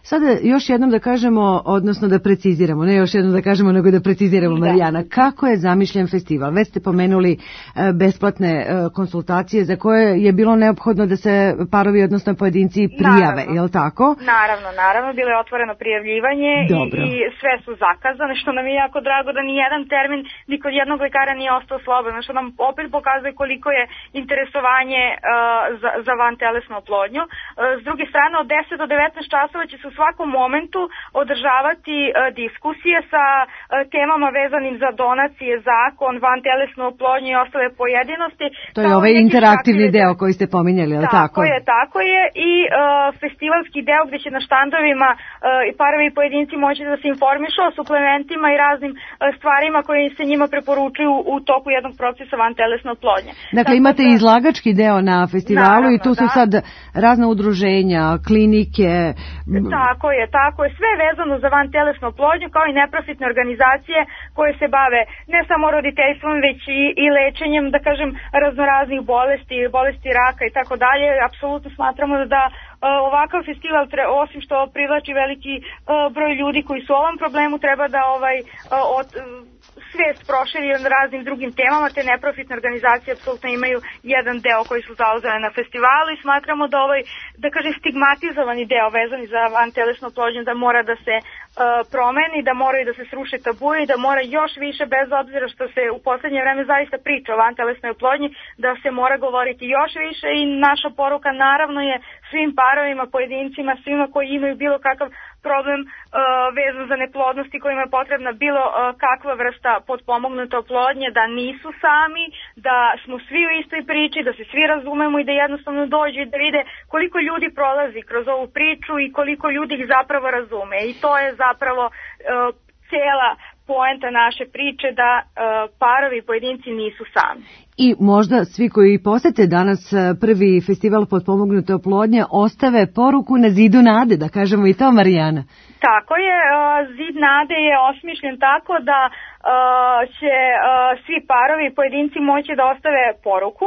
Sada još jednom da kažemo, odnosno da preciziramo, ne još jednom da kažemo, nego da preciziramo, Marijana, kako je zamišljen festival? Već ste pomenuli besplatne konsultacije za koje je bilo neophodno da se parovi, odnosno pojedinci prijave, je li tako? Naravno, naravno, bilo je otvoreno prijavljivanje i, i sve su zakazane, što nam je jako drago da ni jedan termin ni kod jednog lekara nije ostao slobodan, što nam opet pokazuje koliko je interesovanje uh, za, za vantelesnu oplodnju. Uh, s druge strane, od deset do devetnaest časova će se u svakom momentu održavati uh, diskusije sa uh, temama vezanim za donacije, zakon, vantelesnu oplodnju i ostale pojedinosti. To je ovaj interaktivni deo koji ste pominjali, ali tako? Tako je, tako je i uh, festivalski deo gde će na štandovima uh, i parovi i pojedinci moći da se informišu o suplementima i raznim uh, stvarima koje se njima preporučuju u toku jednog procesa vantelesne oplodnje. Dakle, tako imate da, izlagački deo na festivalu, naravno, i tu su da. sad razna udruženja, klinike. Tako je, tako je. Sve vezano za vantelesnu oplodnju, kao i neprofitne organizacije koje se bave ne samo roditeljstvom, već i, i lečenjem, da kažem, raznoraznih bolesti, bolesti raka i tako dalje. Apsolutno smatramo da uh, ovakav festival, tre, osim što privlači veliki uh, broj ljudi koji su u ovom problemu, treba da ovaj uh, od, uh, svest proširi na raznim drugim temama, te neprofitne organizacije apsolutno imaju jedan deo koji su zauzeli na festivalu i smatramo da ovaj, da kažem, stigmatizovani deo vezani za vantelesnu oplodnju da mora da se uh, promeni, da moraju da se sruše tabuje i da mora još više, bez obzira što se u poslednje vreme zaista priča o vantelesnoj oplodnji, da se mora govoriti još više i naša poruka naravno je svim parovima, pojedincima, svima koji imaju bilo kakav problem uh, vezan za neplodnosti kojima je potrebna bilo uh, kakva vrsta potpomognute oplodnje, da nisu sami, da smo svi u istoj priči, da se svi razumemo i da jednostavno dođu i da vide koliko ljudi prolazi kroz ovu priču i koliko ljudi ih zapravo razume. I to je zapravo uh, cela poenta naše priče, da uh, parovi i pojedinci nisu sami. I možda svi koji posete danas prvi festival potpomognute oplodnje ostave poruku na zidu nade, da kažemo i to, Marijana. Tako je, zid nade je osmišljen tako da će svi parovi i pojedinci moći da ostave poruku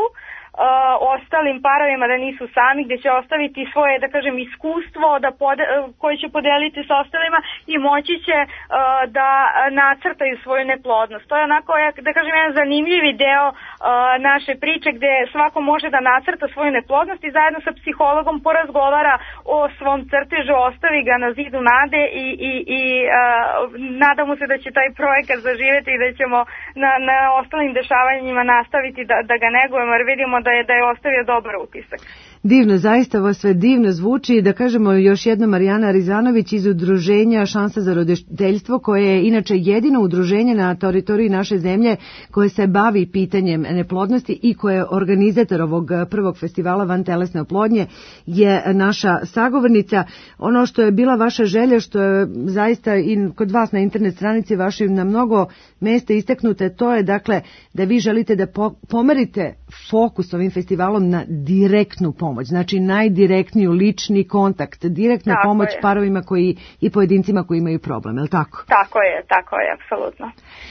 ostalim parovima da nisu sami, gde će ostaviti svoje, da kažem, iskustvo da pode, koje će podeliti sa ostalima i moći će uh, da nacrtaju svoju neplodnost. To je onako, da kažem, jedan zanimljivi deo uh, naše priče gde svako može da nacrta svoju neplodnost i zajedno sa psihologom porazgovara o svom crtežu, ostavi ga na zidu nade i, i, i uh, nadamo se da će taj projekat zaživeti i da ćemo na, na ostalim dešavanjima nastaviti da, da ga negujemo, jer vidimo da je, da je ostavio dobar utisak. Divno, zaista ovo sve divno zvuči. Da kažemo još jedno, Marijana Rizanović iz udruženja Šansa za roditeljstvo, koje je inače jedino udruženje na teritoriji naše zemlje koje se bavi pitanjem neplodnosti i koje je organizator ovog prvog festivala vantelesne oplodnje, je naša sagovornica. Ono što je bila vaša želja, što je zaista i kod vas na internet stranici vašoj na mnogo mesta istaknute, to je dakle da vi želite da pomerite fokus ovim festivalom na direktnu pomoć, znači najdirektniju lični kontakt, direktna tako pomoć je. Parovima koji i pojedincima koji imaju problem, je li tako? Tako je, tako je, apsolutno.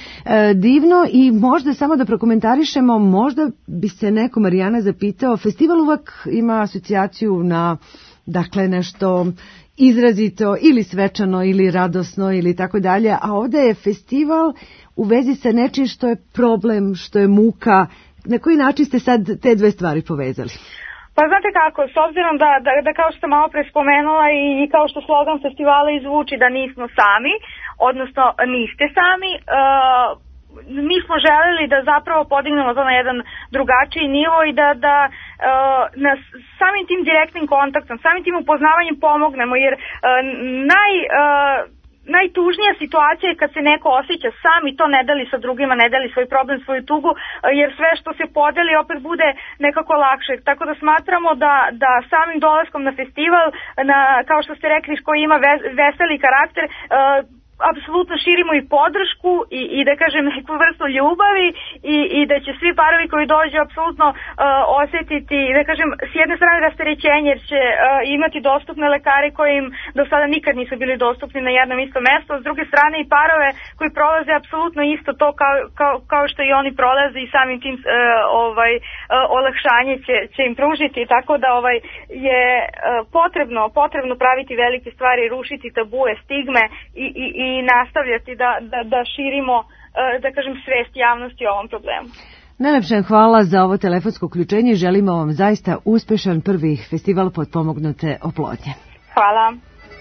E, divno, i možda samo da prokomentarišemo, možda bi se neko, Marijana, zapitao, festival uvek ima asocijaciju na, dakle, nešto izrazito ili svečano ili radosno ili tako dalje, a ovde je festival u vezi sa nečim što je problem, što je muka. Na koji način ste sad te dve stvari povezali? Pa znate kako, s obzirom da, da, da kao što sam malo pre spomenula i, i kao što slogan festivala izvuči da nismo sami, odnosno niste sami, uh, mi smo želeli da zapravo podignemo to na jedan drugačiji nivo i da, da uh, na samim tim direktnim kontaktom, samim tim upoznavanjem pomognemo, jer uh, naj... Uh, najtužnija situacija je kad se neko osjeća sam i to ne deli sa drugima, ne deli svoj problem, svoju tugu, jer sve što se podeli opet bude nekako lakše. Tako da smatramo da, da samim dolaskom na festival, na, kao što ste rekli, koji ima veseli karakter, apsolutno širimo i podršku i, i da kažem neku vrstu ljubavi i, i da će svi parovi koji dođu apsolutno uh, osjetiti, da kažem, s jedne strane rasterećenje jer će uh, imati dostupne lekare koji im do sada nikad nisu bili dostupni na jednom istom mjestu, a s druge strane i parove koji prolaze apsolutno isto to kao, kao, kao što i oni prolaze i samim tim uh, ovaj, uh, olakšanje će, će im pružiti, tako da ovaj, je uh, potrebno, potrebno praviti velike stvari, rušiti tabue, stigme i, i, i nastavljati da, da, da širimo, da kažem, svest javnosti o ovom problemu. Najlepše hvala za ovo telefonsko uključenje i želimo vam zaista uspešan prvi festival potpomognute oplodnje. Hvala.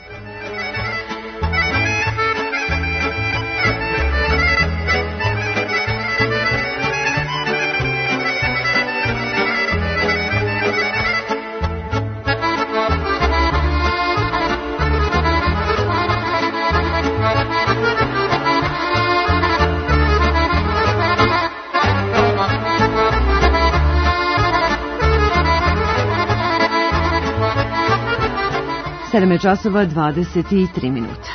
sedam časova dvadeset tri minuta.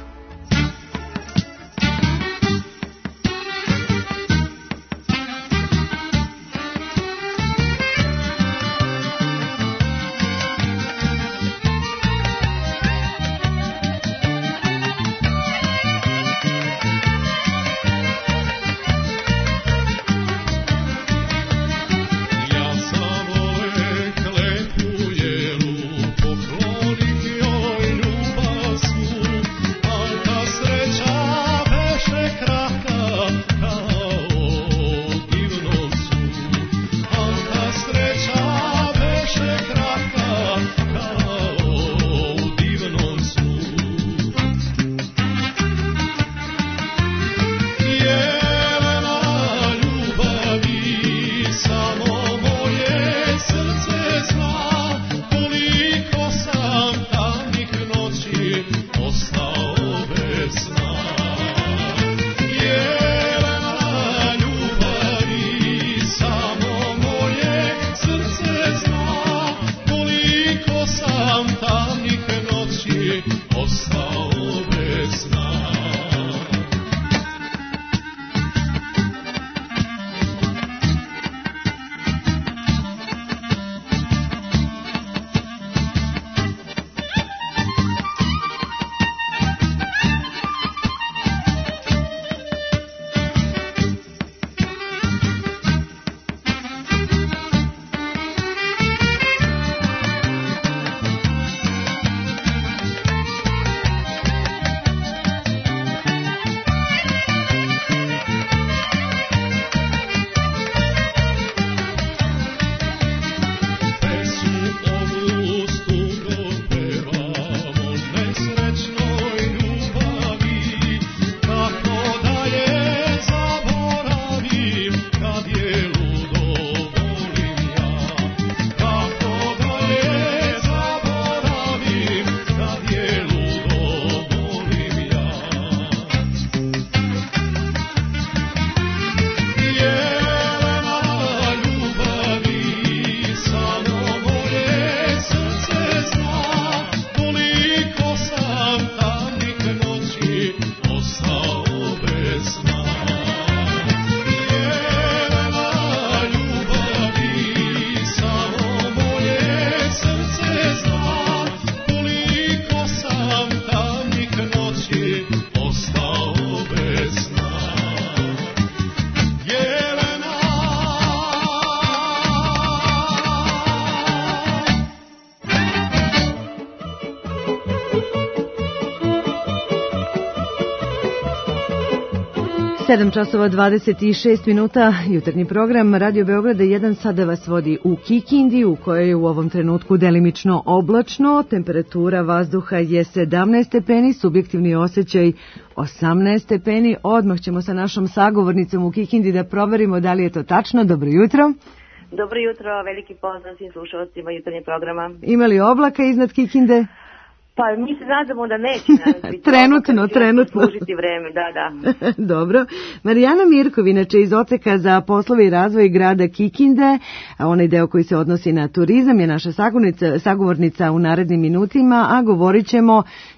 sedam časova dvadeset šest minuta, jutarnji program Radio Beograda jedan sada vas vodi u Kikindi, u kojoj je u ovom trenutku delimično oblačno, temperatura vazduha je sedamnaest stepeni, subjektivni osjećaj osamnaest stepeni. Odmah ćemo sa našom sagovornicom u Kikindi da proverimo da li je to tačno. Dobro jutro. Dobro jutro, veliki pozdrav svim slušalcima jutarnjeg programa. Ima li oblaka iznad Kikinde? Pa mi se nadamo da neće nas biti. trenutno, oblaka, trenutno. Služiti vreme, da, da. Dobro. Marijana Mirkov, inače iz Odseka za poslove i razvoj grada Kikinde, a onaj deo koji se odnosi na turizam, je naša sagovornica, sagovornica u narednim minutima, a govorit ćemo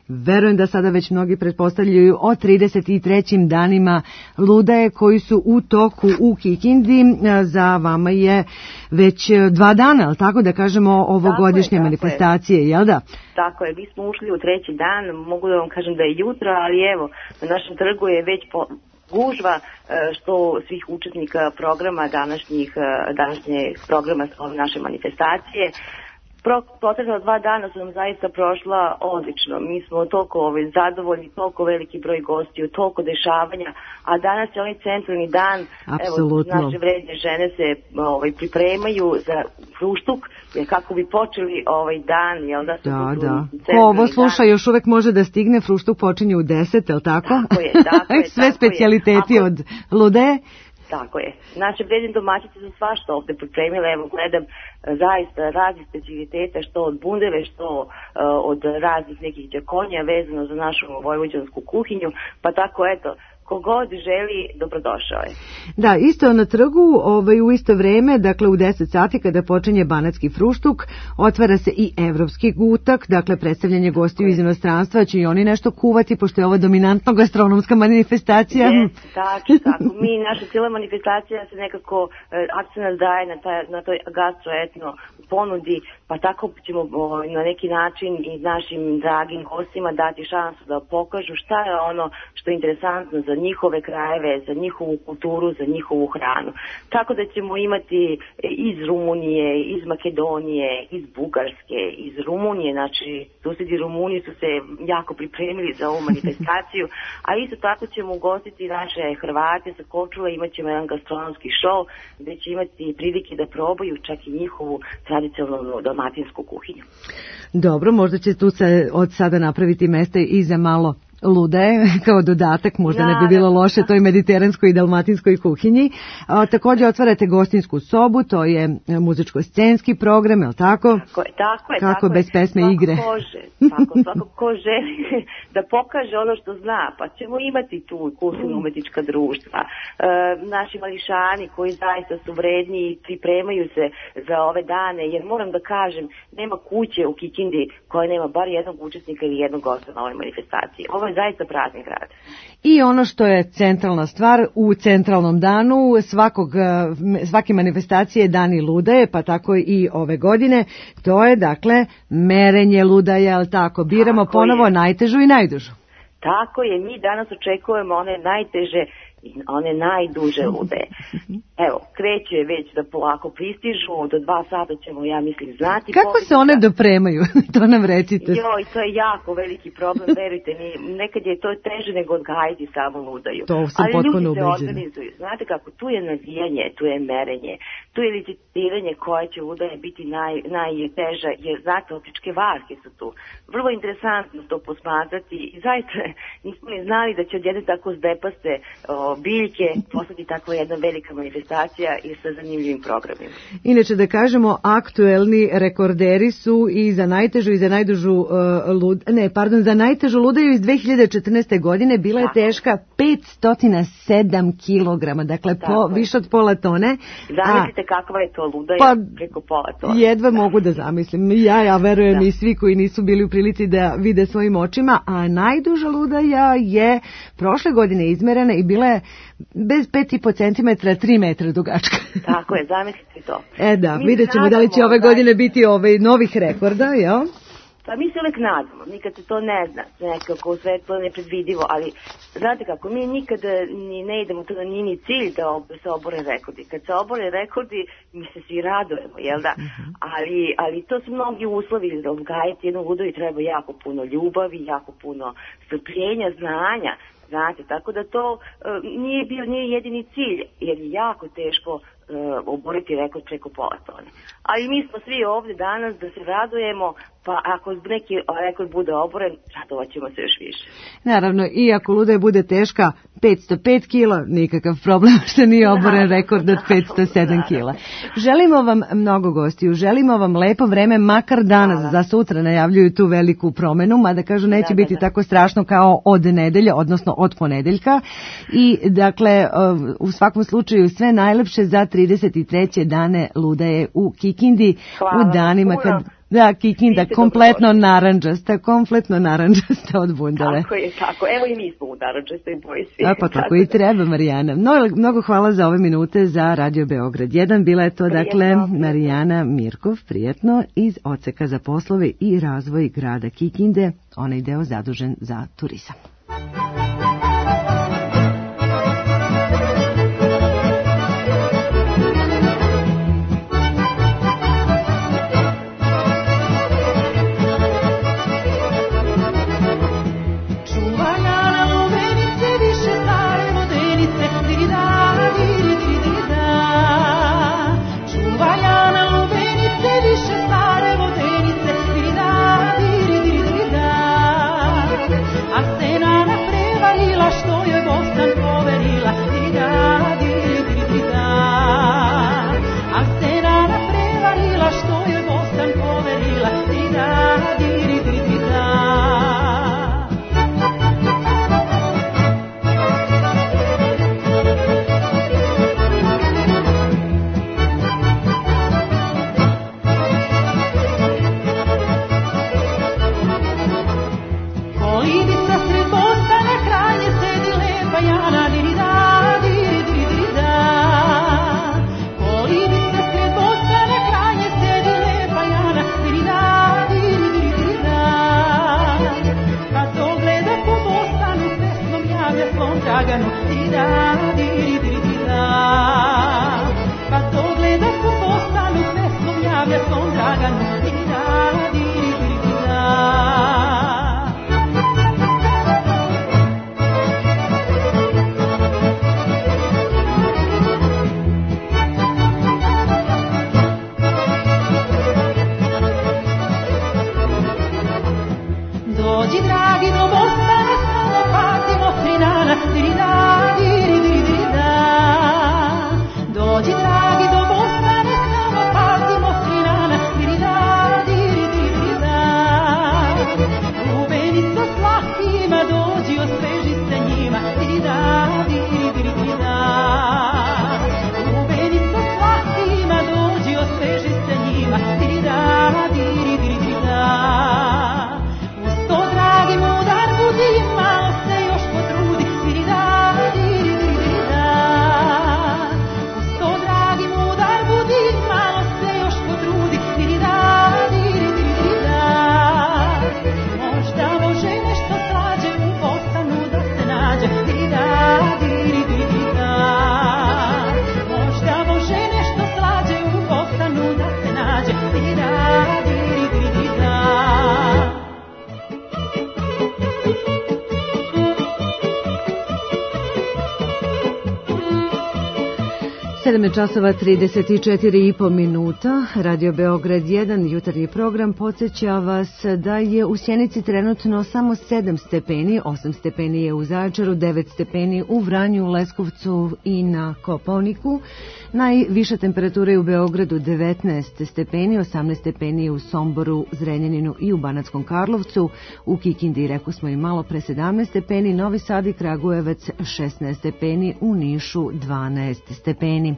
Verujem da sada već mnogi pretpostavljaju o trideset trećim danima ludaje koji su u toku u Kikindi. Za vama je već dva dana, ali tako da kažemo, ovogodišnje manifestacije, jel da? Tako je, mi smo ušli u treći dan, mogu da vam kažem da je jutro, ali evo, na našem trgu je već po gužva što svih učesnika programa današnjih, današnjeg programa naše manifestacije. Protekla dva dana su nam zaista prošla odlično. Mi smo toliko ovaj, zadovoljni, toliko veliki broj gostiju, toliko dešavanja, a danas je onaj centralni dan. Apsolutno. Evo, naše vredne žene se ovaj, pripremaju za fruštuk, jer kako bi počeli ovaj dan, jel da su da, da. Ko ovo sluša dan. Još uvek može da stigne, fruštuk počinje u deset, jel tako? Tako je, tako je. Sve specijaliteti Ako... od lude. Tako je. Naše vredne domaćice su svašta ovde pripremile, evo gledam zaista raznih specialiteta, što od bundeve, što uh, od raznih nekih đakonja vezano za našu vojvođansku kuhinju, pa tako eto, kogod želi, dobrodošao je. Da, isto na trgu, ovaj, u isto vreme, dakle u deset sati kada počinje banatski fruštuk, otvara se i evropski gutak, dakle predstavljanje gostiju iz inostranstva, će i oni nešto kuvati, pošto je ovo dominantno gastronomska manifestacija. Je, tačno, tako. Mi, naša cijela manifestacija se nekako eh, akcent daje na, taj, na toj gastroetno ponudi, pa tako ćemo o, na neki način i našim dragim gostima dati šansu da pokažu šta je ono što je interesantno za njihove krajeve, za njihovu kulturu, za njihovu hranu. Tako da ćemo imati iz Rumunije, iz Makedonije, iz Bugarske, iz Rumunije, znači susedi Rumuni su se jako pripremili za ovu manifestaciju, a isto tako ćemo ugostiti naše Hrvate sa Korčule, imat ćemo jedan gastronomski show gde će imati prilike da probaju čak i njihovu tradicionalnu dalmatinsku kuhinju. Dobro, možda će tu se od sada napraviti mesta i za malo ludaje kao dodatak, možda ne bi bilo loše toj mediteranskoj i dalmatinskoj kuhinji. A, takođe otvarate gostinsku sobu, to je muzičko-scenski program, je li tako? Tako je, tako je. Kako tako bez pesme svako igre? Kože, svako, svako ko želi da pokaže ono što zna, pa ćemo imati tu kulturno-umetnička društva. E, naši mališani koji zaista su vredni i pripremaju se za ove dane, jer moram da kažem, nema kuće u Kikindi koja nema bar jednog učesnika ili jednog gosta na ovoj manifestaciji. Ovo je zaista prazni grad. I ono što je centralna stvar u centralnom danu svakog, svake manifestacije Dani ludaje, pa tako i ove godine, to je dakle merenje ludaja, ali tako, biramo tako ponovo je. Najtežu i najdužu. Tako je, mi danas očekujemo one najteže i one najduže lude. Evo, kreće već da polako pristižu, do dva sata ćemo, ja mislim, znati. Kako se one dopremaju? To nam recite. Joj, to je jako veliki problem, verujte mi. Nekad je to teže nego odgajiti samo ludaju. To sam ali potpuno ljudi se ubeđena. organizuju. Znate kako, tu je navijanje, tu je merenje, tu je licitiranje koje će ludaje biti naj, najteža, jer znate, optičke varke su tu. Vrlo interesantno to posmatrati i zaista nismo ni znali da će odjedno tako zdepaste o, biljke postati tako jedna velika manifestacija i sa zanimljivim programima. Inače da kažemo, aktuelni rekorderi su i za najtežu i za najdužu uh, lud, ne, pardon, za najtežu ludaju iz dve hiljade četrnaeste godine bila je tako teška petsto sedam kilograma, dakle po, više od pola tone. Zamislite kakva je to ludaja pa, preko pola tone. Jedva mogu da zamislim. Ja, ja verujem da. I svi koji nisu bili u prilici da vide svojim očima, a najduža ludaja je prošle godine izmerena i bila je bez pet i po centimetra, tri metra dugačka. Tako je, zamislite to. E da, mi vidjet ćemo da li će ove godine biti ovaj novih rekorda, jel? Pa mi se uvek nadamo, nikad se to ne zna, nekako sve to nepredvidivo, ali znate kako, mi nikad ni ne idemo, to nije ni cilj da ob, se obore rekordi. Kad se obore rekordi, mi se svi radujemo, jel da? Uh-huh. Ali, ali to su mnogi uslovi, da odgajati jednu ludoju treba jako puno ljubavi, jako puno strpljenja, znanja. Znate, tako da to uh, nije bio nije jedini cilj, jer je jako teško uh, oboriti rekord preko pola tone. Ali mi smo svi ovdje danas da se radujemo, pa ako neki rekord bude oboren, radovat ćemo se još više. Naravno, i ako luda bude teška petsto pet kila, nikakav problem što nije oboren rekord od petsto sedam kila. Želimo vam mnogo gostiju, želimo vam lepo vreme, makar danas, Hvala. Za sutra najavljuju tu veliku promenu, mada kažu neće da, biti da, da. tako strašno kao od nedelje, odnosno od ponedeljka. I dakle, u svakom slučaju sve najlepše za trideset treće dane ludaje u Kikindi. Hvala. U danima kad Da, Kikinda, kompletno naranđasta, kompletno naranđasta od bundale. Tako je, tako. Evo i mi smo u naranđastoj boji svi. A pa tako i treba, Marijana. Mnogo, mnogo hvala za ove minute za Radio Beograd jedan. Bila je to, prijetno, dakle, Marijana Mirkov, prijetno, iz Odseka za poslove i razvoj grada Kikinde, onaj deo zadužen za turizam. sedam časova trideset četiri i po minuta. Radio Beograd jedan, jutarnji program, podsjeća vas da je u Sjenici trenutno samo sedam stepeni, osam stepeni je u Zaječaru, devet stepeni u Vranju, Leskovcu i na Kopaoniku. Najviša temperatura je u Beogradu devetnaest stepeni, osamnaest stepeni u Somboru, Zrenjaninu i u Banatskom Karlovcu. U Kikindi, rekao smo i malo pre, sedamnaest stepeni, Novi Sad i Kragujevac šesnaest stepeni, u Nišu dvanaest stepeni.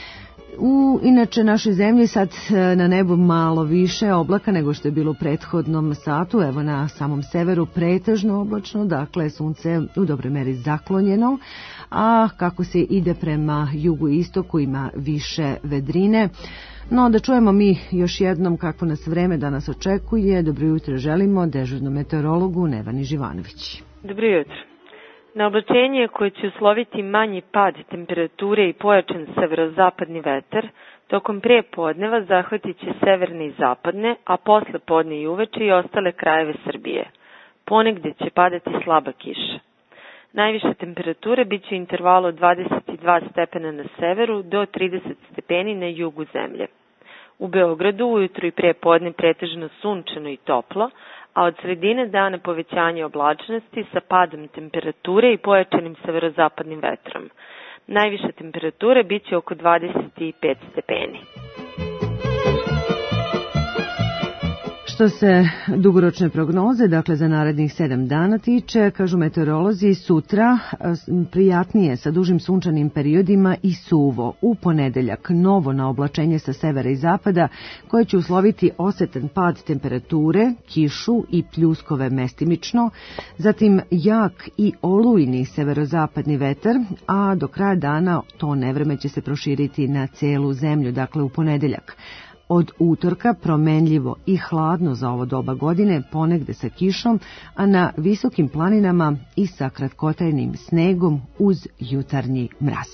U inače našoj zemlji sad na nebu malo više oblaka nego što je bilo u prethodnom satu. Evo na samom severu pretežno oblačno, dakle sunce u dobroj meri zaklonjeno, a kako se ide prema jugu i istoku ima više vedrine. No da čujemo mi još jednom kako nas vreme danas očekuje. Dobro jutro želimo dežurnom meteorologu Nevani Živanović. Dobro jutro. Na oblačenje koje će usloviti manji pad temperature i pojačan severozapadni vetar, tokom pre podneva zahvatit će severne i zapadne, a posle podne i uveče i ostale krajeve Srbije. Ponegde će padati slaba kiša. Najviša temperature bit će u intervalu od dvadeset dva stepena na severu do trideset stepeni na jugu zemlje. U Beogradu ujutru i pre podne pretežno sunčano i toplo, a od sredine dana povećanje oblačnosti sa padom temperature i pojačanim severozapadnim vetrom. Najviša temperatura bit će oko dvadeset pet stepeni. Što se dugoročne prognoze, dakle za narednih sedam dana tiče, kažu meteorolozi, sutra prijatnije sa dužim sunčanim periodima i suvo. U ponedeljak novo naoblačenje sa severa i zapada koje će usloviti osetan pad temperature, kišu i pljuskove mestimično, zatim jak i olujni severozapadni vetar, a do kraja dana to nevreme će se proširiti na celu zemlju, dakle u ponedeljak. Od utorka promenljivo i hladno za ovo doba godine, ponegde sa kišom, a na visokim planinama i sa kratkotrajnim snegom uz jutarnji mraz.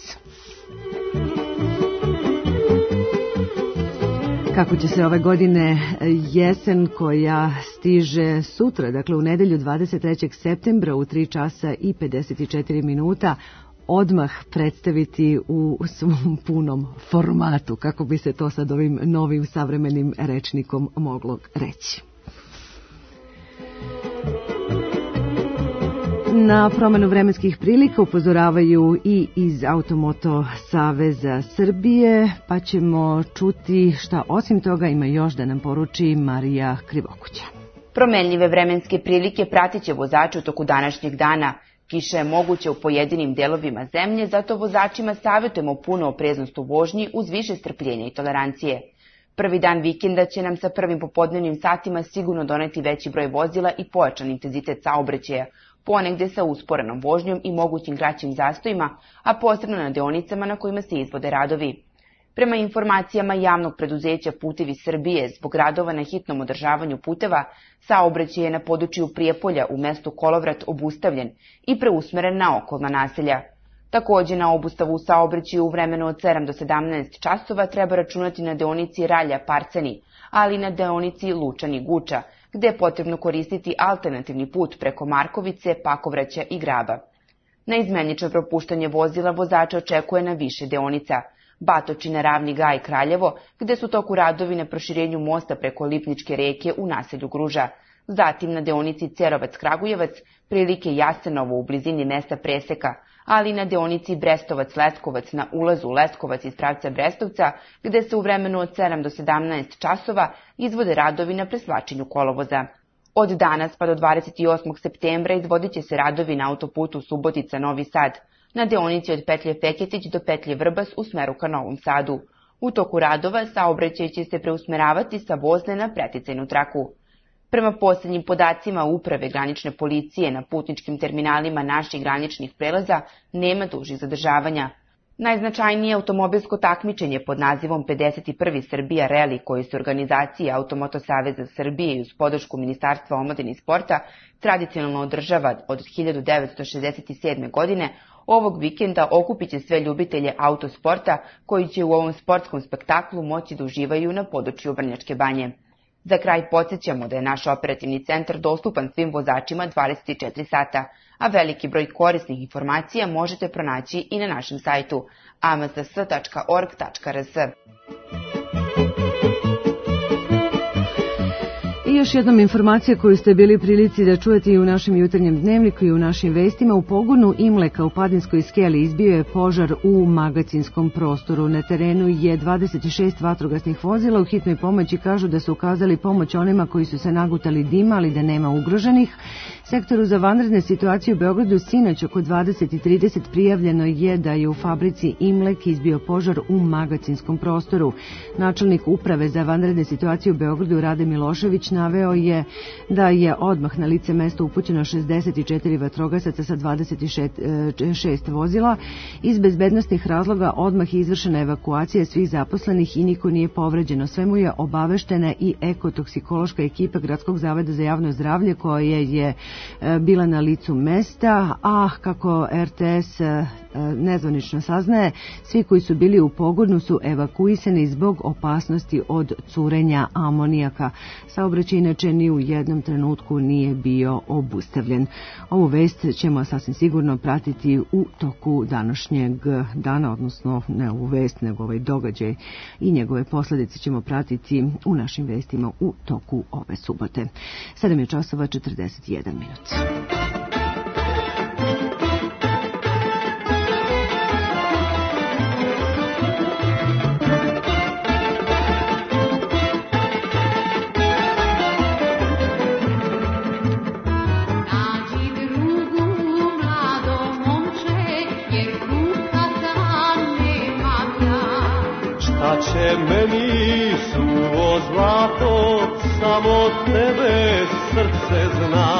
Kako će se ove godine jesen koja stiže sutra, dakle u nedelju dvadeset trećeg septembra u tri časa i pedeset četiri minuta, odmah predstaviti u svom punom formatu, kako bi se to sad ovim novim savremenim rečnikom moglo reći. Na promenu vremenskih prilika upozoravaju i iz Automoto Saveza Srbije, pa ćemo čuti šta osim toga ima još da nam poruči Marija Krivokuća. Promenljive vremenske prilike pratit će vozače u toku današnjeg dana. Kiša je moguća u pojedinim delovima zemlje, zato vozačima savjetujemo puno opreznost u vožnji uz više strpljenja i tolerancije. Prvi dan vikenda će nam sa prvim popodnevnim satima sigurno doneti veći broj vozila i pojačan intenzitet saobraćaja, ponegde sa usporenom vožnjom i mogućim kraćim zastojima, a posebno na deonicama na kojima se izvode radovi. Prema informacijama javnog preduzeća Putevi Srbije, zbog radova na hitnom održavanju puteva, saobraćaj je na području Prijepolja u mestu Kolovrat obustavljen i preusmeren na okolna naselja. Takođe, na obustavu u saobraćaju u vremenu od sedam do sedamnaest časova treba računati na deonici Ralja-Parcani, ali i na deonici Lučani-Guča, gde je potrebno koristiti alternativni put preko Markovice, Pakovraća i Graba. Na izmenično propuštanje vozila vozača očekuje na više deonica – Batočina, Ravni Gaj, Kraljevo, gde su toku radovi na proširenju mosta preko Lipničke reke u naselju Gruža. Zatim na deonici Cerovac-Kragujevac, prilike Jasenovo u blizini mesta preseka, ali i na deonici Brestovac-Leskovac na ulazu Leskovac iz pravca Brestovca, gde se u vremenu od sedam do sedamnaest časova izvode radovi na preslačenju kolovoza. Od danas pa do dvadeset osmog septembra izvodit će se radovi na autoputu Subotica-Novi Sad, na deonici od petlje Feketić do petlje Vrbas u smeru ka Novom Sadu. U toku radova saobraćaj će se preusmeravati sa vozne na preticajnu traku. Prema posljednjim podacima Uprave granične policije na putničkim terminalima naših graničnih prelaza nema dužih zadržavanja. Najznačajnije automobilsko takmičenje pod nazivom pedeset prvi Srbija Rally, koji su organizacije Automoto Saveza Srbije i uz podršku Ministarstva omladine i sporta tradicionalno održava od hiljadu devetsto šezdeset sedme. godine, ovog vikenda okupit će sve ljubitelje autosporta koji će u ovom sportskom spektaklu moći da uživaju na području Vrnjačke Banje. Za kraj podsjećamo da je naš operativni centar dostupan svim vozačima dvadeset četiri sata, a veliki broj korisnih informacija možete pronaći i na našem sajtu a m s s tačka org tačka r s. I još jednom informacija koju ste bili prilici da čujete i u našem jutarnjem dnevniku i u našim vestima. U pogonu Imleka u Padinskoj skeli izbio je požar u magacinskom prostoru. Na terenu je dvadeset šest vatrogasnih vozila. U hitnoj pomoći kažu da su ukazali pomoć onima koji su se nagutali dima, ali da nema ugroženih. Sektoru za vanredne situacije u Beogradu sinoć oko dvadeset i trideset prijavljeno je da je u fabrici Imlek izbio požar u magacinskom prostoru. Načelnik uprave za vanredne situacije u Beogradu Rade Milošević naveo je da je odmah na lice mesta upućeno šezdeset četiri vatrogasaca sa dvadeset šest vozila. Iz bezbednostnih razloga odmah je izvršena evakuacija svih zaposlenih i niko nije povređeno. Svemu je obaveštena i ekotoksikološka ekipa Gradskog zavoda za javno zdravlje koja je bila na licu mesta, a kako R T S nezvanično saznaje, svi koji su bili u pogonu su evakuisani zbog opasnosti od curenja amonijaka. Saobraćaj inače ni u jednom trenutku nije bio obustavljen. Ovu vest ćemo sasvim sigurno pratiti u toku današnjeg dana, odnosno ne ovu vest, nego ovaj događaj i njegove posljedice ćemo pratiti u našim vestima u toku ove subote. sedam je časova četrdeset jedan minut. Čoveče, meni suvo zlato, samo tebe srce zna.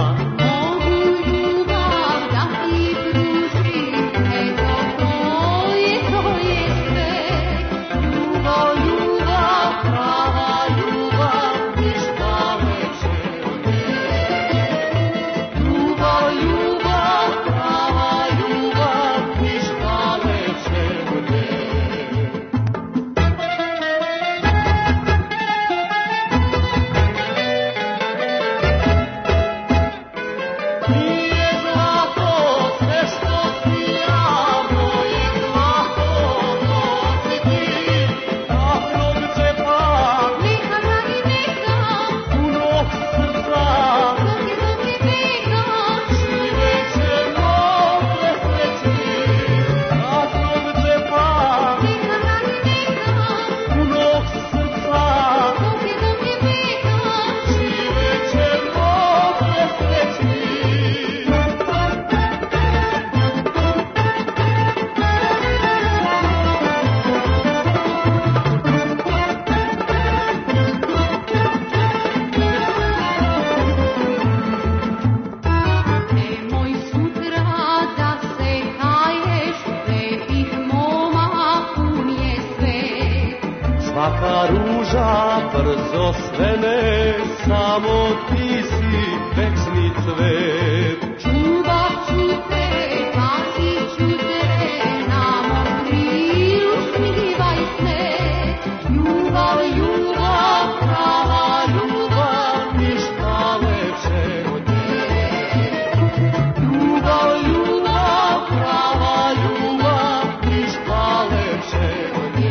Svaka ruža brzo svene, samo ti si večni cvet. Čuvat ću te, patit ću te, na mom krilu smivaj se. Ljubav, ljubav, prava ljubav, ništa lepše od nje. Ljubav, ljubav, prava ljubav, ništa lepše od nje.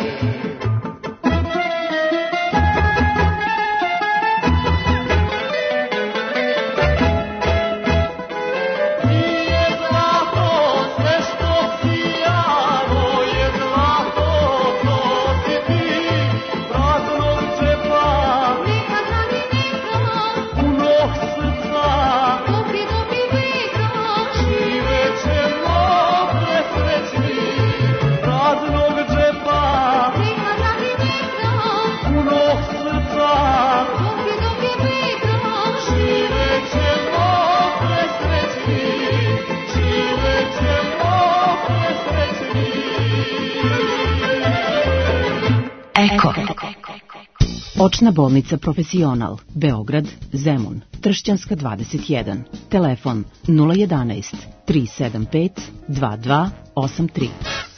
Eko. Očna bolnica Profesional, Beograd, Zemun, Tršćanska dvadeset jedan, telefon nula jedanaest, tri sedam pet, dva dva osam tri.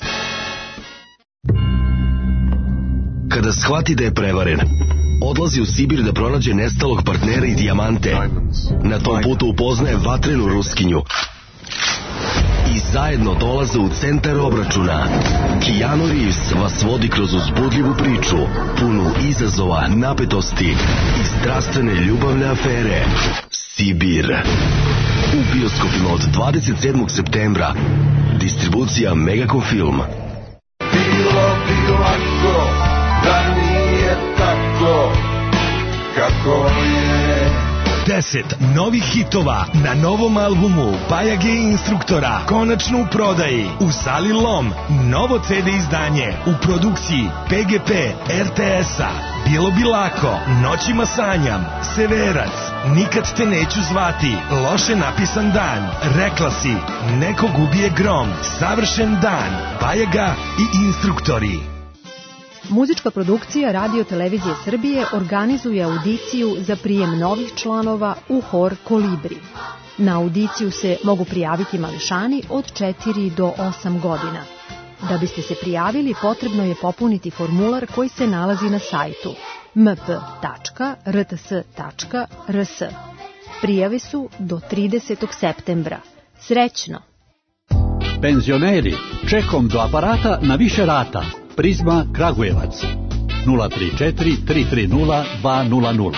Kada shvati da je prevaren, odlazi u Sibir da pronađe nestalog partnera i dijamante. Na tom putu upoznaje vatrenu Ruskinju i zajedno dolaze u centar obračuna. Keanu Reeves vas vodi kroz uzbudljivu priču, punu izazova, napetosti i strastvene ljubavne afere. Sibir. U bioskopima od dvadeset sedmog septembra. Distribucija Megacom Film. Bilo bi lako da nije tako kako je. deset novih hitova na novom albumu Bajage Instruktora konačno u prodaji u Sali Lom. Novo ce de izdanje u produkciji pe ge pe er te es-a. Bilo bi lako, Noćima sanjam, Severac, Nikad te neću zvati, Loše napisan dan, Rekla si, Nekog ubije grom, Savršen dan, Bajaga i Instruktori. Muzička produkcija Radio Televizije Srbije organizuje audiciju za prijem novih članova u hor Kolibri. Na audiciju se mogu prijaviti mališani od četiri do osam godina. Da biste se prijavili, potrebno je popuniti formular koji se nalazi na sajtu em pe tačka er te es tačka er es. Prijave su do tridesetog septembra. Srećno! Penzioneri, čekom do aparata na više rata. Prizma Kragujevac nula tri četiri tri tri nula dva nula nula.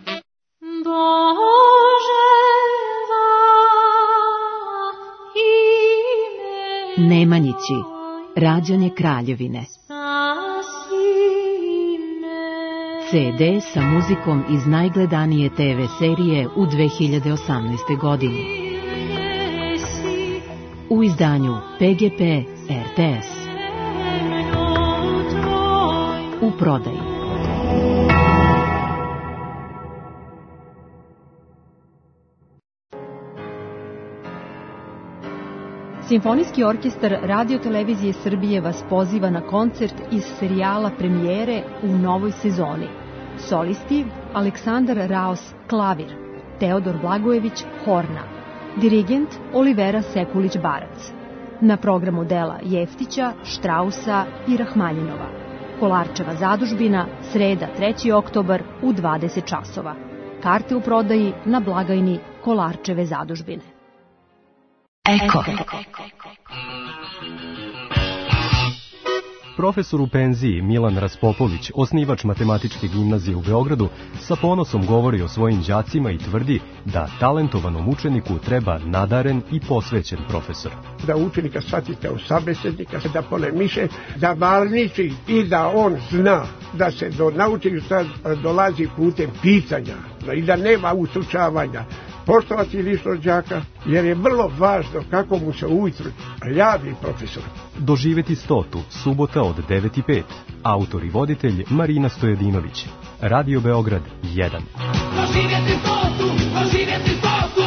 Nemanjići, rađanje Kraljevine. ce de sa muzikom iz najgledanije te ve serije u dve hiljade osamnaestoj. godini. U izdanju pe ge pe er te es. prodaji. Simfonijski orkestar Radio-televizije Srbije vas poziva na koncert iz serijala Premijere u novoj sezoni. Solisti Aleksandar Raos klavir, Teodor Blagojević horna, dirigent Olivera Sekulić-Barac. Na programu dela Jeftića, Štrausa i Rahmanjinova. Kolarčeva zadužbina, sreda treći oktobar u dvadeset časova. Karte u prodaji na blagajni Kolarčeve zadužbine. Eko. Profesor u penziji Milan Raspopović, osnivač Matematičke gimnazije u Beogradu, sa ponosom govori o svojim đacima i tvrdi da talentovanom učeniku treba nadaren i posvećen profesor. Da učenika shvatite u sabeslednika, da polemiše, da varniči i da on zna da se do naučnika dolazi putem pitanja i da nema ustručavanja. Poštovati ličnost đaka, jer je vrlo važno kako mu se ujutru javi profesor. Doživeti stotu, subota od devet i pet. Autor i voditelj Marina Stojedinović. Radio Beograd jedan. Doživjeti stotu, doživjeti stotu.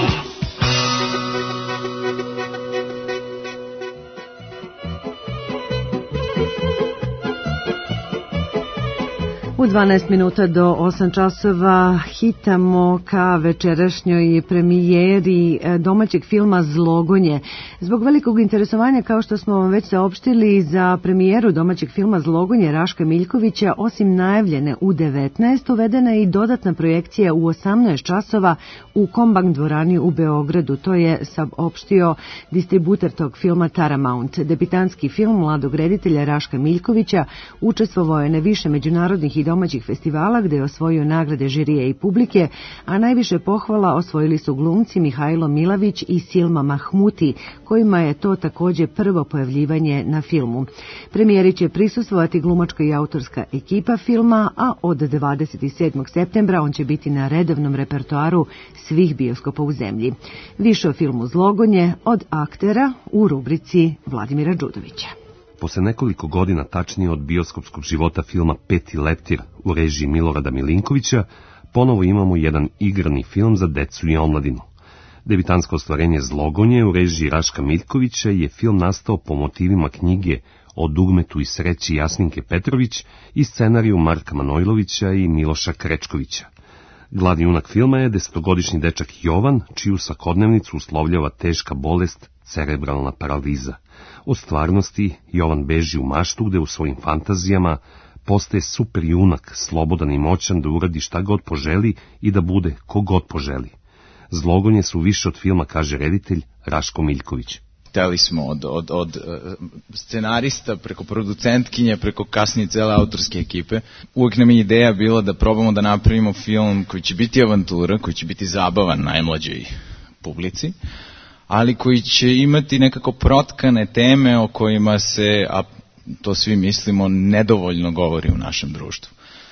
U dvanaest minuta do osam časova hitamo ka večerašnjoj premijeri domaćeg filma Zlogonje. Zbog velikog interesovanja, kao što smo vam već saopštili, za premijeru domaćeg filma Zlogonje Raška Miljkovića, osim najavljene u devetnaest, uvedena je i dodatna projekcija u osamnaest časova u Kombank dvorani u Beogradu. To je saopštio distributer tog filma Paramount. Debitanski film mladog reditelja Raška Miljkovića učestvovao je na više međunarodnih i domaćih festivala gde je osvojio nagrade žirije i publike, a najviše pohvala osvojili su glumci Mihajlo Milavić i Silma Mahmuti, kojima je to takođe prvo pojavljivanje na filmu. Premijeri će prisustvovati glumačka i autorska ekipa filma, a od dvadeset sedmog septembra on će biti na redovnom repertoaru svih bioskopa u zemlji. Više o filmu Zlogonje od aktera u rubrici Vladimira Đudovića. Posle nekoliko godina, tačnije od bioskopskog života filma Peti leptir u režiji Milorada Milinkovića, ponovo imamo jedan igrani film za decu i omladinu. Debitansko ostvarenje Zlogonje u režiji Raška Miljkovića je film nastao po motivima knjige O dugmetu i sreći Jasminke Petrović i scenariju Marka Manojlovića i Miloša Krečkovića. Glavni junak filma je desetogodišnji dečak Jovan, čiju svakodnevnicu uslovljava teška bolest, cerebralna paraliza. Od stvarnosti Jovan beži u maštu gde u svojim fantazijama postaje super junak, slobodan i moćan da uradi šta god poželi i da bude ko god poželi. Zlogonje su više od filma, kaže reditelj Raško Miljković. Hteli smo od, od, od scenarista preko producentkinje, preko kasnije cele autorske ekipe. Uvijek nam je ideja bila da probamo da napravimo film koji će biti avantura, koji će biti zabavan najmlađoj publici, ali koji će imati nekako protkane teme o kojima se, a to svi mislimo, nedovoljno govori u našem društvu.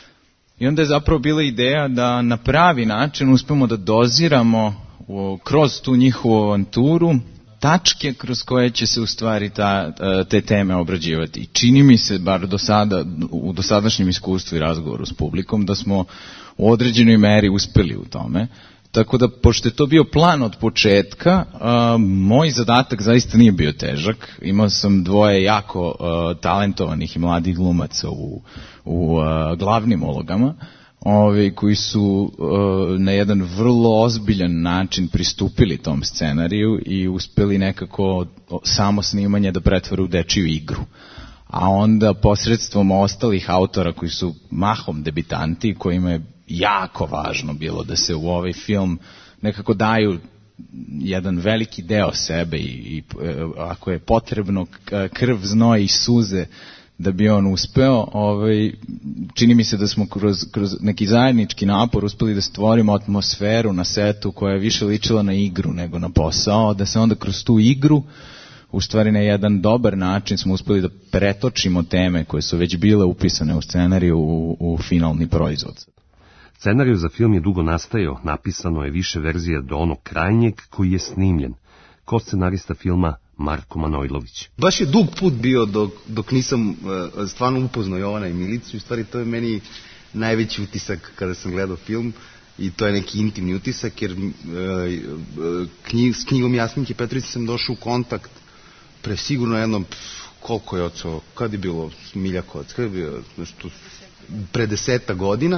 I onda je zapravo bila ideja da na pravi način uspemo da doziramo u, kroz tu njihovu avanturu tačke kroz koje će se u stvari ta, te teme obrađivati. I čini mi se, bar do sada, u dosadašnjem iskustvu i razgovoru s publikom, da smo u određenoj meri uspeli u tome. Tako da, pošto je to bio plan od početka, a, moj zadatak zaista nije bio težak. Imao sam dvoje jako a, talentovanih i mladih glumaca u, u a, glavnim ulogama, ove, koji su a, na jedan vrlo ozbiljan način pristupili tom scenariju i uspeli nekako samo snimanje da pretvore u dečiju igru. A onda posredstvom ostalih autora koji su mahom debitanti, kojima je jako važno bilo da se u ovaj film nekako daju jedan veliki deo sebe i, i ako je potrebno krv, znoj i suze da bi on uspeo, ovaj, čini mi se da smo kroz, kroz neki zajednički napor uspeli da stvorimo atmosferu na setu koja je više ličila na igru nego na posao, da se onda kroz tu igru u stvari na jedan dobar način smo uspeli da pretočimo teme koje su već bile upisane u scenariju u, u finalni proizvod. Scenariju za film je dugo nastajao, napisano je više verzija do onog krajnjeg koji je snimljen. Ko scenarista filma Marko Manojlović. Baš je dug put bio dok, dok nisam uh, stvarno upoznao Jovana i Milicu. U stvari to je meni najveći utisak kada sam gledao film i to je neki intimni utisak jer uh, knjig, s knjigom Jasminke Petrović sam došao u kontakt pre sigurno jednom, koliko je oco, kad je bilo Miljakovac, kad je bio, nešto, pre deseta godina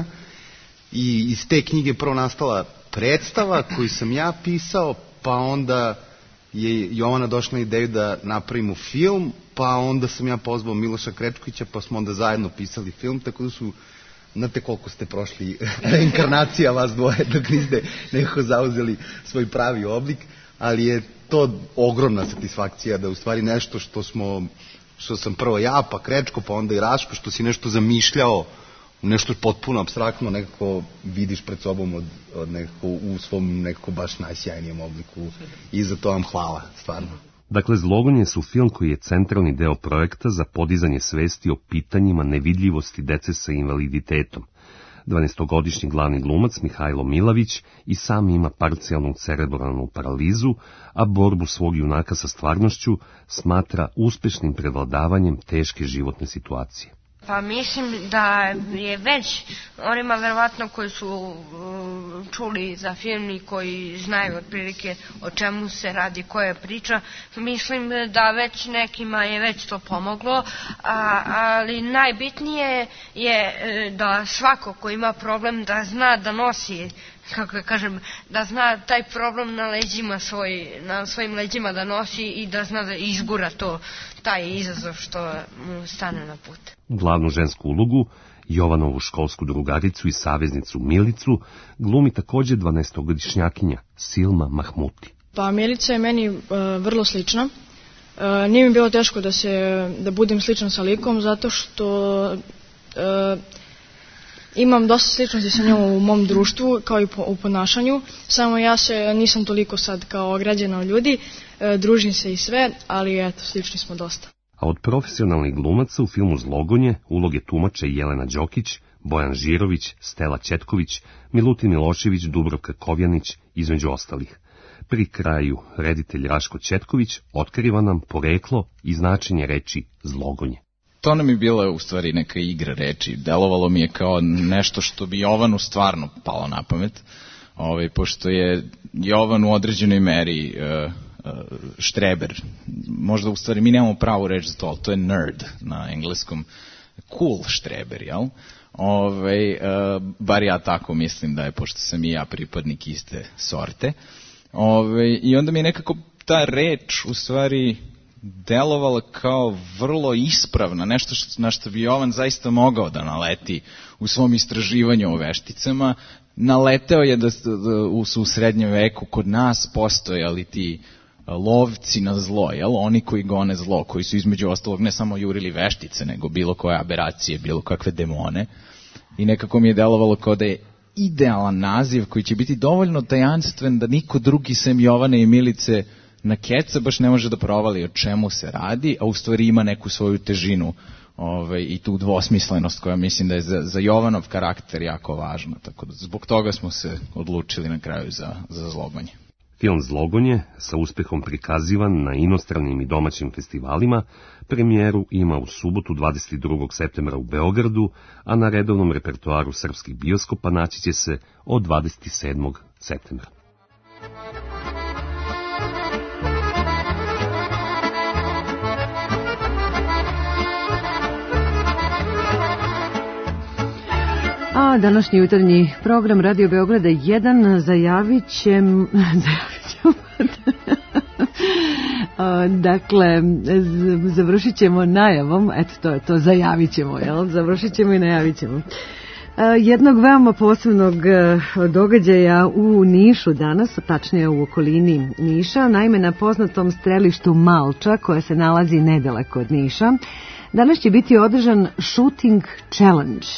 i iz te knjige prvo nastala predstava koju sam ja pisao, pa onda je Jovana došla na ideju da napravimo film, pa onda sam ja pozvao Miloša Krečkovića, pa smo onda zajedno pisali film, tako da su, znate koliko ste prošli reinkarnacija vas dvoje, dok niste nekako zauzeli svoj pravi oblik, ali je to ogromna satisfakcija da u stvari nešto što smo, što sam prvo ja, pa Krečko, pa onda i Raško, što si nešto zamišljao, nešto potpuno apstraktno nekako vidiš pred sobom od, od nekako u svom nekako baš najsjajnijem obliku i za to vam hvala, stvarno. Dakle, Zlogonje su film koji je centralni deo projekta za podizanje svesti o pitanjima nevidljivosti dece sa invaliditetom. dvanaestogodišnji glavni glumac Mihajlo Milavić i sam ima parcijalnu cerebralnu paralizu, a borbu svog junaka sa stvarnošću smatra uspešnim prevladavanjem teške životne situacije. Pa mislim da je već onima verovatno koji su uh, čuli za film i koji znaju otprilike o čemu se radi, koja je priča, mislim da već nekima je već to pomoglo, a, ali najbitnije je da svako ko ima problem da zna da nosi, kako kažem, da zna taj problem na leđima svoj, na svojim leđima da nosi i da zna da izgura to, taj izazov što mu stane na put. Glavnu žensku ulogu, Jovanovu školsku drugaricu i saveznicu Milicu, glumi takođe dvanaestogodišnjakinja Silma Mahmuti. Pa Milica je meni uh, vrlo slična. Uh, nije mi bilo teško da se da budem sličan sa likom zato što uh, imam dosta sličnosti sa njom u mom društvu kao i po, u ponašanju. Samo ja se nisam toliko sad kao ograđena od ljudi, uh, družim se i sve, ali eto, slični smo dosta. A od profesionalnih glumaca u filmu Zlogonje uloge tumače Jelena Đokić, Bojan Žirović, Stela Ćetković, Milutin Milošević, Dubrovka Kovjanić, između ostalih. Pri kraju reditelj Raško Ćetković otkriva nam poreklo i značenje reči Zlogonje. To nam je bila u stvari neka igra reči. Delovalo mi je kao nešto što bi Jovanu stvarno palo na pamet, ovaj, pošto je Jovan u određenoj meri uh, štreber. Možda u stvari mi nemamo pravu reč za to, ali to je nerd na engleskom. Cool štreber, jel? Ove, uh, bar ja tako mislim da je, pošto sam i ja pripadnik iste sorte. Ove, I onda mi je nekako ta reč u stvari delovala kao vrlo ispravna, nešto što, na što bi Jovan zaista mogao da naleti u svom istraživanju o vešticama. Naleteo je da, da u, u srednjem veku kod nas postojali ti lovci na zlo, jel? Oni koji gone zlo, koji su između ostalog ne samo jurili veštice, nego bilo koje aberacije, bilo kakve demone. I nekako mi je delovalo kao da je idealan naziv koji će biti dovoljno tajanstven da niko drugi sem Jovane i Milice na keca baš ne može da provali o čemu se radi, a u stvari ima neku svoju težinu ovaj, i tu dvosmislenost koja mislim da je za, za Jovanov karakter jako važna. Tako da zbog toga smo se odlučili na kraju za, za Zlogonje. Film Zlogonje, sa uspehom prikazivan na inostranim i domaćim festivalima, premijeru ima u subotu dvadeset drugog septembra u Beogradu, a na redovnom repertoaru srpskih bioskopa naći će se od dvadeset sedmog septembra. A današnji jutarnji program Radio Beograda jedan zajavit će... Dakle, završit ćemo najavom, eto to je to, zajavit ćemo, jel? Završit ćemo i najavit ćemo. Jednog veoma posebnog događaja u Nišu danas, tačnije u okolini Niša, naime na poznatom strelištu Malča, koje se nalazi nedaleko od Niša, danas će biti održan Shooting Challenge.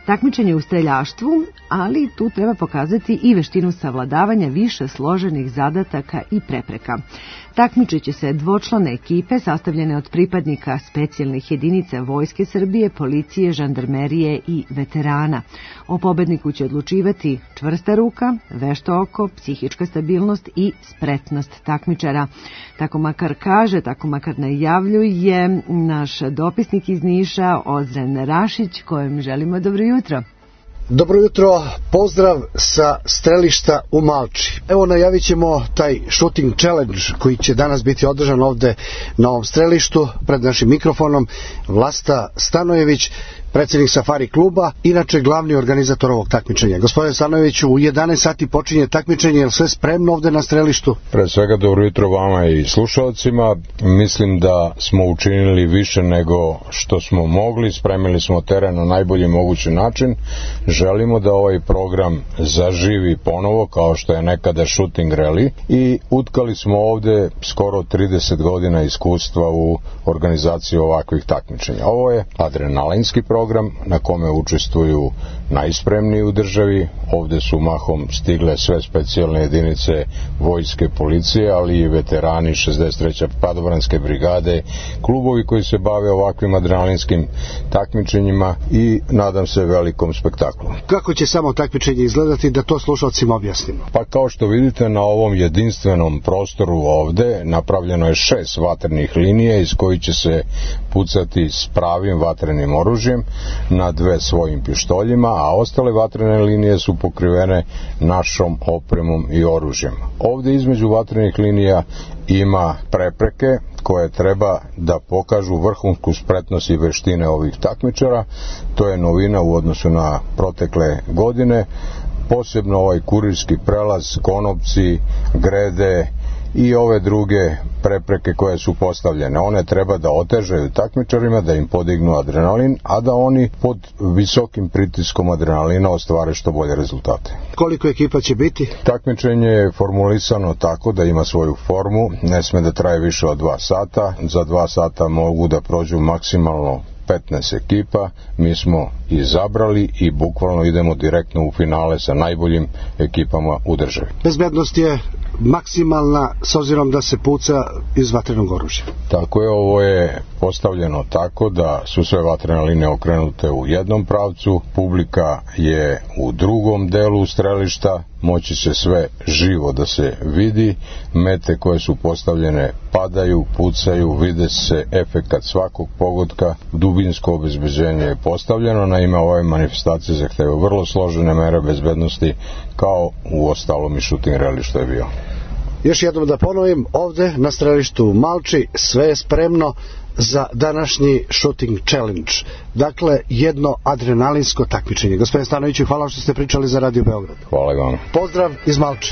Takmičenje u streljaštvu, ali tu treba pokazati i veštinu savladavanja više složenih zadataka i prepreka. Takmičit će se dvočlane ekipe sastavljene od pripadnika specijalnih jedinica Vojske Srbije, policije, žandarmerije i veterana. O pobedniku će odlučivati čvrsta ruka, vešto oko, psihička stabilnost i spretnost takmičara. Tako makar kaže, tako makar najavljuje naš dopisnik iz Niša, Ozren Rašić, kojem želimo dobro jutro. Dobro jutro, pozdrav sa strelišta u Malči. Evo najavit ćemo taj shooting challenge koji će danas biti održan ovde na ovom strelištu pred našim mikrofonom. Vlasta Stanojević, predsjednik Safari kluba, inače glavni organizator ovog takmičenja. Gospodine Stanojeviću, u jedanaest sati počinje takmičenje, je li sve spremno ovde na strelištu? Pre svega dobro jutro vama i slušalcima. Mislim da smo učinili više nego što smo mogli, spremili smo teren na najbolji mogući način. Želimo da ovaj program zaživi ponovo kao što je nekada shooting rally i utkali smo ovde skoro trideset godina iskustva u organizaciji ovakvih takmičenja. Ovo je adrenalinski program program na kome učestvuju najspremniji u državi. Ovde su mahom stigle sve specijalne jedinice vojske, policije, ali i veterani šezdeset treće padobranske brigade, klubovi koji se bave ovakvim adrenalinskim takmičenjima i nadam se velikom spektaklu. Kako će samo takmičenje izgledati, da to slušalcima objasnimo? Pa kao što vidite na ovom jedinstvenom prostoru ovde napravljeno je šest vatrenih linija iz kojih će se pucati s pravim vatrenim oružjem na dve svojim pištoljima, a ostale vatrene linije su pokrivene našom opremom i oružjem. Ovde između vatrenih linija ima prepreke koje treba da pokažu vrhunsku spretnost i veštine ovih takmičara. To je novina u odnosu na protekle godine. Posebno ovaj kurirski prelaz, konopci, grede i ove druge prepreke koje su postavljene. One treba da otežaju takmičarima, da im podignu adrenalin, a da oni pod visokim pritiskom adrenalina ostvare što bolje rezultate. Koliko ekipa će biti? Takmičenje je formulisano tako da ima svoju formu, ne sme da traje više od dva sata. Za dva sata mogu da prođu maksimalno petnaest ekipa, mi smo izabrali i bukvalno idemo direktno u finale sa najboljim ekipama u državi. Bezbednost je maksimalna s obzirom da se puca iz vatrenog oružja. Tako je, ovo je postavljeno tako da su sve vatrene linije okrenute u jednom pravcu, publika je u drugom delu strelišta, moći će sve živo da se vidi, mete koje su postavljene padaju, pucaju, vide se efekat svakog pogotka, dubinsko obezbeđenje je postavljeno, na ime ove manifestacije zahtevaju vrlo složene mere bezbednosti kao u ostalom i shooting rally što je bio. Još jednom da ponovim, ovde na strelištu u Malči sve je spremno za današnji shooting challenge. Dakle, jedno adrenalinsko takmičenje. Gospodine Stanoviću, hvala što ste pričali za Radio Beograd. Hvala i vam. Pozdrav iz Malče.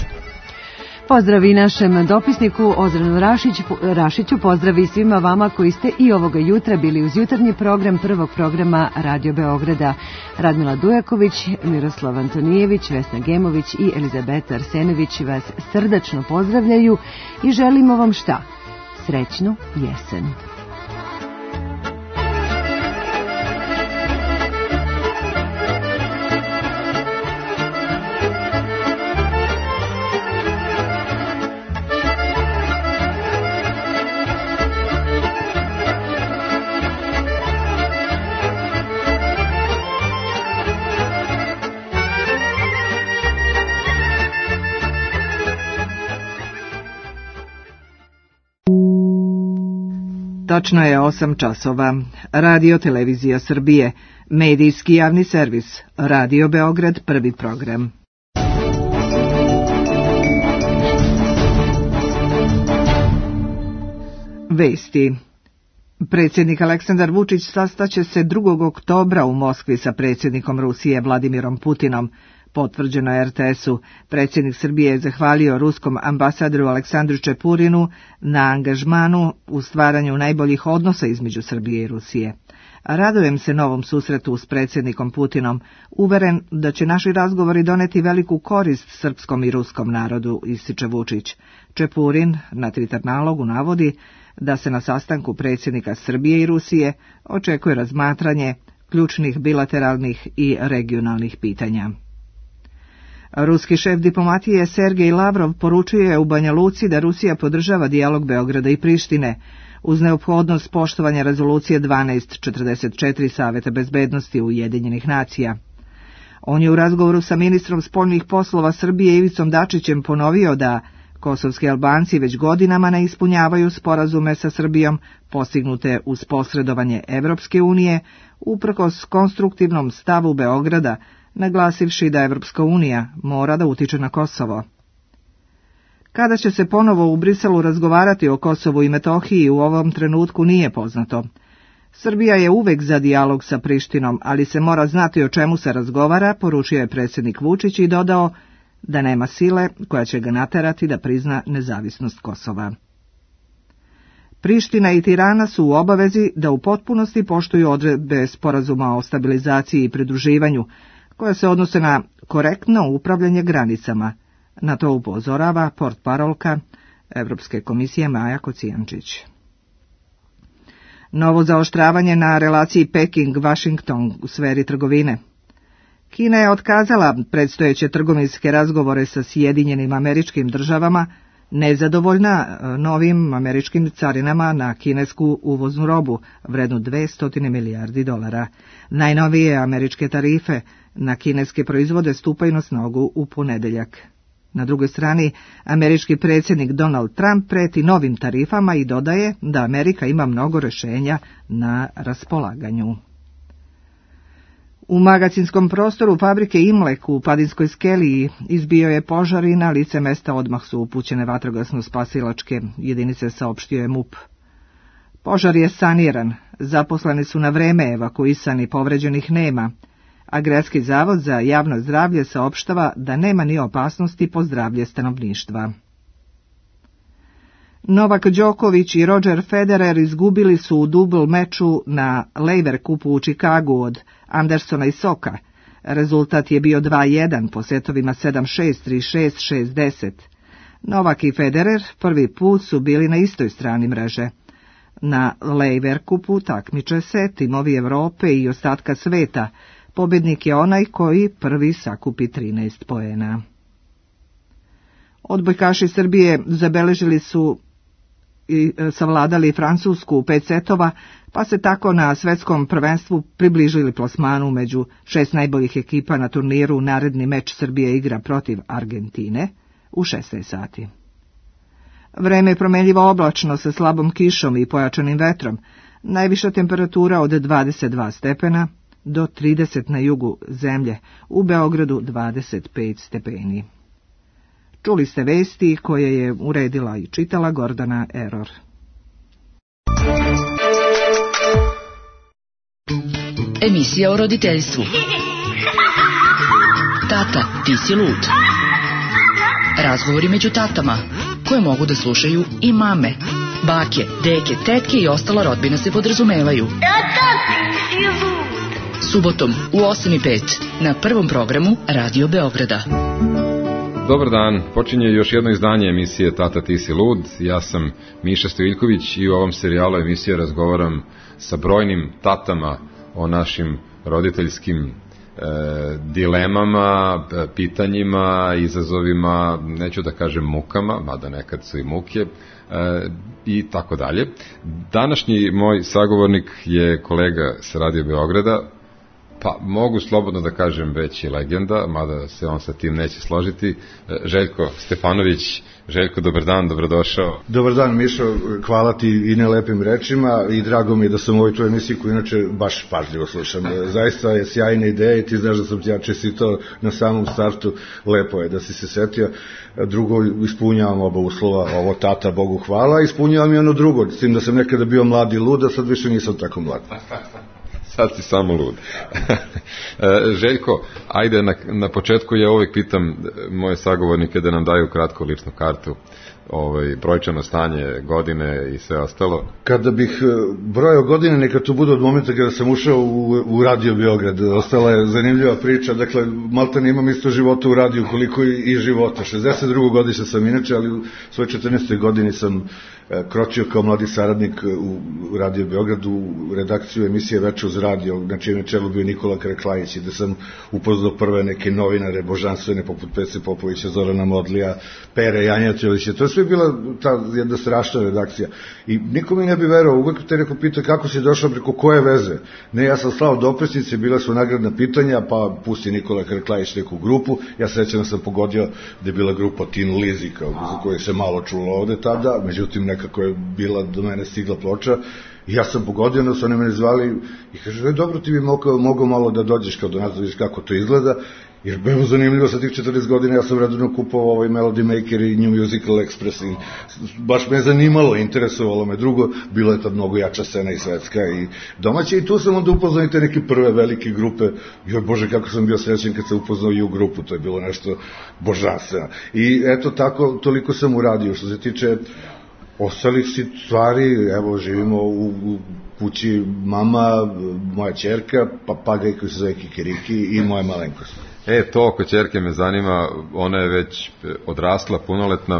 Pozdrav i našem dopisniku Ozrenu Rašiću, Rašiću, pozdrav i svima vama koji ste i ovoga jutra bili uz jutarnji program prvog programa Radio Beograda. Radmila Dujaković, Miroslav Antonijević, Vesna Gemović i Elizabeta Arsenović vas srdačno pozdravljaju i želimo vam šta? Srećnu jesen. Tačno je osam časova. Radio Televizija Srbije, medijski javni servis, Radio Beograd, prvi program. Vesti. Predsjednik Aleksandar Vučić sastaće se drugog oktobra u Moskvi sa predsjednikom Rusije Vladimirom Putinom. Potvrđeno je er te esu. Predsjednik Srbije je zahvalio ruskom ambasadoru Aleksandru Čepurinu na angažmanu u stvaranju najboljih odnosa između Srbije i Rusije. Radujem se novom susretu s predsjednikom Putinom, uveren da će naši razgovori doneti veliku korist srpskom i ruskom narodu, ističe Vučić. Čepurin na Twitter nalogu navodi da se na sastanku predsjednika Srbije i Rusije očekuje razmatranje ključnih bilateralnih i regionalnih pitanja. Ruski šef diplomatije Sergej Lavrov poručuje u Banja Luci da Rusija podržava dijalog Beograda i Prištine uz neophodnost poštovanja rezolucije dvanaest četrdeset četiri Saveta bezbednosti Ujedinjenih nacija. On je u razgovoru sa ministrom spoljnih poslova Srbije Ivicom Dačićem ponovio da kosovski Albanci već godinama ne ispunjavaju sporazume sa Srbijom postignute uz posredovanje Evropske unije uprkos konstruktivnom stavu Beograda, naglasivši da Evropska unija mora da utiče na Kosovo. Kada će se ponovo u Briselu razgovarati o Kosovu i Metohiji u ovom trenutku nije poznato. Srbija je uvek za dijalog sa Prištinom, ali se mora znati o čemu se razgovara, poručio je predsjednik Vučić i dodao da nema sile koja će ga naterati da prizna nezavisnost Kosova. Priština i Tirana su u obavezi da u potpunosti poštuju odredbe sporazuma o stabilizaciji i pridruživanju, koja se odnose na korektno upravljanje granicama. Na to upozorava portparolka Evropske komisije Maja Kocijančić. Novo zaoštravanje na relaciji Peking-Washington u sferi trgovine. Kina je otkazala predstojeće trgovinske razgovore sa Sjedinjenim Američkim Državama, nezadovoljna novim američkim carinama na kinesku uvoznu robu vrednu dvesta milijardi dolara. Najnovije američke tarife na kineske proizvode stupaju na snagu u ponedeljak. Na drugoj strani, američki predsjednik Donald Trump preti novim tarifama i dodaje da Amerika ima mnogo rješenja na raspolaganju. U magacinskom prostoru fabrike Imlek u Padinskoj skeli izbio je požar i na lice mesta odmah su upućene vatrogasno-spasilačke jedinice, saopštio je M U P. Požar je saniran, zaposleni su na vreme evakuisani, povređenih nema, a Gradski zavod za javno zdravlje saopštava da nema ni opasnosti po zdravlje stanovništva. Novak Đoković i Roger Federer izgubili su u dubl meču na Laver Cupu u Čikagu od Andersona i Soka. Rezultat je bio dva jedan po setovima sedam šest, tri šest, šest deset. Novak i Federer prvi put su bili na istoj strani mreže. Na Laver Cupu takmiče se timovi Evrope i ostatka sveta. Pobjednik je onaj koji prvi sakupi trinaest poena. Odbojkaši Srbije zabeležili su i savladali Francusku u pet setova, pa se tako na svetskom prvenstvu približili plasmanu među šest najboljih ekipa na turniru. Naredni meč Srbije igra protiv Argentine u šesnaest sati. Vreme je promenljivo oblačno sa slabom kišom i pojačanim vetrom. Najviša temperatura od dvadeset dva stepena do trideset na jugu zemlje, u Beogradu dvadeset pet stepeni. Čuli ste vesti koje je uredila i čitala Gordana Eror. Emisija o roditeljstvu. Tata, ti si lud. Razgovori među tatama, koje mogu da slušaju i mame. Bake, deke, tetke i ostala rodbina se podrazumevaju. Tata, ti si lud. Subotom u osam i pet na prvom programu Radio Beograda. Dobar dan, počinje još jedno izdanje emisije Tata ti si lud. Ja sam Miša Stojiljković i u ovom serijalu emisije razgovaram sa brojnim tatama o našim roditeljskim e, dilemama, pitanjima, izazovima, neću da kažem mukama, mada nekad su i muke, e, i tako dalje. Današnji moj sagovornik je kolega sa Radio Beograda, pa mogu slobodno da kažem već i legenda, mada se on sa tim neće složiti, Željko Stefanović. Željko, dobar dan, dobrodošao. Dobar dan, Mišo, hvala ti i na lepim rečima i drago mi je da sam u ovoj tvojoj emisiji koju inače baš pažljivo slušam. Zaista je sjajna ideja i ti znaš da sam ti ja čestitao na samom startu, lepo je da si se setio. Drugo, ispunjavam oba uslova, ovo tata, Bogu hvala, ispunjavam i ono drugo, s tim da sam nekada bio mlad i lud, a sad više nisam tako mlad. Sad si samo lud. Željko, ajde, na, na početku ja uvijek pitam moje sagovornike da nam daju kratko ličnu kartu ovaj, brojčano stanje, godine i sve ostalo? Kada bih brojao godine, neka to bude od momenta kada sam ušao u, u Radio Beograd. Ostala je zanimljiva priča, dakle, malta ne imam isto života u radiju koliko i, i života. šezdeset druge godište sam inače, ali u svojoj četrnaestoj godini sam kročio kao mladi saradnik u Radio Beogradu u redakciju emisije Veče uz radio, na čijem je čelu bio Nikola Karaklajić, i da sam upoznao prve neke novinare božanstvene poput Pece Popovića, Zorana Modlija, Pere Janjatovića. To je sve bila ta jedna strašna redakcija. I niko mi ne bi verovao, uvek te neko pita kako si došao, preko koje veze. Ne, ja sam slao dopisnice, bila su nagradna pitanja, pa pusti Nikola Karaklajić neku grupu. Ja sećam sam pogodio da je bila grupa Tin Lizi, kao za koju se malo čulo ovde tada, međutim nekako je bila do mene stigla ploča. I ja sam pogodio, da su oni mene zvali i kaže, dobro, ti bi mogao, mogao malo da dođeš kao do nas, da vidiš kako to izgleda. Jer bilo zanimljivo sa tih četrdeset godina, ja sam redovno kupovao ovaj Melody Maker i New Musical Express i baš me zanimalo, interesovalo me. Drugo, bilo je tad mnogo jača scena i svetska i domaća, i tu sam onda upoznao i te neke prve velike grupe. Joj Bože, kako sam bio srećen kad sam upoznao i u grupu, to je bilo nešto božanstveno. I eto tako, toliko sam uradio. Što se tiče ostalih stvari, evo, živimo u, u kući mama, moja ćerka, papagaj koji se zove Kikiriki i moja malenkost. E, to oko ćerke me zanima, ona je već odrasla, punoletna.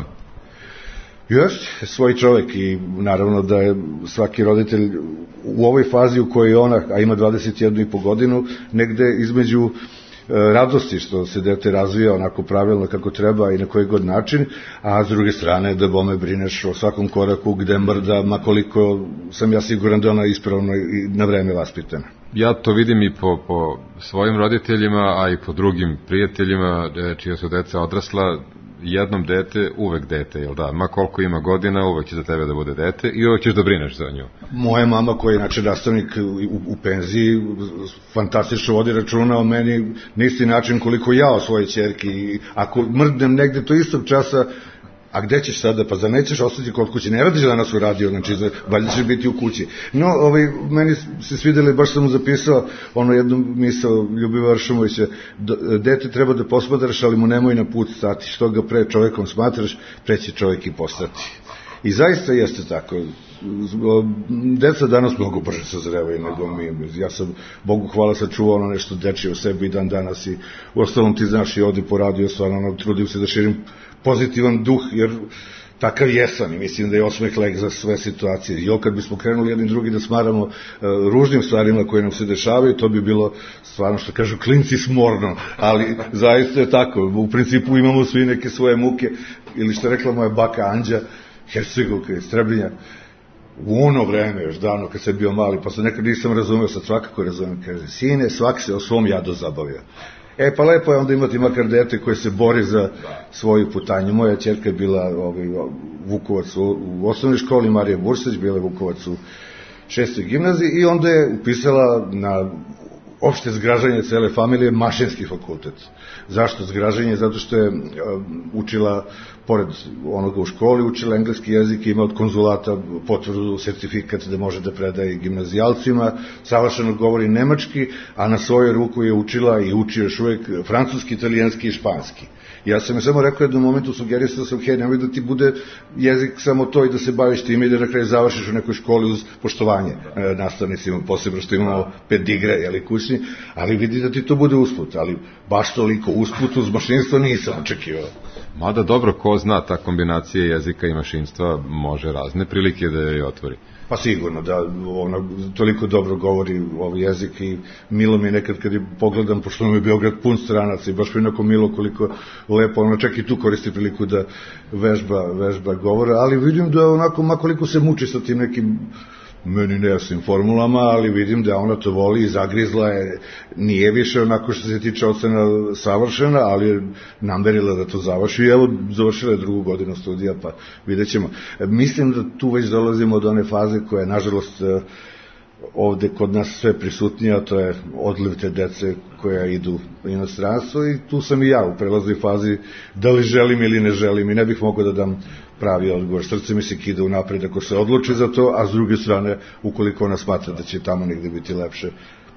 Još, svoj čovek, i naravno da je svaki roditelj u ovoj fazi u kojoj ona, a ima dvadeset jednu i po godinu, negde između radosti što se dete razvija onako pravilno kako treba i na koji god način, a s druge strane da bome brineš o svakom koraku gde mrda, makoliko sam ja siguran da ona ispravno i na vreme vaspitana. Ja to vidim i po, po svojim roditeljima, a i po drugim prijateljima čija su deca odrasla. Jednom dete, uvek dete, jel da? Ma koliko ima godina, uvek će za tebe da bude dete i uvek ćeš da brineš za nju. Moja mama, koja je inače nastavnik u, u penziji, fantastično vodi računa o meni na isti način koliko ja o svojoj ćerki. Ako mrdnem negde to istog časa, a gde ćeš sada, pa za nećeš ostati kod kuće, ne radiš danas u radio, znači valjda ćeš biti u kući. No, ovaj, meni se svidjeli, baš sam mu zapisao ono jednu misao Ljubiva Aršumovića, dete treba da posmatraš, ali mu nemoj na put stati, što ga pre čovekom smatraš, pre će čovek i postati. I zaista jeste tako. Deca danas mnogo brže sazrevaju nego mi. Ja sam, Bogu hvala, sačuvao ono nešto dečije u sebi i dan danas, i u ostalom ti znaš i ovdje po radio, stvarno ono, trudim se da širim pozitivan duh, jer takav jesam i mislim da je osmeh lek za sve situacije. I kad bismo krenuli jedni drugi da smaramo uh, ružnim stvarima koje nam se dešavaju, to bi bilo stvarno, što kažu, klinci smorno, ali zaista je tako. U principu imamo svi neke svoje muke, ili što je rekla moja baka Anđa, Hercegovka iz Treblinja, u ono vreme, još davno, kad sam bio mali, pa sam nekad nisam razumeo, sad svakako razumem, kaže, sine, svak se o svom jadu zabavio. E, pa lepo je onda imati makar dete koje se bori za svoju putanju. Moja ćerka je bila ovaj, Vukovac u, u osnovnoj školi, Marija Bursać, bila je Vukovac u šestoj gimnaziji, i onda je upisala na opšte zgražanje cele familije mašinski fakultet. Zašto zgražanje? Zato što je učila, pored onoga u školi, učila engleski jezik i ima od konzulata potvrdu, sertifikat da može da predaje gimnazijalcima, savršeno govori nemački, a na svoju ruku je učila i uči još uvek francuski, italijanski i španski. Ja sam je samo rekao jednom momentu, sugerisao sam, hej, nemoj da ti bude jezik samo to i da se baviš time i da na kraju završiš u nekoj školi uz poštovanje e, nastavnicima, posebno što imamo pedigre, jeli, kućni, ali vidi da ti to bude usput, ali baš toliko usput uz mašinstvo nisam očekivao. Mada dobro, ko zna, ta kombinacija jezika i mašinstva može razne prilike da je otvori. Pa sigurno, da, ono, toliko dobro govori ovaj jezik i milo mi nekad kad je pogledam, pošto nam je Beograd pun stranaca i baš mi onako milo koliko lepo, ono čak i tu koristi priliku da vežba, vežba govora, ali vidim da onako, makoliko se muči sa tim nekim meni nejasnim formulama, ali vidim da ona to voli i zagrizla je, nije više onako što se tiče ocena savršena, ali je namerila da to završi i evo završila je drugu godinu studija, pa vidjet ćemo. Mislim da tu već dolazimo do one faze koja je nažalost ovde kod nas sve prisutnija, to je odliv te dece koja idu u inostranstvo, i tu sam i ja u prelaznoj fazi da li želim ili ne želim, i ne bih mogao da dam pravi odgovor. Srce mi se kida unapred ako se odluči za to, a s druge strane, ukoliko ona smatra da će tamo negde biti lepše,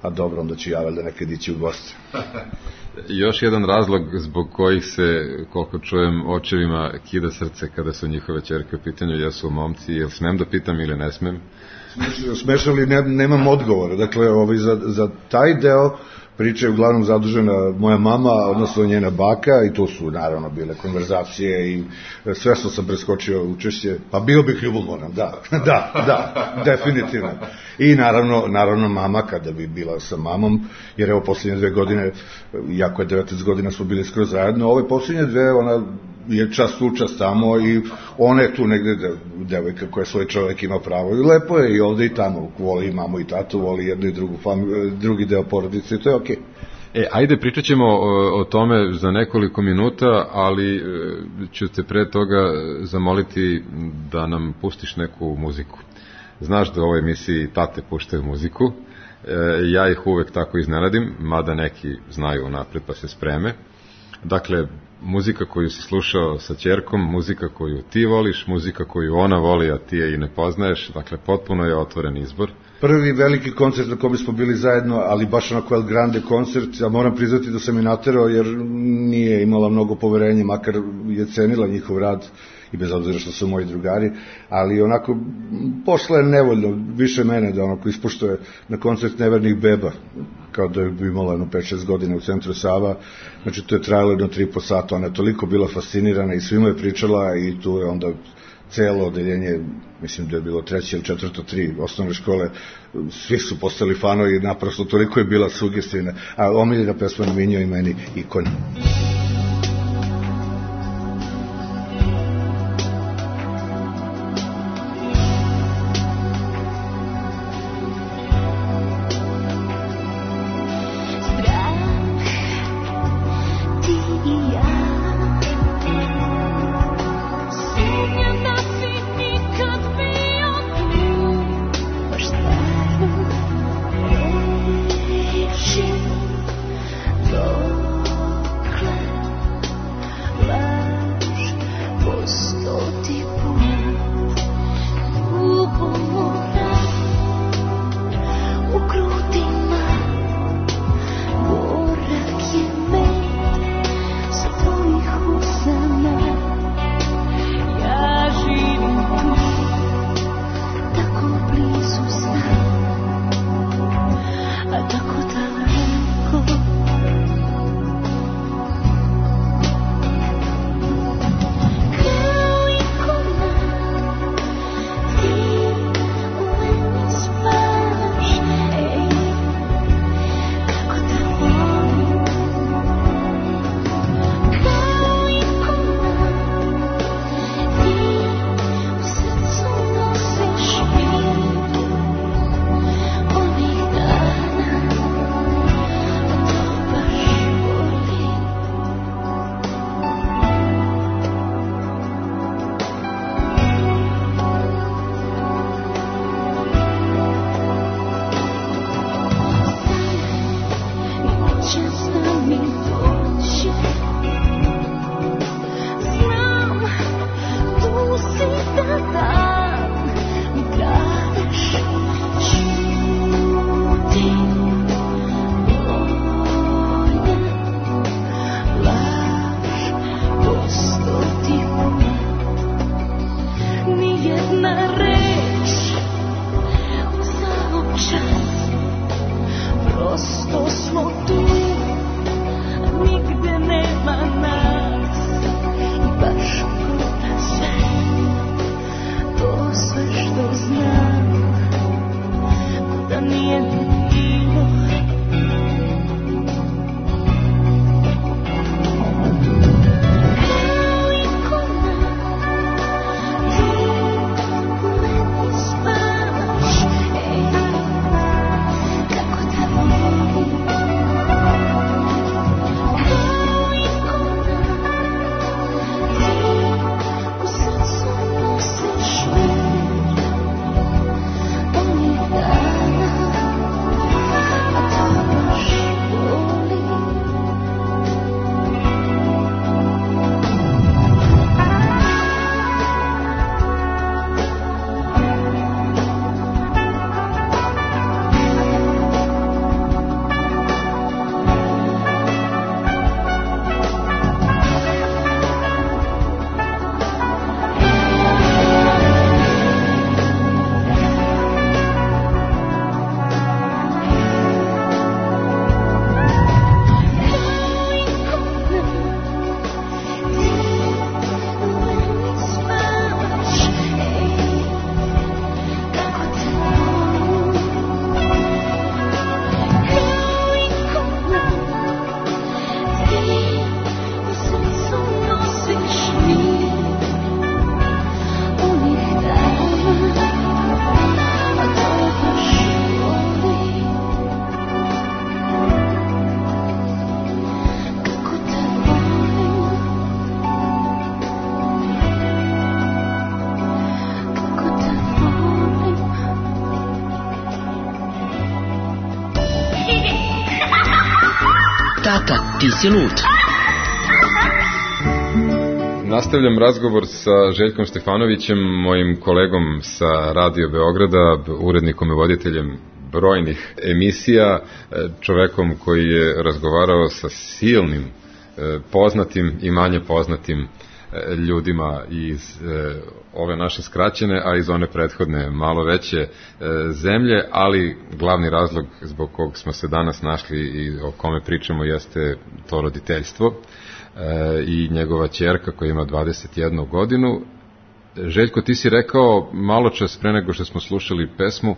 a dobro, onda ću ja valjda nekad ići u goste. Još jedan razlog zbog kojih se, koliko čujem, očevima kida srce kada su njihove ćerke u pitanju, jesu momci, jel smem da pitam ili ne smem? Smešno li, ne, nemam odgovora. Dakle, ovaj, za, za taj deo priče je uglavnom zadužena moja mama, odnosno njena baka, i to su naravno bile konverzacije i sve što sam preskočio učešće, pa bio bih ljubomoran, da, da, da, definitivno. I naravno, naravno mama, kada bi bila sa mamom, jer evo posljednje dve godine, jako je devetnaest godina smo bili skroz zajedno, ove posljednje dve, ona je čas u čas tamo i ona je tu negde de, devojka koja svoj čovjek ima pravo i lepo je i ovde i tamo, voli i mamu i tatu, voli jednu i drugu fami, drugi deo porodice i to je okej. E, ajde, pričat ćemo o, o tome za nekoliko minuta, ali e, ću te pre toga zamoliti da nam pustiš neku muziku. Znaš da u ovoj emisiji tate puštaju muziku, e, ja ih uvek tako iznenadim, mada neki znaju napred pa se spreme. Dakle, muzika koju si slušao sa ćerkom, muzika koju ti voliš, muzika koju ona voli, a ti je i ne poznaješ, dakle, potpuno je otvoren izbor. Prvi veliki koncert na kome smo bili zajedno, ali baš onako El Grande koncert, ja moram priznati da sam je naterao jer nije imala mnogo poverenja, makar je cenila njihov rad i bez obzira što su moji drugari, ali onako posle je nevoljno više mene da onako ispoštuje na koncert Nevernih beba, kao da je imala jedno pet šest godina u centru Sava, znači to je trajalo jedno tri i po sata, ona je toliko bila fascinirana i svima je pričala i tu je onda celo odeljenje, mislim da je bilo treće ili četvrto tri osnovne škole, svi su postali fanovi i naprosto toliko je bila sugestivna, a omiljena pesma na Minjo i meni ikon. Tata, ti si lud. Nastavljam razgovor sa Željkom Stefanovićem, mojim kolegom sa Radio Beograda, urednikom i voditeljem brojnih emisija, čovekom koji je razgovarao sa silnim, poznatim i manje poznatim ljudima iz ove naše skraćene, a iz one prethodne malo veće zemlje, ali glavni razlog zbog kog smo se danas našli i o kome pričamo jeste to roditeljstvo i njegova ćerka koja ima dvadeset jednu godinu. Željko, ti si rekao malo čas pre nego što smo slušali pesmu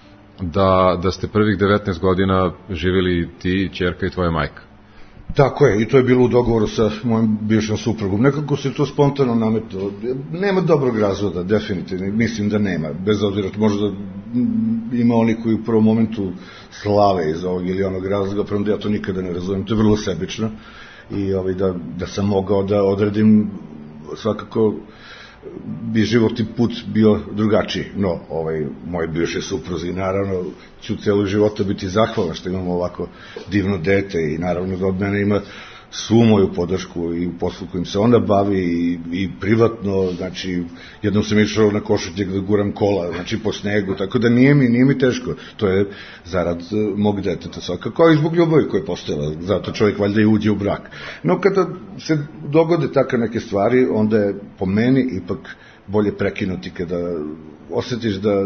da, da ste prvih devetnaest godina živjeli ti, ćerka i tvoja majka. Tako je, i to je bilo u dogovoru sa mojim bivšom suprugom. Nekako se to spontano nametilo. Nema dobrog razvoda, definitivno. Mislim da nema. Bez obzira, možda ima oni koji u prvom momentu slave iz ovog ili onog razloga, prvom da ja to nikada ne razumem. To je vrlo sebično. I ovaj, da, da sam mogao da odredim, svakako bi životni put bio drugačiji. No, ovaj, moje bivše supruzi, naravno, ću celog života biti zahvalan što imamo ovako divno dete i naravno da od mene ima svu moju podršku i u poslu kojim se ona bavi i, i privatno, znači jednom sam išao na Košutnjak da guram kola, znači po snegu, tako da nije mi, nije mi teško, to je zarad mog deteta svakako, i zbog ljubavi koja je postojala, zato čovjek valjda i uđe u brak. No kada se dogode takve neke stvari, onda je po meni ipak bolje prekinuti kada osjetiš da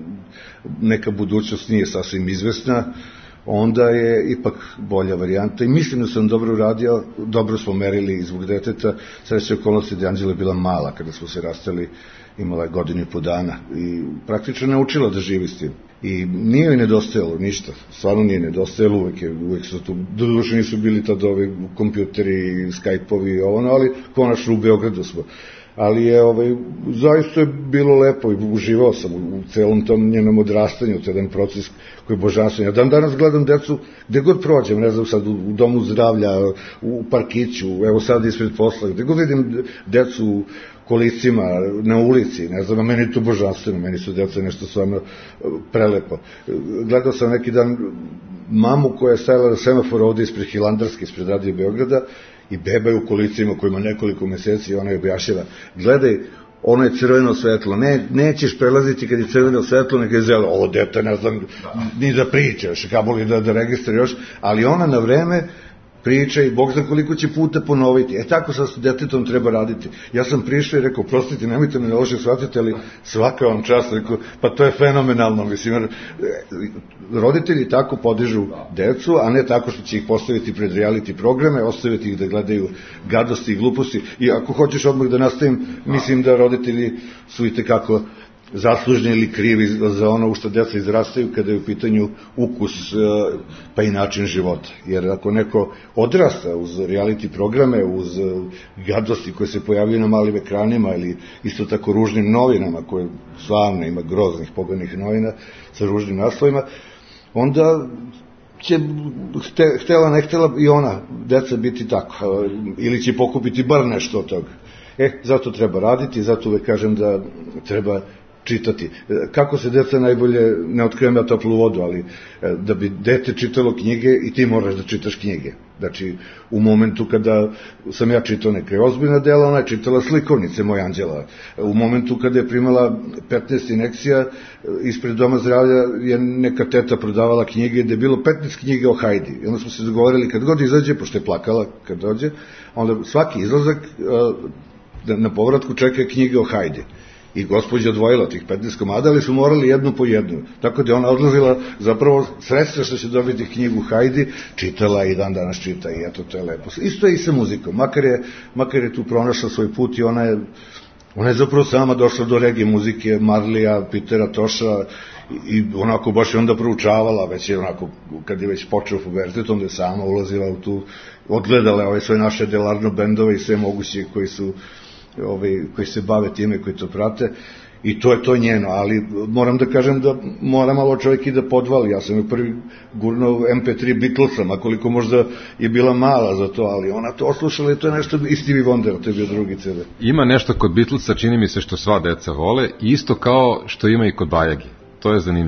neka budućnost nije sasvim izvesna, onda je ipak bolja varijanta i mislim da sam dobro uradio, dobro smo merili zbog deteta, sreće okolnosti da je Anđela bila mala kada smo se rastali, imala je godinu i po dana i praktično naučila da živi s tim. I nije joj nedostajalo ništa, stvarno nije nedostajalo, uvek, je, uvek su tu, doduše nisu bili tad ovi kompjuteri, Skype-ovi i ono, ali konačno u Beogradu smo. Ali je ovaj, zaista je bilo lepo i uživao sam u, u celom tom njenom odrastanju, to je jedan proces koji je božanstven. Ja dan danas gledam decu gde god prođem, ne znam sad u, u domu zdravlja, u parkiću, evo sad ispred posla, gde god vidim decu u kolicima, na ulici, ne znam, a meni je to božanstveno, meni su deca nešto stvarno prelepo. Gledao sam neki dan mamu koja je stajala na semaforu ovde ispred Hilandarske, ispred Radio Beograda, i beba je u kolicima koji ima nekoliko meseci i ona je objašnjava, gledaj, ono je crveno svetlo, ne, nećeš prelaziti kad je crveno svetlo, neka je zeleno, ovo dete ne znam ni da pričaš, kaboli da, da registriraš, ali ona na vreme priča i Bog zna koliko će puta ponoviti. E tako sa detetom treba raditi. Ja sam prišao i rekao, prostite, nemojte me loše shvatiti, ali svaka vam čast, rekao, pa to je fenomenalno, mislim, jer roditelji tako podižu decu, a ne tako što će ih postaviti pred reality programe, ostaviti ih da gledaju gadosti i gluposti. I ako hoćeš odmah da nastavim, mislim da roditelji su i tekako zaslužni ili krivi za ono u što deca izrastaju kada je u pitanju ukus pa i način života. Jer ako neko odrasta uz reality programe, uz gadosti koje se pojavljaju na malim ekranima ili isto tako ružnim novinama koje slavno ima groznih poganih novina sa ružnim naslovima, onda će htela ne htela i ona deca biti tako ili će pokupiti bar nešto od toga. E, zato treba raditi, zato uvek kažem da treba čitati. Kako se deca najbolje, ne otkrivam ja toplu vodu, ali da bi dete čitalo knjige i ti moraš da čitaš knjige. Znači, u momentu kada sam ja čitao neke ozbiljna dela, ona je čitala slikovnice, moja Anđela. U momentu kada je primala petnaest injekcija, ispred doma zdravlja je neka teta prodavala knjige, gde je bilo petnaest knjiga o Hajdi. I onda smo se dogovorili, kad god izađe, pošto je plakala kad dođe, onda svaki izlazak na povratku čeka knjige o Hajdi. I gospođa odvojila tih petnaest komada, ali su morali jednu po jednu. Tako da je ona odlazila zapravo sredstva što će dobiti knjigu Hajdi, čitala i dan danas čita i eto, to je lepo. Isto je i sa muzikom. Makar je, makar je tu pronašla svoj put i ona je, ona je zapravo sama došla do regije muzike, Marlija, Pitera Toša i onako baš je onda proučavala, već je onako, kad je već počeo pubertet, onda je sama ulazila u tu, odgledala ove sve naše delarno bendove i sve moguće koji su Ovi, koji se bave time, koji to prate i to je to njeno, ali moram da kažem da mora malo čovjek i da podvali. Ja sam je prvi gurnuo em pe tri Beatlesa, a koliko možda je bila mala za to, ali ona to oslušala i to je nešto, i Stevie Wonder, to je bio drugi ce de. Ima nešto kod Beatlesa, čini mi se, što sva deca vole, isto kao što ima i kod Bajagi. To je zanimljivo.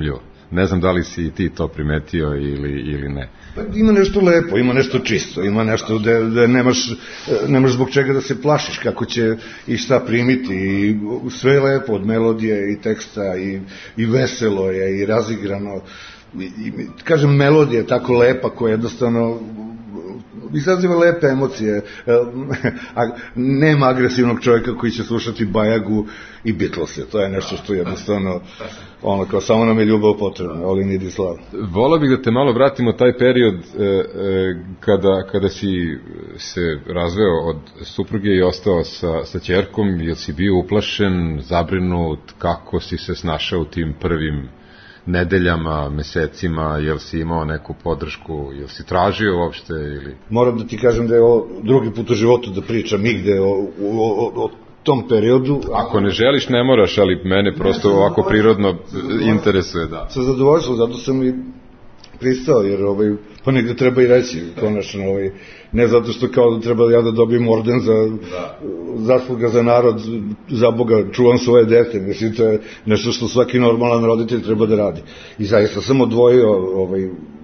Ne znam da li si i ti to primetio ili, ili ne. Pa ima nešto lepo, ima nešto čisto, ima nešto da, da nemaš, nemaš zbog čega da se plašiš kako će i šta primiti, i sve je lepo od melodije i teksta i, i veselo je i razigrano. I, i, kažem, melodija je tako lepa koja jednostavno izaziva lepe emocije. A nema agresivnog čovjeka koji će slušati Bajagu i Beatlese. To je nešto što jednostavno ono, kao samo nam je ljubav potrebna, all you need is love. Volao bih da te malo vratimo taj period e, e, kada, kada si se razveo od supruge i ostao sa, sa ćerkom. Jel si bio uplašen, zabrinut, kako si se snašao u tim prvim nedeljama, mesecima, jel si imao neku podršku, jel si tražio uopšte ili... Moram da ti kažem da je ovo drugi put u životu da pričam igde o, o, o, o tom periodu. Ako ne želiš, ne moraš, ali mene prosto ne, ovako prirodno interesuje, da. Sa zadovoljstvom, zato sam i pristao, jer ovaj, pa negde treba i reći, konačno, ovaj, ne zato što kao da treba ja da dobijem orden za da. zasluga za narod, za Boga, čuvam svoje dete, mislim, to je nešto što svaki normalan roditelj treba da radi. I zaista sam odvojio ovaj,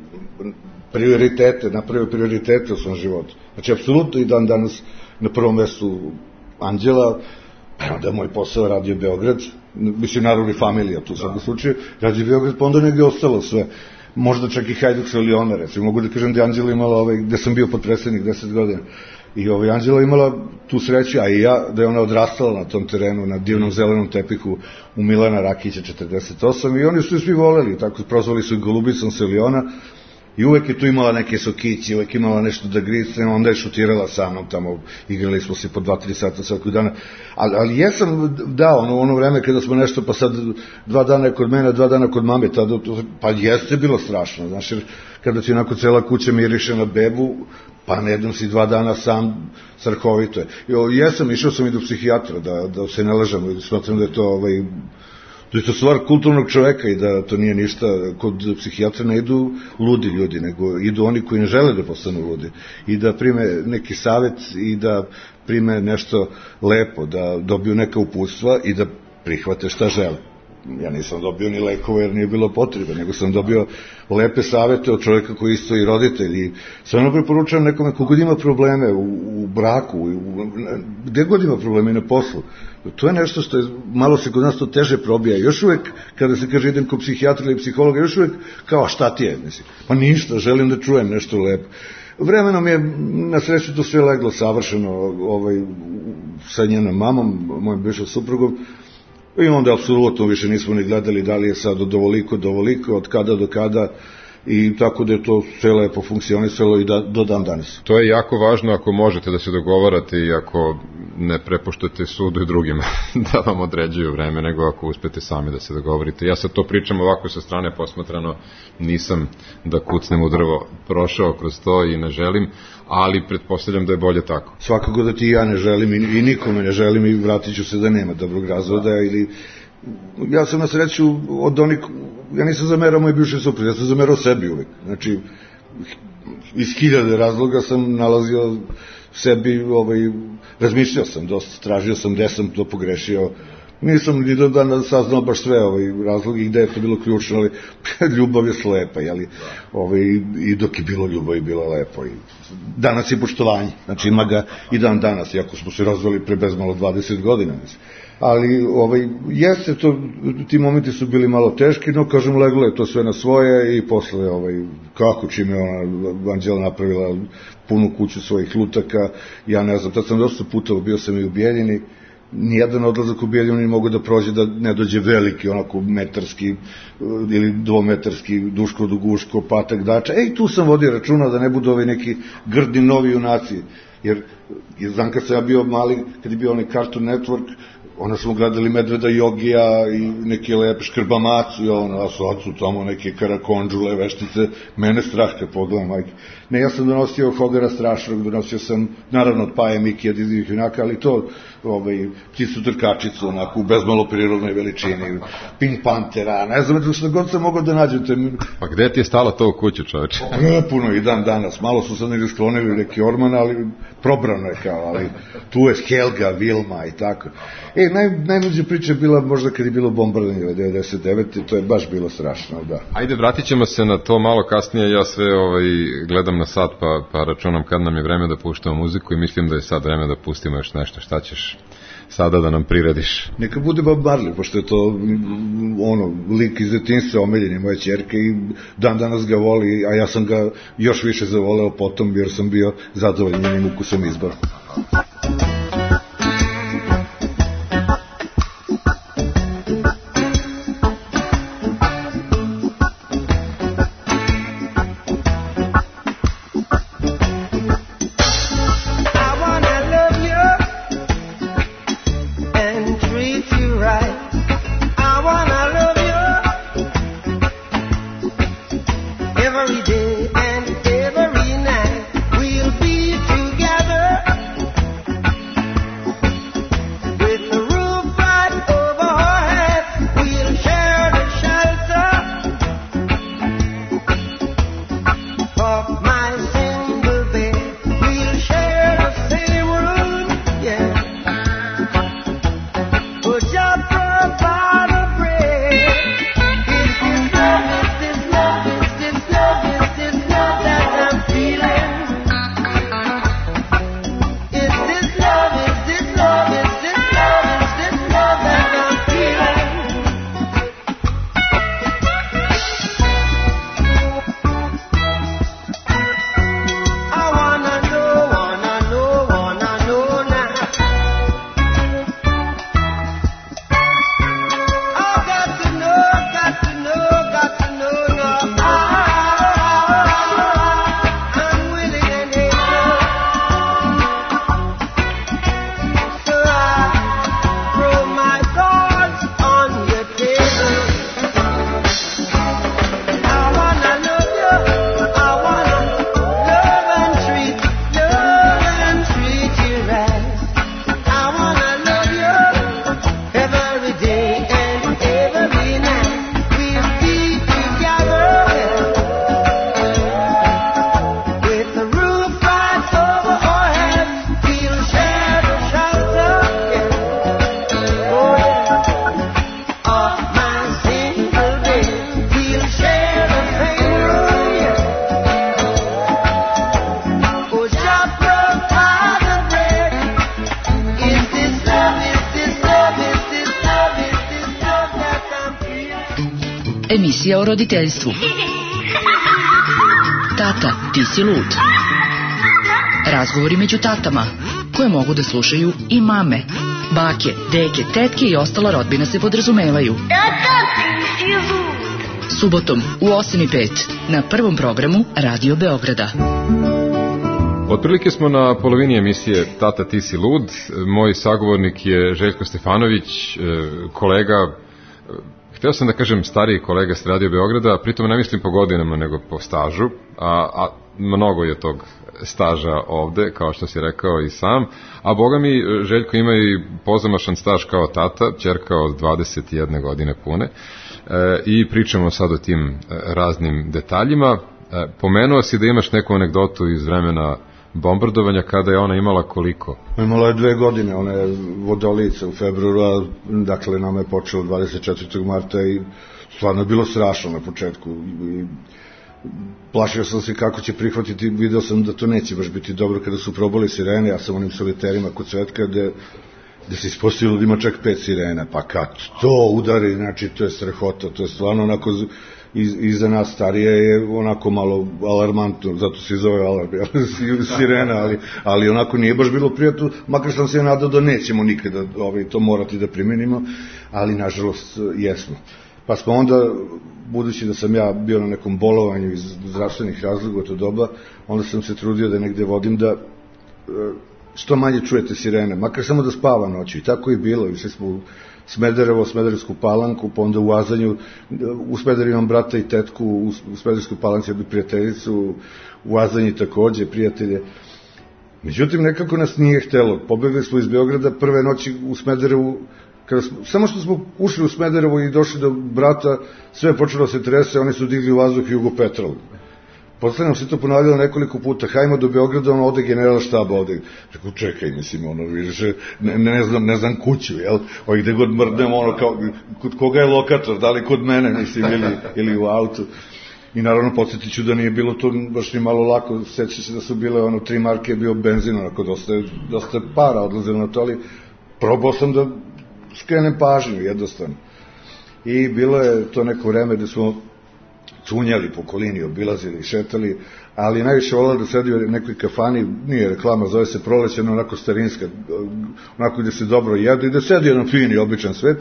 prioritete, napravio prioritete u svom životu. Znači, apsolutno i dan danas na prvom mestu Anđela, pa onda moj posao Radio Beograd, mislim, naravno i familija, tu sam u slučaju, Radio Beograd, pa onda negde ostalo sve. Možda čak i Hajduk sa Liona, recimo, mogu da kažem da je Anđela imala, ovaj, gde sam bio potpredsednik deset godina, i ovaj, Anđela imala tu sreću, a i ja, da je ona odrastala na tom terenu, na divnom zelenom tepihu u Milana Rakića četrdeset osam, i oni su svi voleli, tako prozvali su i Golubicom sa Liona, i uvek je tu imala neke sokići, uvek imala nešto da grisne, onda je šutirala sa mnom tamo, igrali smo se po dva, tri sata svakog dana, ali, ali jesam dao ono, ono vreme kada smo nešto, pa sad dva dana kod mene, dva dana kod mame, tada, pa jeste bilo strašno, znaš, jer kada ti onako cela kuća miriše na bebu, pa ne jednom si dva dana sam, strahovito je. Jo, jesam, išao sam i do psihijatra, da, da se ne lažemo, i smatram da je to ovaj, da je to stvar kulturnog čoveka i da to nije ništa, kod psihijatra ne idu ludi ljudi, nego idu oni koji ne žele da postanu ludi i da prime neki savet i da prime nešto lepo, da dobiju neka uputstva i da prihvate šta žele. Ja nisam dobio ni lekove jer nije bilo potrebe, nego sam dobio lepe savete od čovjeka koji isto i roditelj i stvarno preporučujem nekome kogod ima probleme u, u braku, u, gde god ima probleme na poslu. To je nešto što je, malo se kod nas to teže probija. Još uvek, kada se kaže idem kod psihijatra ili psihologa, još uvek kao šta ti je, mislim. Pa ništa, želim da čujem nešto lepo. Vremenom je na sreću to sve leglo savršeno ovaj, sa njenom mamom, mojom bivšom suprugom, i onda apsolutno više nismo ni gledali da li je sad od ovoliko do ovoliko, od kada do kada, i tako da je to sve lepo funkcionisalo i da, do dan danas. To je jako važno ako možete da se dogovarate i ako ne prepuštate sudu i drugima da vam određuju vreme, nego ako uspete sami da se dogovorite. Ja sad to pričam ovako sa strane posmatrano, nisam da kucnem u drvo prošao kroz to i ne želim, ali pretpostavljam da je bolje tako. Svakako da ti ja ne želim i, i nikome ne želim i vratit ću se da nema dobrog razvoda ili... Ja sam na sreću od onih, ja nisam zamerao moj bivši suprug, ja sam zamerao sebi uvek. Znači, iz hiljade razloga sam nalazio sebi, ovaj, razmišljao sam dosta, tražio sam gde sam to pogrešio. Nisam ni do dana saznao baš sve ovaj, razlogi gde je to bilo ključno, ali ljubav je slepa, jeli? Ovaj, i dok je bilo ljubav je bilo lepo. I danas je poštovanje, znači ima ga i dan danas, iako smo se razvali pre bezmalo dvadeset godina, mislim. Ali ovaj, jeste to, ti momenti su bili malo teški, no kažem, leglo je to sve na svoje i posle, ovaj, kako čim je ona Anđela napravila punu kuću svojih lutaka, ja ne znam, tad sam dosta puta bio sam i u Bijeljini, nijedan odlazak u Bijeljinu ne mogu da prođe da ne dođe veliki, onako metarski ili dvometarski, duško do guško, patak dača, ej, tu sam vodio računa da ne budu ovi neki grdni novi junaci, jer, jer znam kad sam ja bio mali, kad je bio onaj Cartoon Network, onda smo gledali Medveda Jogija i neke lepe Škrbamacu i ono, a sad su tamo neke Karakonđule, veštice, mene strah kad pogledam, majke. Ne, ja sam donosio Hogara Strašnog, donosio sam, naravno, od Paje Mikija, Dizivih junaka, ali to, ovaj, pticu trkačicu, onako, u bezmalo prirodnoj veličini, Pink Panthera, ne znam, što god sam mogao da nađete. Pa gde ti je stalo to u kuću, čoveče? Puno i dan danas, malo su sad negdje sklonili neki orman, ali probrano je kao, ali tu je Helga, Vilma i tako. E, naj, najluđa priča je bila možda kad je bilo bombardanje devedeset devete. To je baš bilo strašno, da. Ajde, vratit ćemo se na to malo kasnije, ja sve ovaj, gledam na sat pa, pa računam kad nam je vreme da puštamo muziku i mislim da je sad vreme da pustimo još nešto. Šta ćeš sada da nam prirediš? Neka bude Bob Marley, pošto je to ono, lik iz detinjstva, omiljeni moje ćerke i dan danas ga voli, a ja sam ga još više zavoleo potom jer sam bio zadovoljan njenim ukusom izbora. Emisija o roditeljstvu. Tata, ti si lud. Razgovori među tatama, koje mogu da slušaju i mame. Bake, deke, tetke i ostala rodbina se podrazumevaju. Tata, ti si lud. Subotom u osam i pet na prvom programu Radio Beograda. Otprilike smo na polovini emisije Tata, ti si lud. Moj sagovornik je Željko Stefanović, kolega, hteo sam da kažem stariji kolega s Radio Beograda, pritom ne mislim po godinama nego po stažu, a, a mnogo je tog staža ovde, kao što si rekao i sam, a boga mi Željko ima i pozamašan staž kao tata, ćerka od dvadeset jedne godine pune, e, i pričamo sad o tim e, raznim detaljima. E, pomenuo si da imaš neku anegdotu iz vremena bombardovanja, kada je ona imala koliko? Imala je dve godine, ona je vodolica u februaru, a dakle nama je počelo dvadeset četvrtog marta i stvarno je bilo strašno na početku i plašio sam se kako će prihvatiti, video sam da to neće baš biti dobro kada su probali sirene, ja sam onim soliterima kod Cvetka gde, gde se ispostavilo da ima čak pet sirena, pa kad to udari, znači to je strahota, to je stvarno onako iz, iza nas starije je onako malo alarmantno, zato se zove alarm, sirena, ali, ali onako nije baš bilo prijatno, makar sam se nadao da nećemo nikada ovaj, to morati da primenimo, ali nažalost jesmo. Pa smo onda, budući da sam ja bio na nekom bolovanju iz zdravstvenih razloga u to doba, onda sam se trudio da negde vodim da što manje čujete sirene, makar samo da spava noću. I tako je bilo, išli smo u Smederevo, Smederevsku Palanku, pa onda u Azanju, u Smederevu imam brata i tetku, u Smederevskoj Palanci jednu prijateljicu, u Azanji takođe prijatelje. Međutim, nekako nas nije htelo. Pobegli smo iz Beograda prve noći u Smederevu, kada smo, samo što smo ušli u Smederevo i došli do brata, sve je počelo se trese, oni su digli u vazduh Jugopetrol. Posle nam se to ponavljalo nekoliko puta, hajmo do Beograda, ono ode general štaba ovde. Rekao, čekaj, mislim, ono, vidiš, ne, ne, znam, ne znam kuću, jel? O, gde god mrdnemo, ono, kao, kod koga je lokator, da li kod mene, mislim, ili, ili u autu. I naravno, podsjetit ću da nije bilo to baš ni malo lako, seća se da su bile, ono, tri marke je bio benzin, onako, dosta, dosta para odlazilo na to, ali probao sam da skrenem pažnju, jednostavno. I bilo je to neko vreme da smo cunjali po okolini, obilazili, šetali, ali najviše volao da sedi u nekoj kafani, nije reklama, zove se Prolećeno, onako starinska, onako gde se dobro jedu i da sedi jedan fini, običan svet.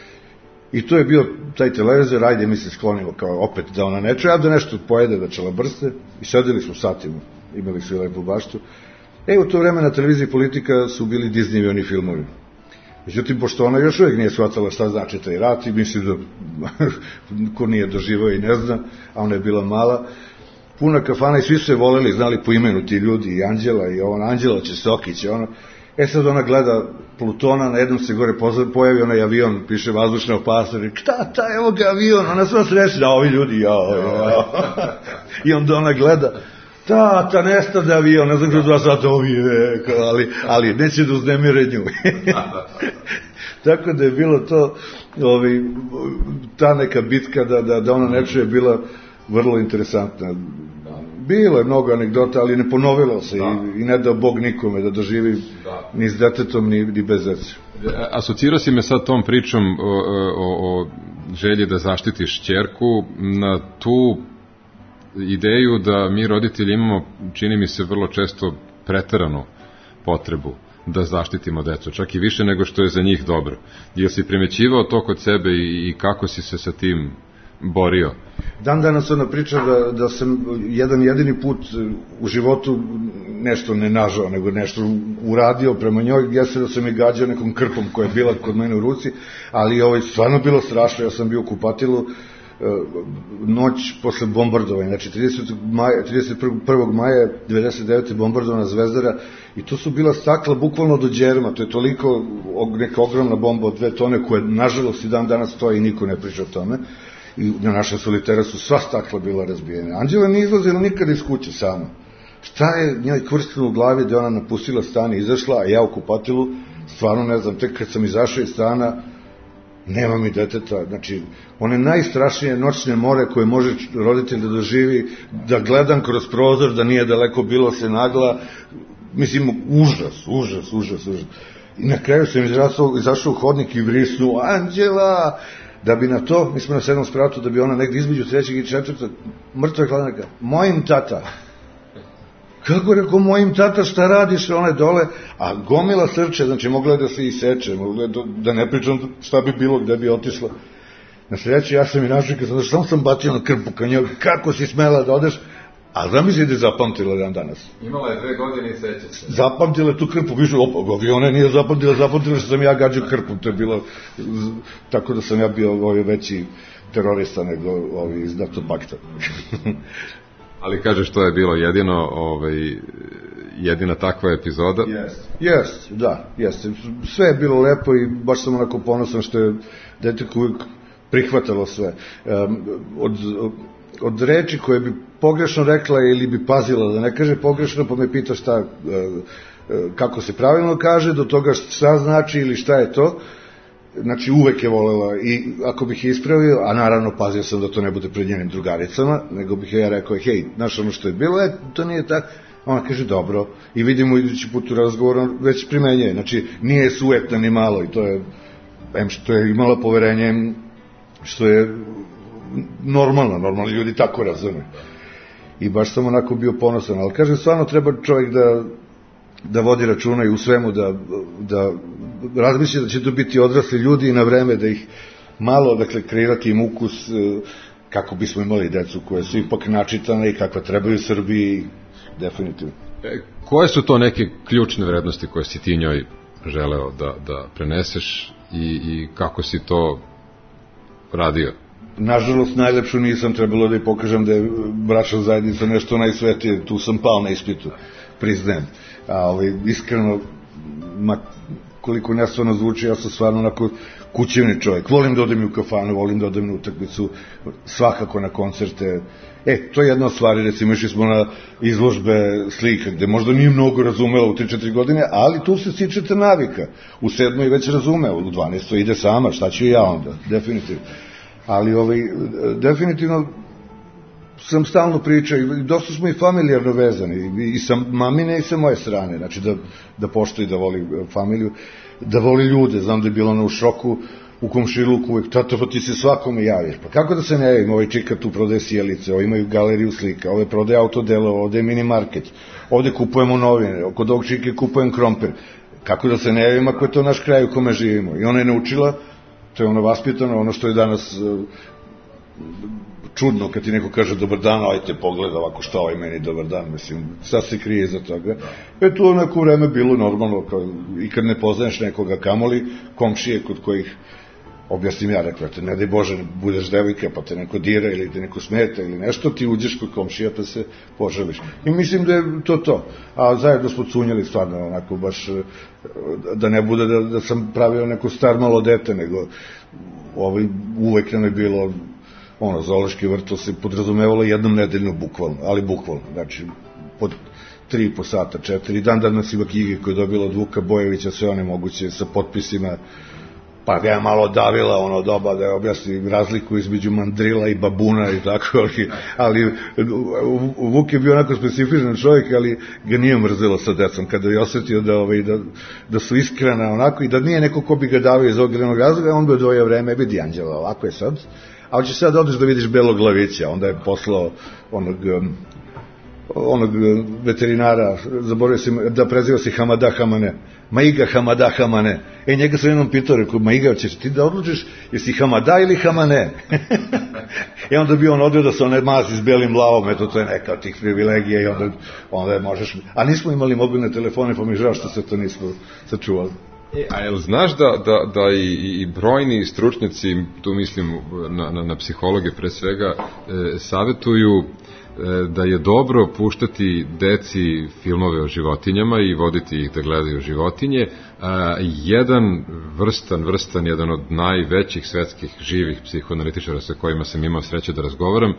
I to je bio taj televizor, ajde mi se sklonimo kao opet da ona ne čuje, a da nešto pojede, da čelabrste, i sedeli smo satima, imali su i lepu baštu. E, u to vreme na televiziji Politika su bili Disneyevi oni filmovi. Međutim, pošto ona još uvijek nije shvatala šta znači taj rat i mislim da ko nije doživao i ne zna, a ona je bila mala, puna kafana i svi su je voleli, znali po imenu ti ljudi, i Anđela, i ona Anđela Česokić, ona. E sad ona gleda Plutona, na jednom se gore pojavi onaj avion, piše vazdušna opasnost, šta ta, evo ga avion, ona sva srećna, ovi ljudi, jao, jao. I onda ona gleda, ta, ta nestade avion, ne znam kroz dva sata ovi, ali, ali neće da uznemire nju. Tako da je bilo to, ovi, ta neka bitka da, da, da ona ne čuje bila vrlo interesantna. Bilo je mnogo anegdota, ali ne ponovilo se i, i ne dao Bog nikome da doživi da. Ni s detetom, ni, ni bez dece. Asocirao si me sad tom pričom o, o, o želji da zaštitiš ćerku na tu ideju da mi roditelji imamo, čini mi se vrlo često preteranu potrebu da zaštitimo decu, čak i više nego što je za njih dobro. Jel si primećivao to kod sebe i, i kako si se sa tim borio? Dan danas ona priča da, da sam jedan jedini put u životu nešto ne nažao, nego nešto uradio prema njoj, ja se da sam je gađao nekom krpom koja je bila kod mene u ruci, ali ovo je stvarno bilo strašno, ja sam bio u kupatilu noć posle bombardovanja, znači trideset prvog maja devedeset devete bombardovana Zvezdara i to su bila stakla bukvalno do đerma, to je toliko neka ogromna bomba od dve tone koja nažalost i dan danas stoji i niko ne priča o tome i na našem solitera su sva stakla bila razbijena. Anđela nije izlazila nikada iz kuće sama. Šta je njoj kvrstilo u glavi da ona napustila stan i izašla, a ja u kupatilu, stvarno ne znam, tek kad sam izašao iz stana nema mi deteta, znači one najstrašnije noćne more koje može roditelj da doživi, da gledam kroz prozor, da nije daleko bilo se nagla, mislim, užas, užas, užas, užas. I na kraju sam izrasao, izašao u hodnik i vrisnuo, Anđela, da bi na to, mi smo na sedmom spratu, da bi ona negdje između trećeg i četvrtog, mrtva je hladnaka, mojim tata. Kako rekao, mojim tata, šta radiš, ona je dole, a gomila srče, znači mogla je da se iseče, mogla je da ne pričam šta bi bilo, gde bi otišla. Na sreći, ja sam i našao, kad sam došao, samo sam batio na krpu ka njoj, kako si smela da odeš, a zamisli da je zapamtila dan danas. Imala je dve godine i seća se. Zapamtila je tu krpu, više, opa, avione nije zapamtila, zapamtila što sam ja gađao krpu, to je bilo, tako da sam ja bio ovaj veći terorista nego ovi iz NATO pakta. Ali kažeš, to je bilo jedino, ovaj, jedina takva epizoda? Jeste, jest, da, jeste. Sve je bilo lepo i baš sam onako ponosan što je dete uvijek prihvatalo sve. Um, od, od reči koje bi pogrešno rekla ili bi pazila da ne kaže pogrešno, pa me pita šta, kako se pravilno kaže, do toga šta znači ili šta je to, znači uvek je volela i ako bih je ispravio, a naravno pazio sam da to ne bude pred njenim drugaricama, nego bih ja rekao, hej, znaš ono što je bilo, e, to nije tako, ona kaže dobro i vidimo idući put u razgovoru, već primenjuje, znači nije sujetna ni malo i to je, em što je imala poverenje, što je normalno, normalni ljudi tako razume. I baš sam onako bio ponosan, ali kažem, stvarno treba čovjek da da vodi računa i u svemu, da, da razmišlja da će to biti odrasli ljudi i na vreme da ih malo, dakle, kreirati im ukus kako bismo imali decu koje su ipak načitane i kakva trebaju Srbiji, definitivno. E, koje su to neke ključne vrednosti koje si ti njoj želeo da, da preneseš i, i kako si to radio? Nažalost, najlepšu nisam, trebalo da je pokažem da je bračna zajednica nešto najsvetije, tu sam pao na ispitu. priznajem. A ovaj, iskreno, ma, koliko nestvano zvuči, ja sam stvarno onako kućevni čovjek. Volim da odem i u kafanu, volim da odem na utakmicu, svakako na koncerte. E, to je jedna od stvari, recimo, išli smo na izložbe slika, gde možda nije mnogo razumela u tri četiri godine, ali tu se stičete navika. U sedmoj već razumeo, u dvanaestoj ide sama, šta ću ja onda, definitivno. Ali, ovaj, definitivno, sam stalno pričao i dosta smo i familijarno vezani, i sa mamine i sa moje strane, znači da, da poštuje, da voli familiju, da voli ljude. Znam da je bilo ono u šoku u komšiluku uvek, tata, pa ti se svakome javiš. Pa kako da se ne javim? Ovaj čika tu prodaje sjelice, ovo imaju galeriju slika, ove prodaje autodelo, ovde je mini market, ovde kupujemo novine, kod ovog čike kupujem krompir. Kako da se ne javim ako je to naš kraj u kome živimo? I ona je naučila, to je ono vaspitano, ono što je danas čudno kad ti neko kaže dobar dan, ajte pogleda ovako šta ovaj meni dobar dan, mislim, sad se krije iza toga. E tu neko vreme bilo normalno, kao, i kad ne poznaješ nekoga, kamoli komšije kod kojih, objasnim ja, rekao, te ne daj Bože, budeš devojka pa te neko dira ili te neko smeta ili nešto, ti uđeš kod komšija pa se požališ. I mislim da je to to. A zajedno smo cunjali stvarno, onako baš, da ne bude da, da sam pravio neko star malo dete, nego ovaj, uvek nam je bilo ono, zoološki vrt, to se podrazumevalo jednom nedeljno bukvalno, ali bukvalno, znači, pod tri po sata, četiri, dan danas ima knjige koje je dobila od Vuka Bojevića, sve one moguće, sa potpisima, pa ga je malo davila ono doba da je objasni razliku između mandrila i babuna i tako, ali, ali Vuk je bio onako specifičan čovjek, ali ga nije mrzelo sa decom, kada je osetio da, ovaj, da, da su iskrena onako i da nije neko ko bi ga davio iz ogrenog razloga, on bi odvojio vreme, vidi Anđela, ovako je sad, a hoćeš sad odeš da vidiš belog glavića, onda je poslao onog, onog veterinara, zaboravio se da preziva se Hamada Hamane, Maiga Hamada Hamane. E, njega sam jednom pitao, rekao, Maiga, ćeš ti da odlučiš, jesi Hamada ili Hamane? I onda bi on odio da se one mazi s belim lavom, eto, to je neka od tih privilegija i onda, onda možeš... A nismo imali mobilne telefone, pa mi žao što se to nismo sačuvali. E, a jel znaš da, da, da i, i brojni stručnjaci, tu mislim na, na, na psihologe pre svega, e, savetuju e, da je dobro puštati deci filmove o životinjama i voditi ih da gledaju životinje. A, jedan vrstan, vrstan, jedan od najvećih svetskih živih psihoanalitičara sa kojima sam imao sreće da razgovaram,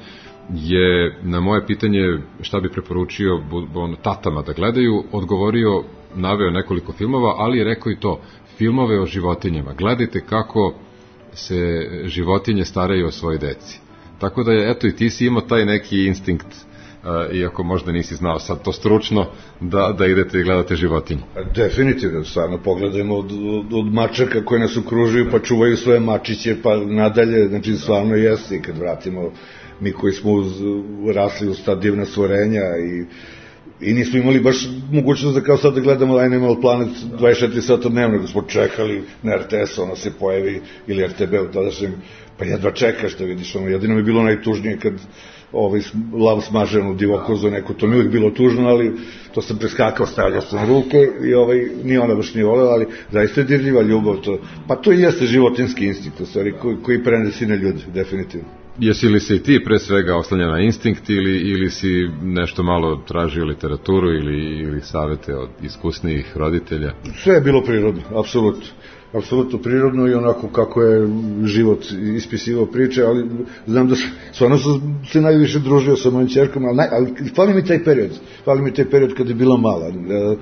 je na moje pitanje šta bi preporučio on, tatama da gledaju, odgovorio, naveo nekoliko filmova, ali je rekao i to, filmove o životinjama. Gledajte kako se životinje staraju o svojoj deci. Tako da je, eto, i ti si imao taj neki instinkt, uh, iako možda nisi znao sad to stručno, da, da idete i gledate životinje. Definitivno, stvarno, pogledajmo od, od, od mačaka koje nas okružuju, pa čuvaju svoje mačiće, pa nadalje, znači, stvarno jeste, i kad vratimo mi koji smo uz, rasli uz ta divna stvorenja i I nismo imali baš mogućnost da kao sad da gledamo Animal Planet dvadeset četiri sata dnevno, nego smo čekali na er te es, ono se pojavi, ili er te be u tadašnjem, pa jedva čekaš da vidiš, ono, jedino mi je bilo najtužnije kad ovaj, lav smaženu divokozu neko, to mi uvijek bilo tužno, ali to sam preskakao, stavljao sam na ruke i ovaj, ni ona baš nije volela, ali zaista je dirljiva ljubav to, pa to i jeste životinski instinkt, u stvari, koji, koji prenesi na ljudi, definitivno. Jesi li se i ti pre svega oslanja na instinkt ili, ili si nešto malo tražio literaturu ili, ili savete od iskusnijih roditelja? Sve je bilo prirodno, apsolutno. Apsolutno prirodno i onako kako je život ispisivao priče, ali znam da stvarno sam se najviše družio sa mojim ćerkom, ali, naj, ali fali mi taj period, fali mi taj period kad je bila mala. E,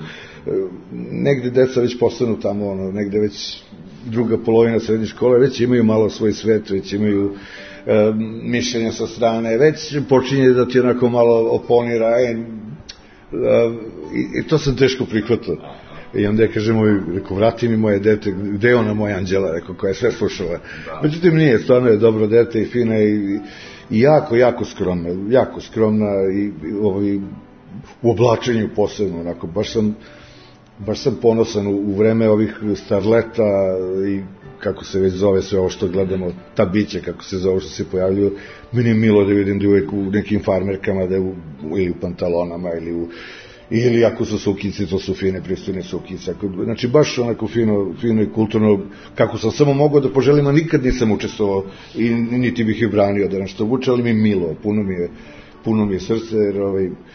negde deca već postanu tamo, ono, negde već druga polovina srednje škole, već imaju malo svoj svet, već imaju e, mišljenja sa strane, već počinje da ti onako malo oponira, e, e, i, i to sam teško prihvatao. I onda je, kaže moj, rekao, vrati mi moje dete, gde je ona moja Anđela, rekao, koja je sve slušala. Međutim, nije, stvarno je dobro dete i fina i, i jako, jako skromna, jako skromna i, i ovaj, u oblačenju posebno, onako, baš sam, baš sam ponosan u, u vreme ovih starleta i kako se već zove sve ovo što gledamo, ta bića, kako se zove što se pojavljuju, meni je milo da vidim da je uvek u nekim farmerkama, da je u, ili u pantalonama, ili u ili ako su sukice, to su fine, pristojne sukice. Znači, baš onako fino, fino i kulturno, kako sam samo mogao da poželim, a nikad nisam učestvovao i niti bih ih branio da nešto vuče, ali mi je milo, puno mi je, puno mi je srce, jer ovaj,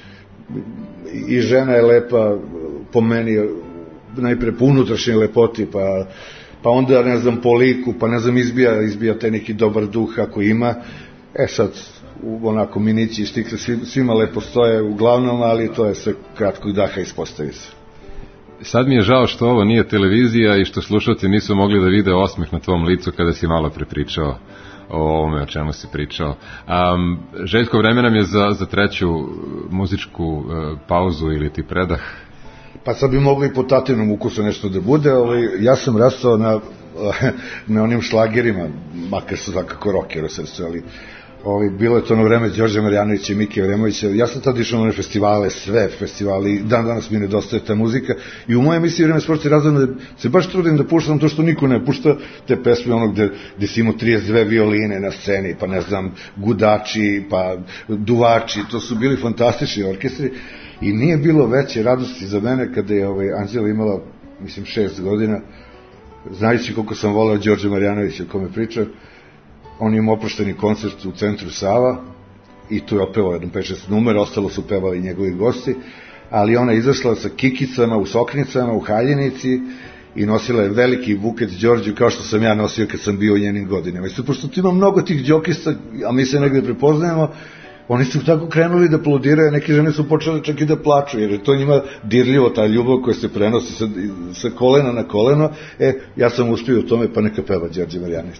i žena je lepa po meni, najpre po unutrašnjoj lepoti, pa, pa onda, ne znam, po liku, pa ne znam, izbija, izbija te neki dobar duh ako ima. E sad, onako, minići i štikle, svima lepo stoje uglavnom, ali to je sve kratkog daha, ispostavi se. Sad mi je žao što ovo nije televizija i što slušalci nisu mogli da vide osmeh na tvom licu kada si malo prepričao o ovome o čemu si pričao. Um, Željko, vreme nam je za, za treću muzičku uh, pauzu ili ti predah. Pa sad bi mogli i po tatinom ukusu nešto da bude. Ovaj, ja sam rastao na, na onim šlagerima, makar su takako rocker u srcu, ali ovaj, bilo je to ono vreme Đorđa Marjanovića i Mike Vremovića. Ja sam tad išao na one festivale, sve festivali, dan danas mi nedostaje ta muzika i u moje emisiji Vreme sporta i razvojno se baš trudim da puštam to što niko ne pušta, te pesme ono gde, gde si imao trideset dve violine na sceni, pa ne znam, gudači, pa duvači, to su bili fantastični orkestri i nije bilo veće radosti za mene kada je ovaj, Anđela imala, mislim, šest godina, znajući koliko sam volao Đorđa Marjanovića o kome pričam. On je imao oprošteni koncert u centru Sava i tu je opevao jedan pet šest numera, ostalo su pevali njegovi gosti, ali ona je izašla sa kikicama, u soknicama, u haljenici i nosila je veliki buket Đorđu kao što sam ja nosio kad sam bio u njenim godinama. I su, pošto tu ima mnogo tih džokista, a mi se negde prepoznajemo, oni su tako krenuli da aplaudiraju, neke žene su počele čak i da plaču, jer je to njima dirljivo, ta ljubav koja se prenosi sa, sa kolena na koleno. E, ja sam uspio u tome, pa neka peva Đorđe Marjanović.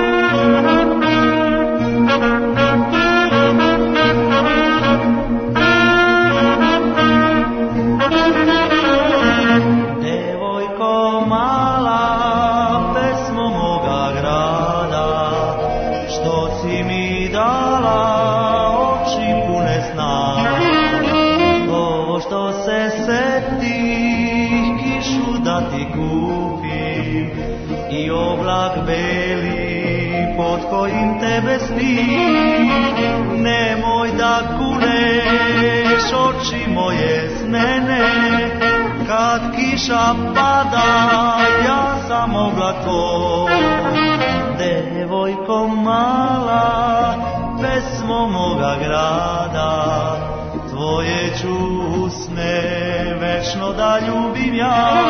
Devojko mala, pesmo moga grada, što si mi dala oči pune sna. Ovo što se setih, kišu da ti kupim i oblak beli pod kojim tebe snim. Nemoj da kuneš oči moje s mene, kad kiša pada ja sam oblak tvoj. Devojko mala, pesmo moga grada, tvoje ću usne večno da ljubim ja.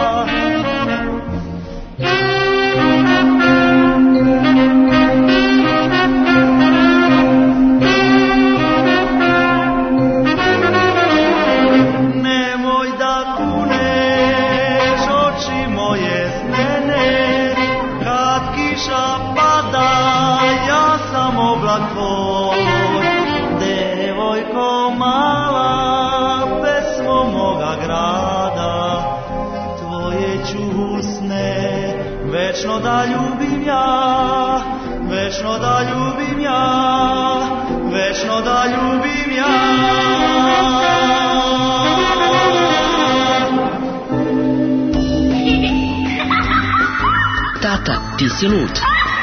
Nemoj da kuneš oči moje s mene, kad kiša pada ja sam oblak tvoj. Devojko mala, pesmo moga grada, tvoje ću usne večno da ljubim ja, večno da ljubim ja, večno da ljubim ja. Tata, ti si lud.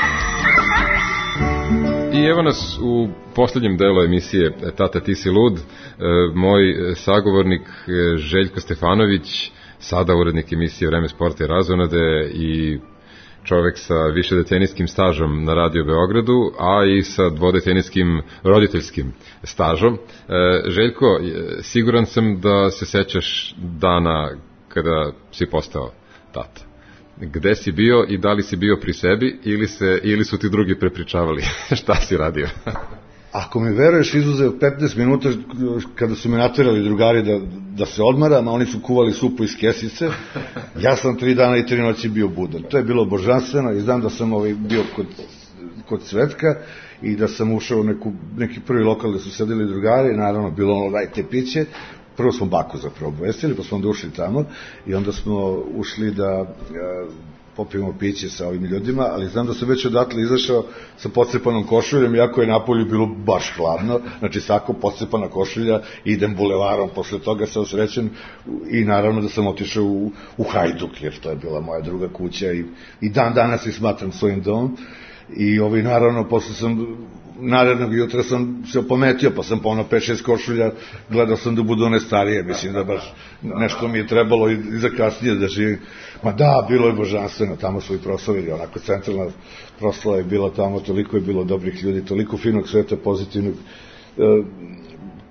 I evo nas u poslednjem delu emisije Tata, ti si lud. Moj sagovornik Željko Stefanović, sada urednik emisije Vreme sporta i razonode i čovek sa višedecenijskim stažom na Radio Beogradu, a i sa dvodecenijskim roditeljskim stažom. Željko, siguran sam da se sećaš dana kada si postao tata. Gde si bio i da li si bio pri sebi ili, se, ili su ti drugi prepričavali šta si radio? Ako mi veruješ, izuzeo petnaest minuta kada su me naterali drugari da, da se odmaram, a oni su kuvali supu iz kesice, ja sam tri dana i tri noći bio budan. To je bilo božanstveno i znam da sam ovaj bio kod, kod Cvetka i da sam ušao u neku, neki prvi lokal gde su sedeli drugari, naravno bilo ono dajte piće. Prvo smo baku zapravo obvestili, pa smo onda ušli tamo i onda smo ušli da e, popijemo piće sa ovim ljudima, ali znam da sam već odatle izašao sa pocepanom košuljom, iako je napolju bilo baš hladno, znači svako pocepana košulja, idem bulevarom, posle toga sam srećen i naravno da sam otišao u, u Hajduk, jer to je bila moja druga kuća i, i dan danas i smatram svojim domom. I ovaj, naravno, posle sam, narednog jutra sam se opometio, pa sam ponovno pet šest košulja, gledao sam da budu one starije, mislim da baš nešto mi je trebalo i za kasnije da živim. Ma da, bilo je božanstveno, tamo su i proslavili, onako centralna proslava je bila tamo, toliko je bilo dobrih ljudi, toliko finog sveta, pozitivnog.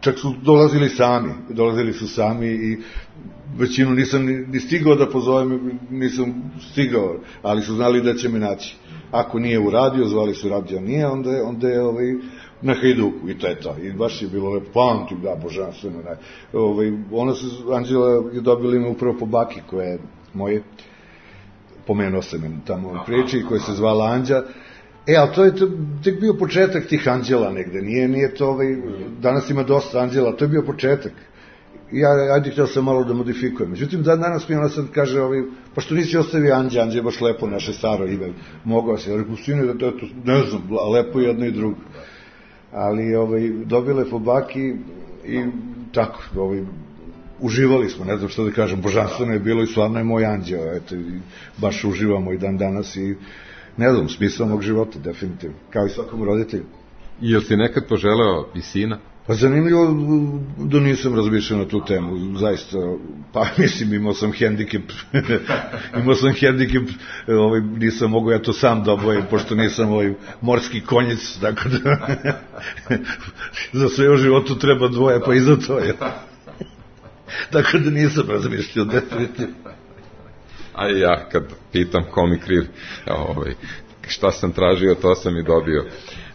čak su dolazili sami, dolazili su sami i većinu nisam ni, ni stigao da pozovem, nisam stigao, ali su znali da će me naći. Ako nije u radio, zvali su radio, nije, onda je, onda je ovaj, na Hajduku i to je to. I baš je bilo lepo, pamtim, da, božanstveno. Ne. Ovaj, ona se, Anđela je dobila ime upravo po baki koja je moje, pomenuo sam je tamo u priči, koja se zvala Anđa. E, ali to je to, tek bio početak tih anđela negde, nije, nije to ovaj, danas ima dosta anđela, to je bio početak. Ja, ajde, htio sam malo da modifikujem. Međutim, dan danas mi ona sad kaže, ovaj, pa što nisi ostavio Anđe, Anđe je baš lepo, naše staro ime, mogao se, rekao, sine, da to, ne znam, lepo jedno i drugo. Ali, ovaj, dobile je po baki i tako, ovaj, uživali smo, ne znam što da kažem, božanstveno je bilo i stvarno je moj anđeo, eto, i baš uživamo i dan danas i ne znam, smisao mog života, definitivno, kao i svakom roditelju. I jel si nekad poželeo i sina? Pa zanimljivo da nisam razmišljao na tu temu, zaista, pa mislim, imao sam hendikep, imao sam hendikep, ovaj, nisam mogu ja to sam da obojim, pošto nisam ovaj morski konjic, tako da, za sve u životu treba dvoje, pa i za to je. Tako da nisam razmišljao, definitivno. A ja kad pitam ko mi kriv, ovaj, šta sam tražio, to sam i dobio.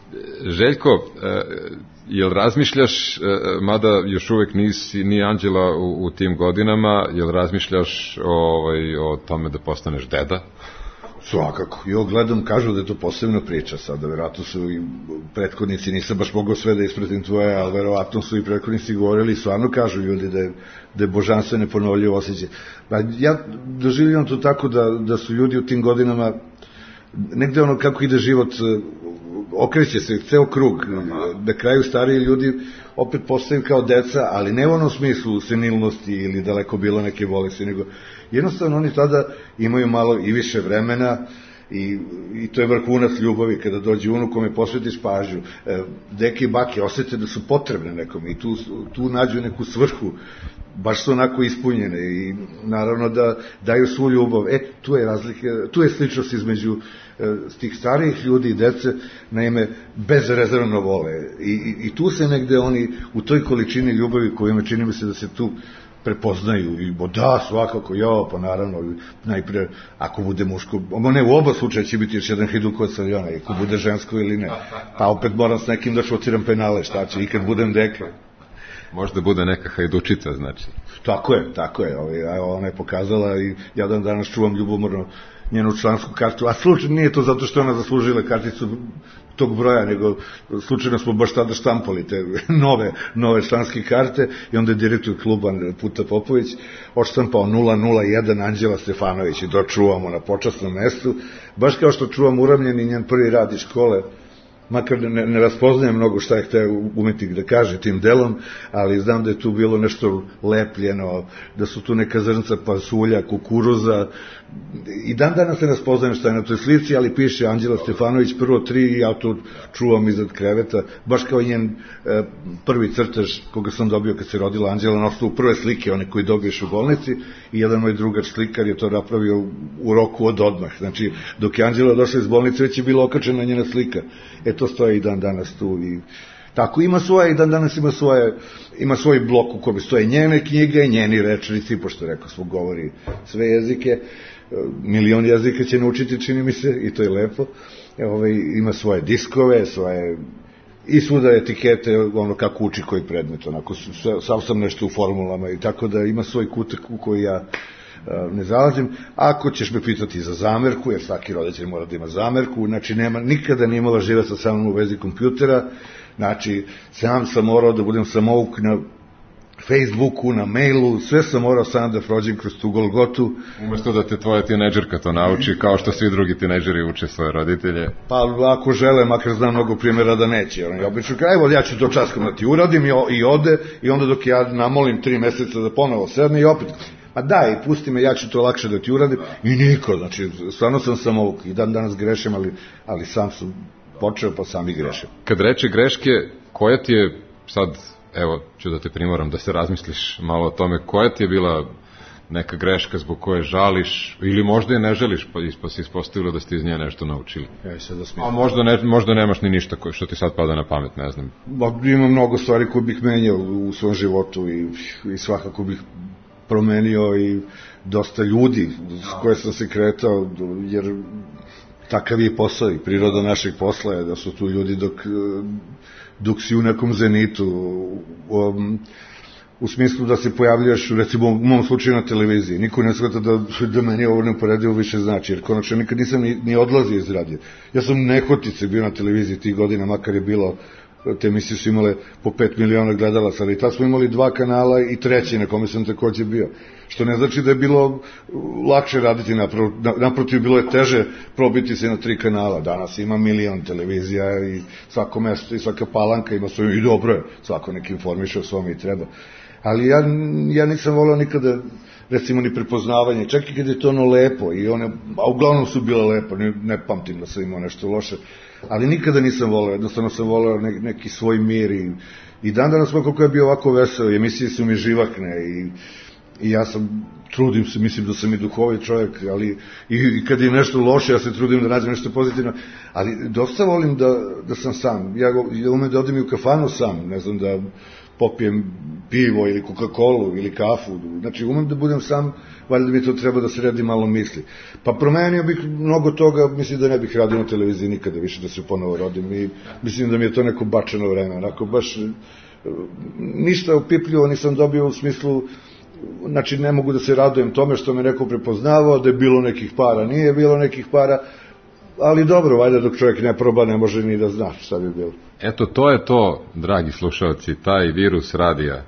Željko, jel razmišljaš, mada još uvek nisi ni Anđela u, u tim godinama, jel razmišljaš ovaj, o tome da postaneš deda? Svakako. Jo, gledam, kažu da je to posebna priča sada, verovatno su i prethodnici, nisam baš mogao sve da ispratim tvoje, ali verovatno su i prethodnici govorili, stvarno kažu ljudi da je, da je božanstvene ponovljivo osjećaj. Ja doživljam to tako da, da su ljudi u tim godinama, negde ono kako ide život, okreće se ceo krug, da kraju stariji ljudi opet postaju kao deca, ali ne u onom smislu senilnosti ili daleko bilo neke bolesti, nego jednostavno oni tada imaju malo i više vremena i, i to je vrhunac ljubavi kada dođe unuk kome posvetiš pažnju. E, deke i bake osete da su potrebne nekom i tu, tu nađu neku svrhu, baš su onako ispunjene i naravno da daju svu ljubav. E, tu je razlika, tu je sličnost između e, tih starijih ljudi i dece, naime, bezrezervno vole. I, i, I tu se negde oni, u toj količini ljubavi kojima čini mi se da se tu prepoznaju i bo da, svakako, jo, pa naravno, najpre, ako bude muško, ne, u oba slučaja će biti još jedan Hajdukovac ali ona, ako bude žensko ili ne, pa opet moram s nekim da šociram penale, šta će, i kad budem deka. Možda bude neka hajdučica, znači. Tako je, tako je, ovaj, ona je pokazala i ja dan danas čuvam ljubomorno njenu člansku kartu, a slučajno nije to zato što ona zaslužila karticu tog broja, nego slučajno smo baš tada štampali te nove, nove članske karte i onda je direktor kluba Puta Popović odštampao nula nula jedan Anđela Stefanović i to čuvamo na počasnom mestu, baš kao što čuvam uramljeni njen prvi rad iz škole, makar ne, ne raspoznajem mnogo šta je hteo umetnik da kaže tim delom, ali znam da je tu bilo nešto lepljeno, da su tu neka zrnca pasulja, kukuruza, i dan danas se ne spoznajem šta je na toj slici, ali piše Anđela Stefanović prvo tri i ja to čuvam iznad kreveta, baš kao njen e, prvi crtež koga sam dobio kad se rodila Anđela, na osnovu prve slike, one koji dobiješ u bolnici, i jedan moj drugač slikar je to napravio u roku od odmah, znači dok je Anđela došla iz bolnice već je bila okačena njena slika. E, to stoje i dan danas tu i tako ima svoje i dan danas ima svoje, ima svoj blok u kome stoje njene knjige, njeni rečnici, pošto rekao smo govori sve jezike, milion jezika će naučiti, čini mi se, i to je lepo. E, ovaj, ima svoje diskove, svoje i svuda etikete, ono kako uči koji predmet, onako sam sam nešto u formulama i tako da ima svoj kutak u koji ja ne zalazim. Ako ćeš me pitati za zamerku, jer svaki roditelj mora da ima zamerku, znači nema, nikada nije imala živaca sa mnom u vezi kompjutera, znači sam sam morao da budem samouk na Facebooku, na mailu, sve sam morao sam da prođem kroz tu golgotu. Umesto da te tvoja tinejdžerka to nauči, kao što svi drugi tinejdžeri uče svoje roditelje. Pa ako žele, makar znam mnogo primjera da neće. Oni obično kaže, evo ja ću to časkom da ti uradim i, i ode, i onda dok ja namolim tri meseca da ponovo sedne i opet, a daj, pusti me, ja ću to lakše da ti uradim. I niko, znači, stvarno sam samouk i dan danas grešim, ali, ali sam sam počeo pa sam i grešim. Kad reče greške, koja ti je sad, evo, ću da te primoram da se razmisliš malo o tome, koja ti je bila neka greška zbog koje žališ, ili možda je ne želiš, pa, pa si ispostavilo da ste iz nje nešto naučili. Ja, sad da A možda, ne, možda nemaš ni ništa što ti sad pada na pamet, ne znam. Ba, ima mnogo stvari koje bih menjao u svom životu i, i svakako bih promenio i dosta ljudi s koje sam se kretao, jer takav je posao i priroda našeg posla je da su tu ljudi dok, dok si u nekom zenitu, um, u smislu da se pojavljaš, recimo u mom slučaju na televiziji. Niko ne shvata da, da meni ovo neuporedivo više znači, jer konačno nikad nisam ni, ni odlazio iz radija. Ja sam nehotice bio na televiziji tih godina, makar je bilo, te emisije su imale po pet miliona gledalaca, ali tad smo imali dva kanala i treći na kome sam takođe bio. Što ne znači da je bilo lakše raditi, naprotiv, bilo je teže probiti se na tri kanala. Danas ima milion televizija i svako mesto i svaka palanka ima svoju, i dobro je, svako nek informiše o svom i treba. Ali ja, ja nisam volao nikada, recimo, ni prepoznavanje, čak i kad je to ono lepo, i one, a uglavnom su bile lepo, ne, ne pamtim da sam imao nešto loše, ali nikada nisam volao, jednostavno sam volao ne, neki svoj mir i, i dan danas koliko je bio ovako veseo, emisije su mi živakne i, i ja sam, trudim se, mislim da sam i duhovit čovjek, ali i, i kad je nešto loše, ja se trudim da nađem nešto pozitivno, ali dosta volim da, da sam sam, ja, ja umem da odim i u kafanu sam, ne znam, da popijem pivo ili Coca-Colu ili kafu, znači umem da budem sam, valjda bi to treba da se redi malo misli. Pa promenio bih mnogo toga, mislim da ne bih radio na televiziji nikada više da se ponovo rodim i mislim da mi je to neko bačeno vreme, onako baš ništa opipljivo nisam dobio u smislu, znači ne mogu da se radujem tome što me neko prepoznavao, da je bilo nekih para, nije bilo nekih para, ali dobro, valjda dok čovjek ne proba ne može ni da zna šta bi bilo. Eto, to je to, dragi slušalci, taj virus radija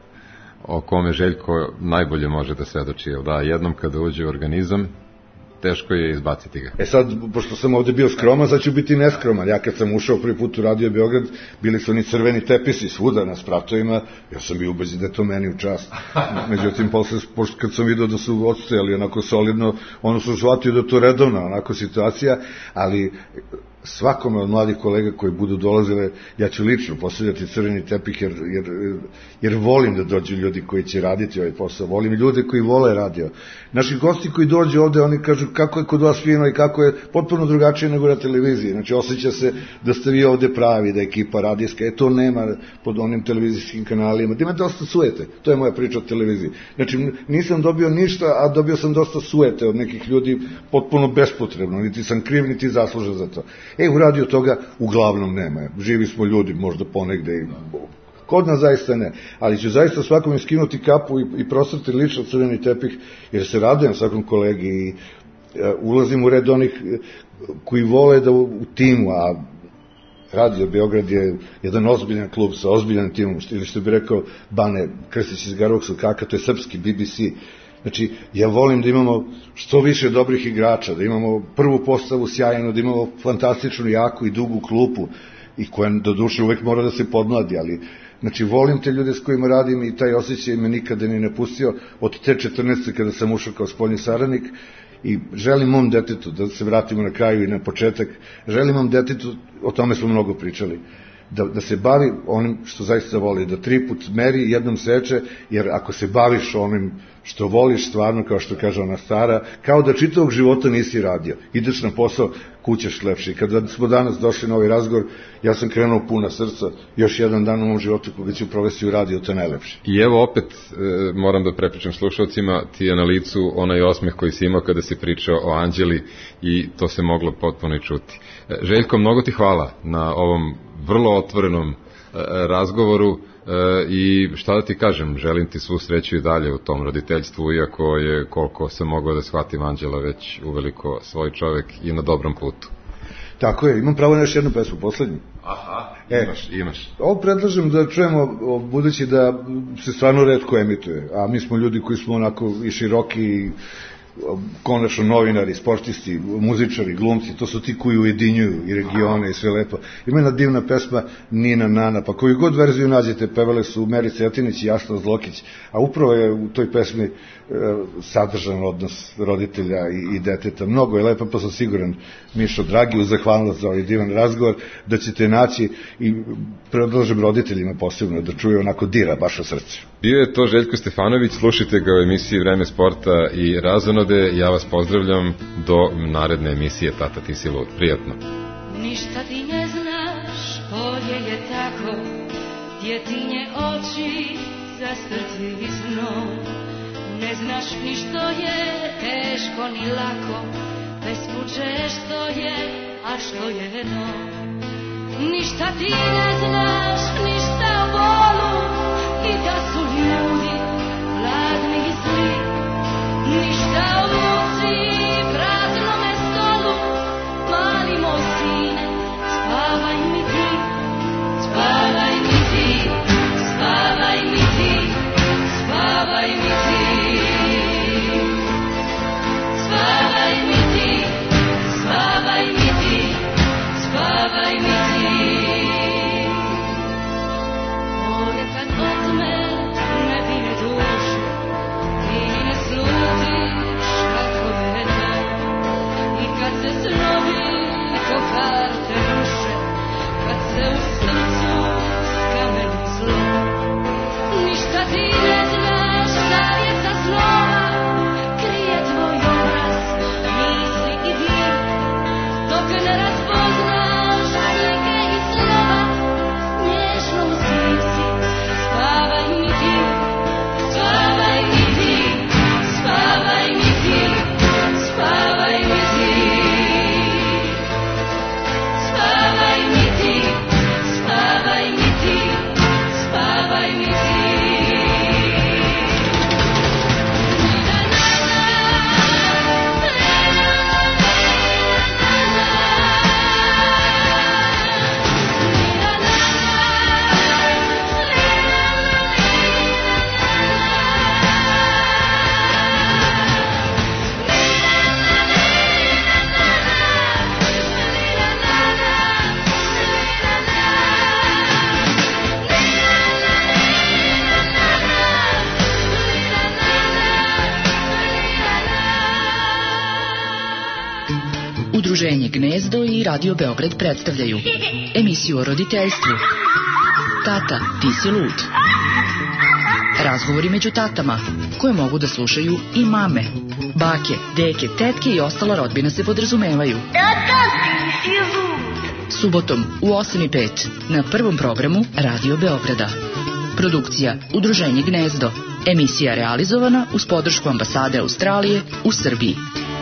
o kome Željko najbolje može da svedoči. Da, jednom kada uđe u organizam, teško je izbaciti ga. E sad, pošto sam ovde bio skroman, sad ću biti neskroman. Ja kad sam ušao prvi put u Radio Beograd, bili su oni crveni tepisi svuda na spratovima, ja sam bio ubeđen da je to meni u čast. Međutim, posle, pošto kad sam vidio da su odstojali onako solidno, ono su shvatio da je to redovna onako situacija, ali svakome od mladih kolega koji budu dolazile, ja ću lično postavljati crveni tepih, jer, jer, jer volim da dođu ljudi koji će raditi ovaj posao, volim ljude koji vole radio. Naši gosti koji dođu ovde, oni kažu kako je kod vas fino i kako je potpuno drugačije nego na televiziji, znači osjeća se da ste vi ovde pravi, da je ekipa radijska, e to nema pod onim televizijskim kanalima, da ima dosta suete, to je moja priča o televiziji. Znači nisam dobio ništa, a dobio sam dosta suete od nekih ljudi, potpuno bespotrebno, niti sam kriv, niti zaslužan za to. E, u radio toga uglavnom nema. Živi smo ljudi, možda ponegde i kod nas zaista ne. Ali ću zaista svakom iskinuti kapu i, i prosrti lično crveni tepih, jer se radujem svakom kolegi i e, ulazim u red onih koji vole da u, u timu, a Radio Beograd je jedan ozbiljan klub sa ozbiljan timom, ili što bi rekao Bane Krstić iz Garovog Sokaka, to je srpski B B C. Znači, ja volim da imamo što više dobrih igrača, da imamo prvu postavu sjajnu, da imamo fantastičnu, jaku i dugu klupu, i koja do duše uvek mora da se podmladi, ali znači, volim te ljude s kojima radim i taj osjećaj me nikada ni ne pustio od te četrnaeste kada sam ušao kao spoljni saradnik i želim mom detetu, da se vratimo na kraju i na početak, želim mom detetu, o tome smo mnogo pričali, Da, da se bavi onim što zaista voli, da tri put meri, jednom seče, jer ako se baviš onim što voliš stvarno, kao što kaže ona stara, kao da čitavog života nisi radio. Ideš na posao, kućeš lepši. Kada smo danas došli na ovaj razgovor, ja sam krenuo puna srca, još jedan dan u mom životu koga ću provesti u radio, to je najlepše. I evo opet e, moram da prepričam slušalcima, ti je na licu onaj osmeh koji si imao kada si pričao o Anđeli i to se moglo potpuno i čuti. E, Željko, mnogo ti hvala na ovom vrlo otvorenom e, razgovoru e, i šta da ti kažem, želim ti svu sreću i dalje u tom roditeljstvu, iako je, koliko sam mogao da shvatim, Anđela već uveliko svoj čovek i na dobrom putu. Tako je, imam pravo na još jednu pesmu, poslednju. Aha, e, imaš, imaš. Ovo predlažem da čujemo, budući da se stvarno retko emituje, a mi smo ljudi koji smo onako i široki i konačno novinari, sportisti, muzičari, glumci, to su ti koji ujedinjuju i regione i sve lepo. Ima jedna divna pesma Nina Nana, pa koju god verziju nađete, pevale su Merica Jatinić i Asta Zlokić, a upravo je u toj pesmi e, sadržan odnos roditelja i, i deteta. Mnogo je lepo, pa sam siguran, Mišo dragi, uz zahvalnost za ovaj divan razgovor, da ćete naći i predlažem roditeljima posebno da čuje onako dira baš u srce. Bio je to Željko Stefanović, slušajte ga u emisiji Vreme sporta i razonode. Ja vas pozdravljam do naredne emisije Tata ti si lud. Prijatno. Ništa ti ne znaš, bolje je tako, djetinje oči zastrci snom. Ne znaš ni što je teško ni lako, bespuče što je, a što je no. Ništa ti ne znaš, ništa o bolu, i da su ljudi hladni i zli. Ništa o muci, praznome stolu, mali moj sine, spavaj mi ti, spavaj mi ti, spavaj mi ti, spavaj mi ti, spavaj mi ti, spavaj mi ti, spavaj mi ti. More kad otme nevine duše, ti ne slutiš kako je to. I kad se snovi ko karte ruše, kad se u srcu skameni zlo. Ništa ti ne znaš, savjeta snova, krije tvoj obraz, misli i dir. Dok ne razpoznaš slike i slova, nježno u sisi, spavaj mi ti, spavaj mi ti, spavaj mi ti, spavaj mi ti, spavaj mi ti, spavaj mi ti, spavaj mi ti. Udruženje Gnezdo i Radio Beograd predstavljaju emisiju o roditeljstvu Tata, ti si lud. Razgovori među tatama koje mogu da slušaju i mame, bake, deke, tetke i ostala rodbina se podrazumevaju. Tata, ti si lud. Subotom u osam i pet na prvom programu Radio Beograda. Produkcija Udruženje Gnezdo. Emisija realizovana uz podršku ambasade Australije u Srbiji.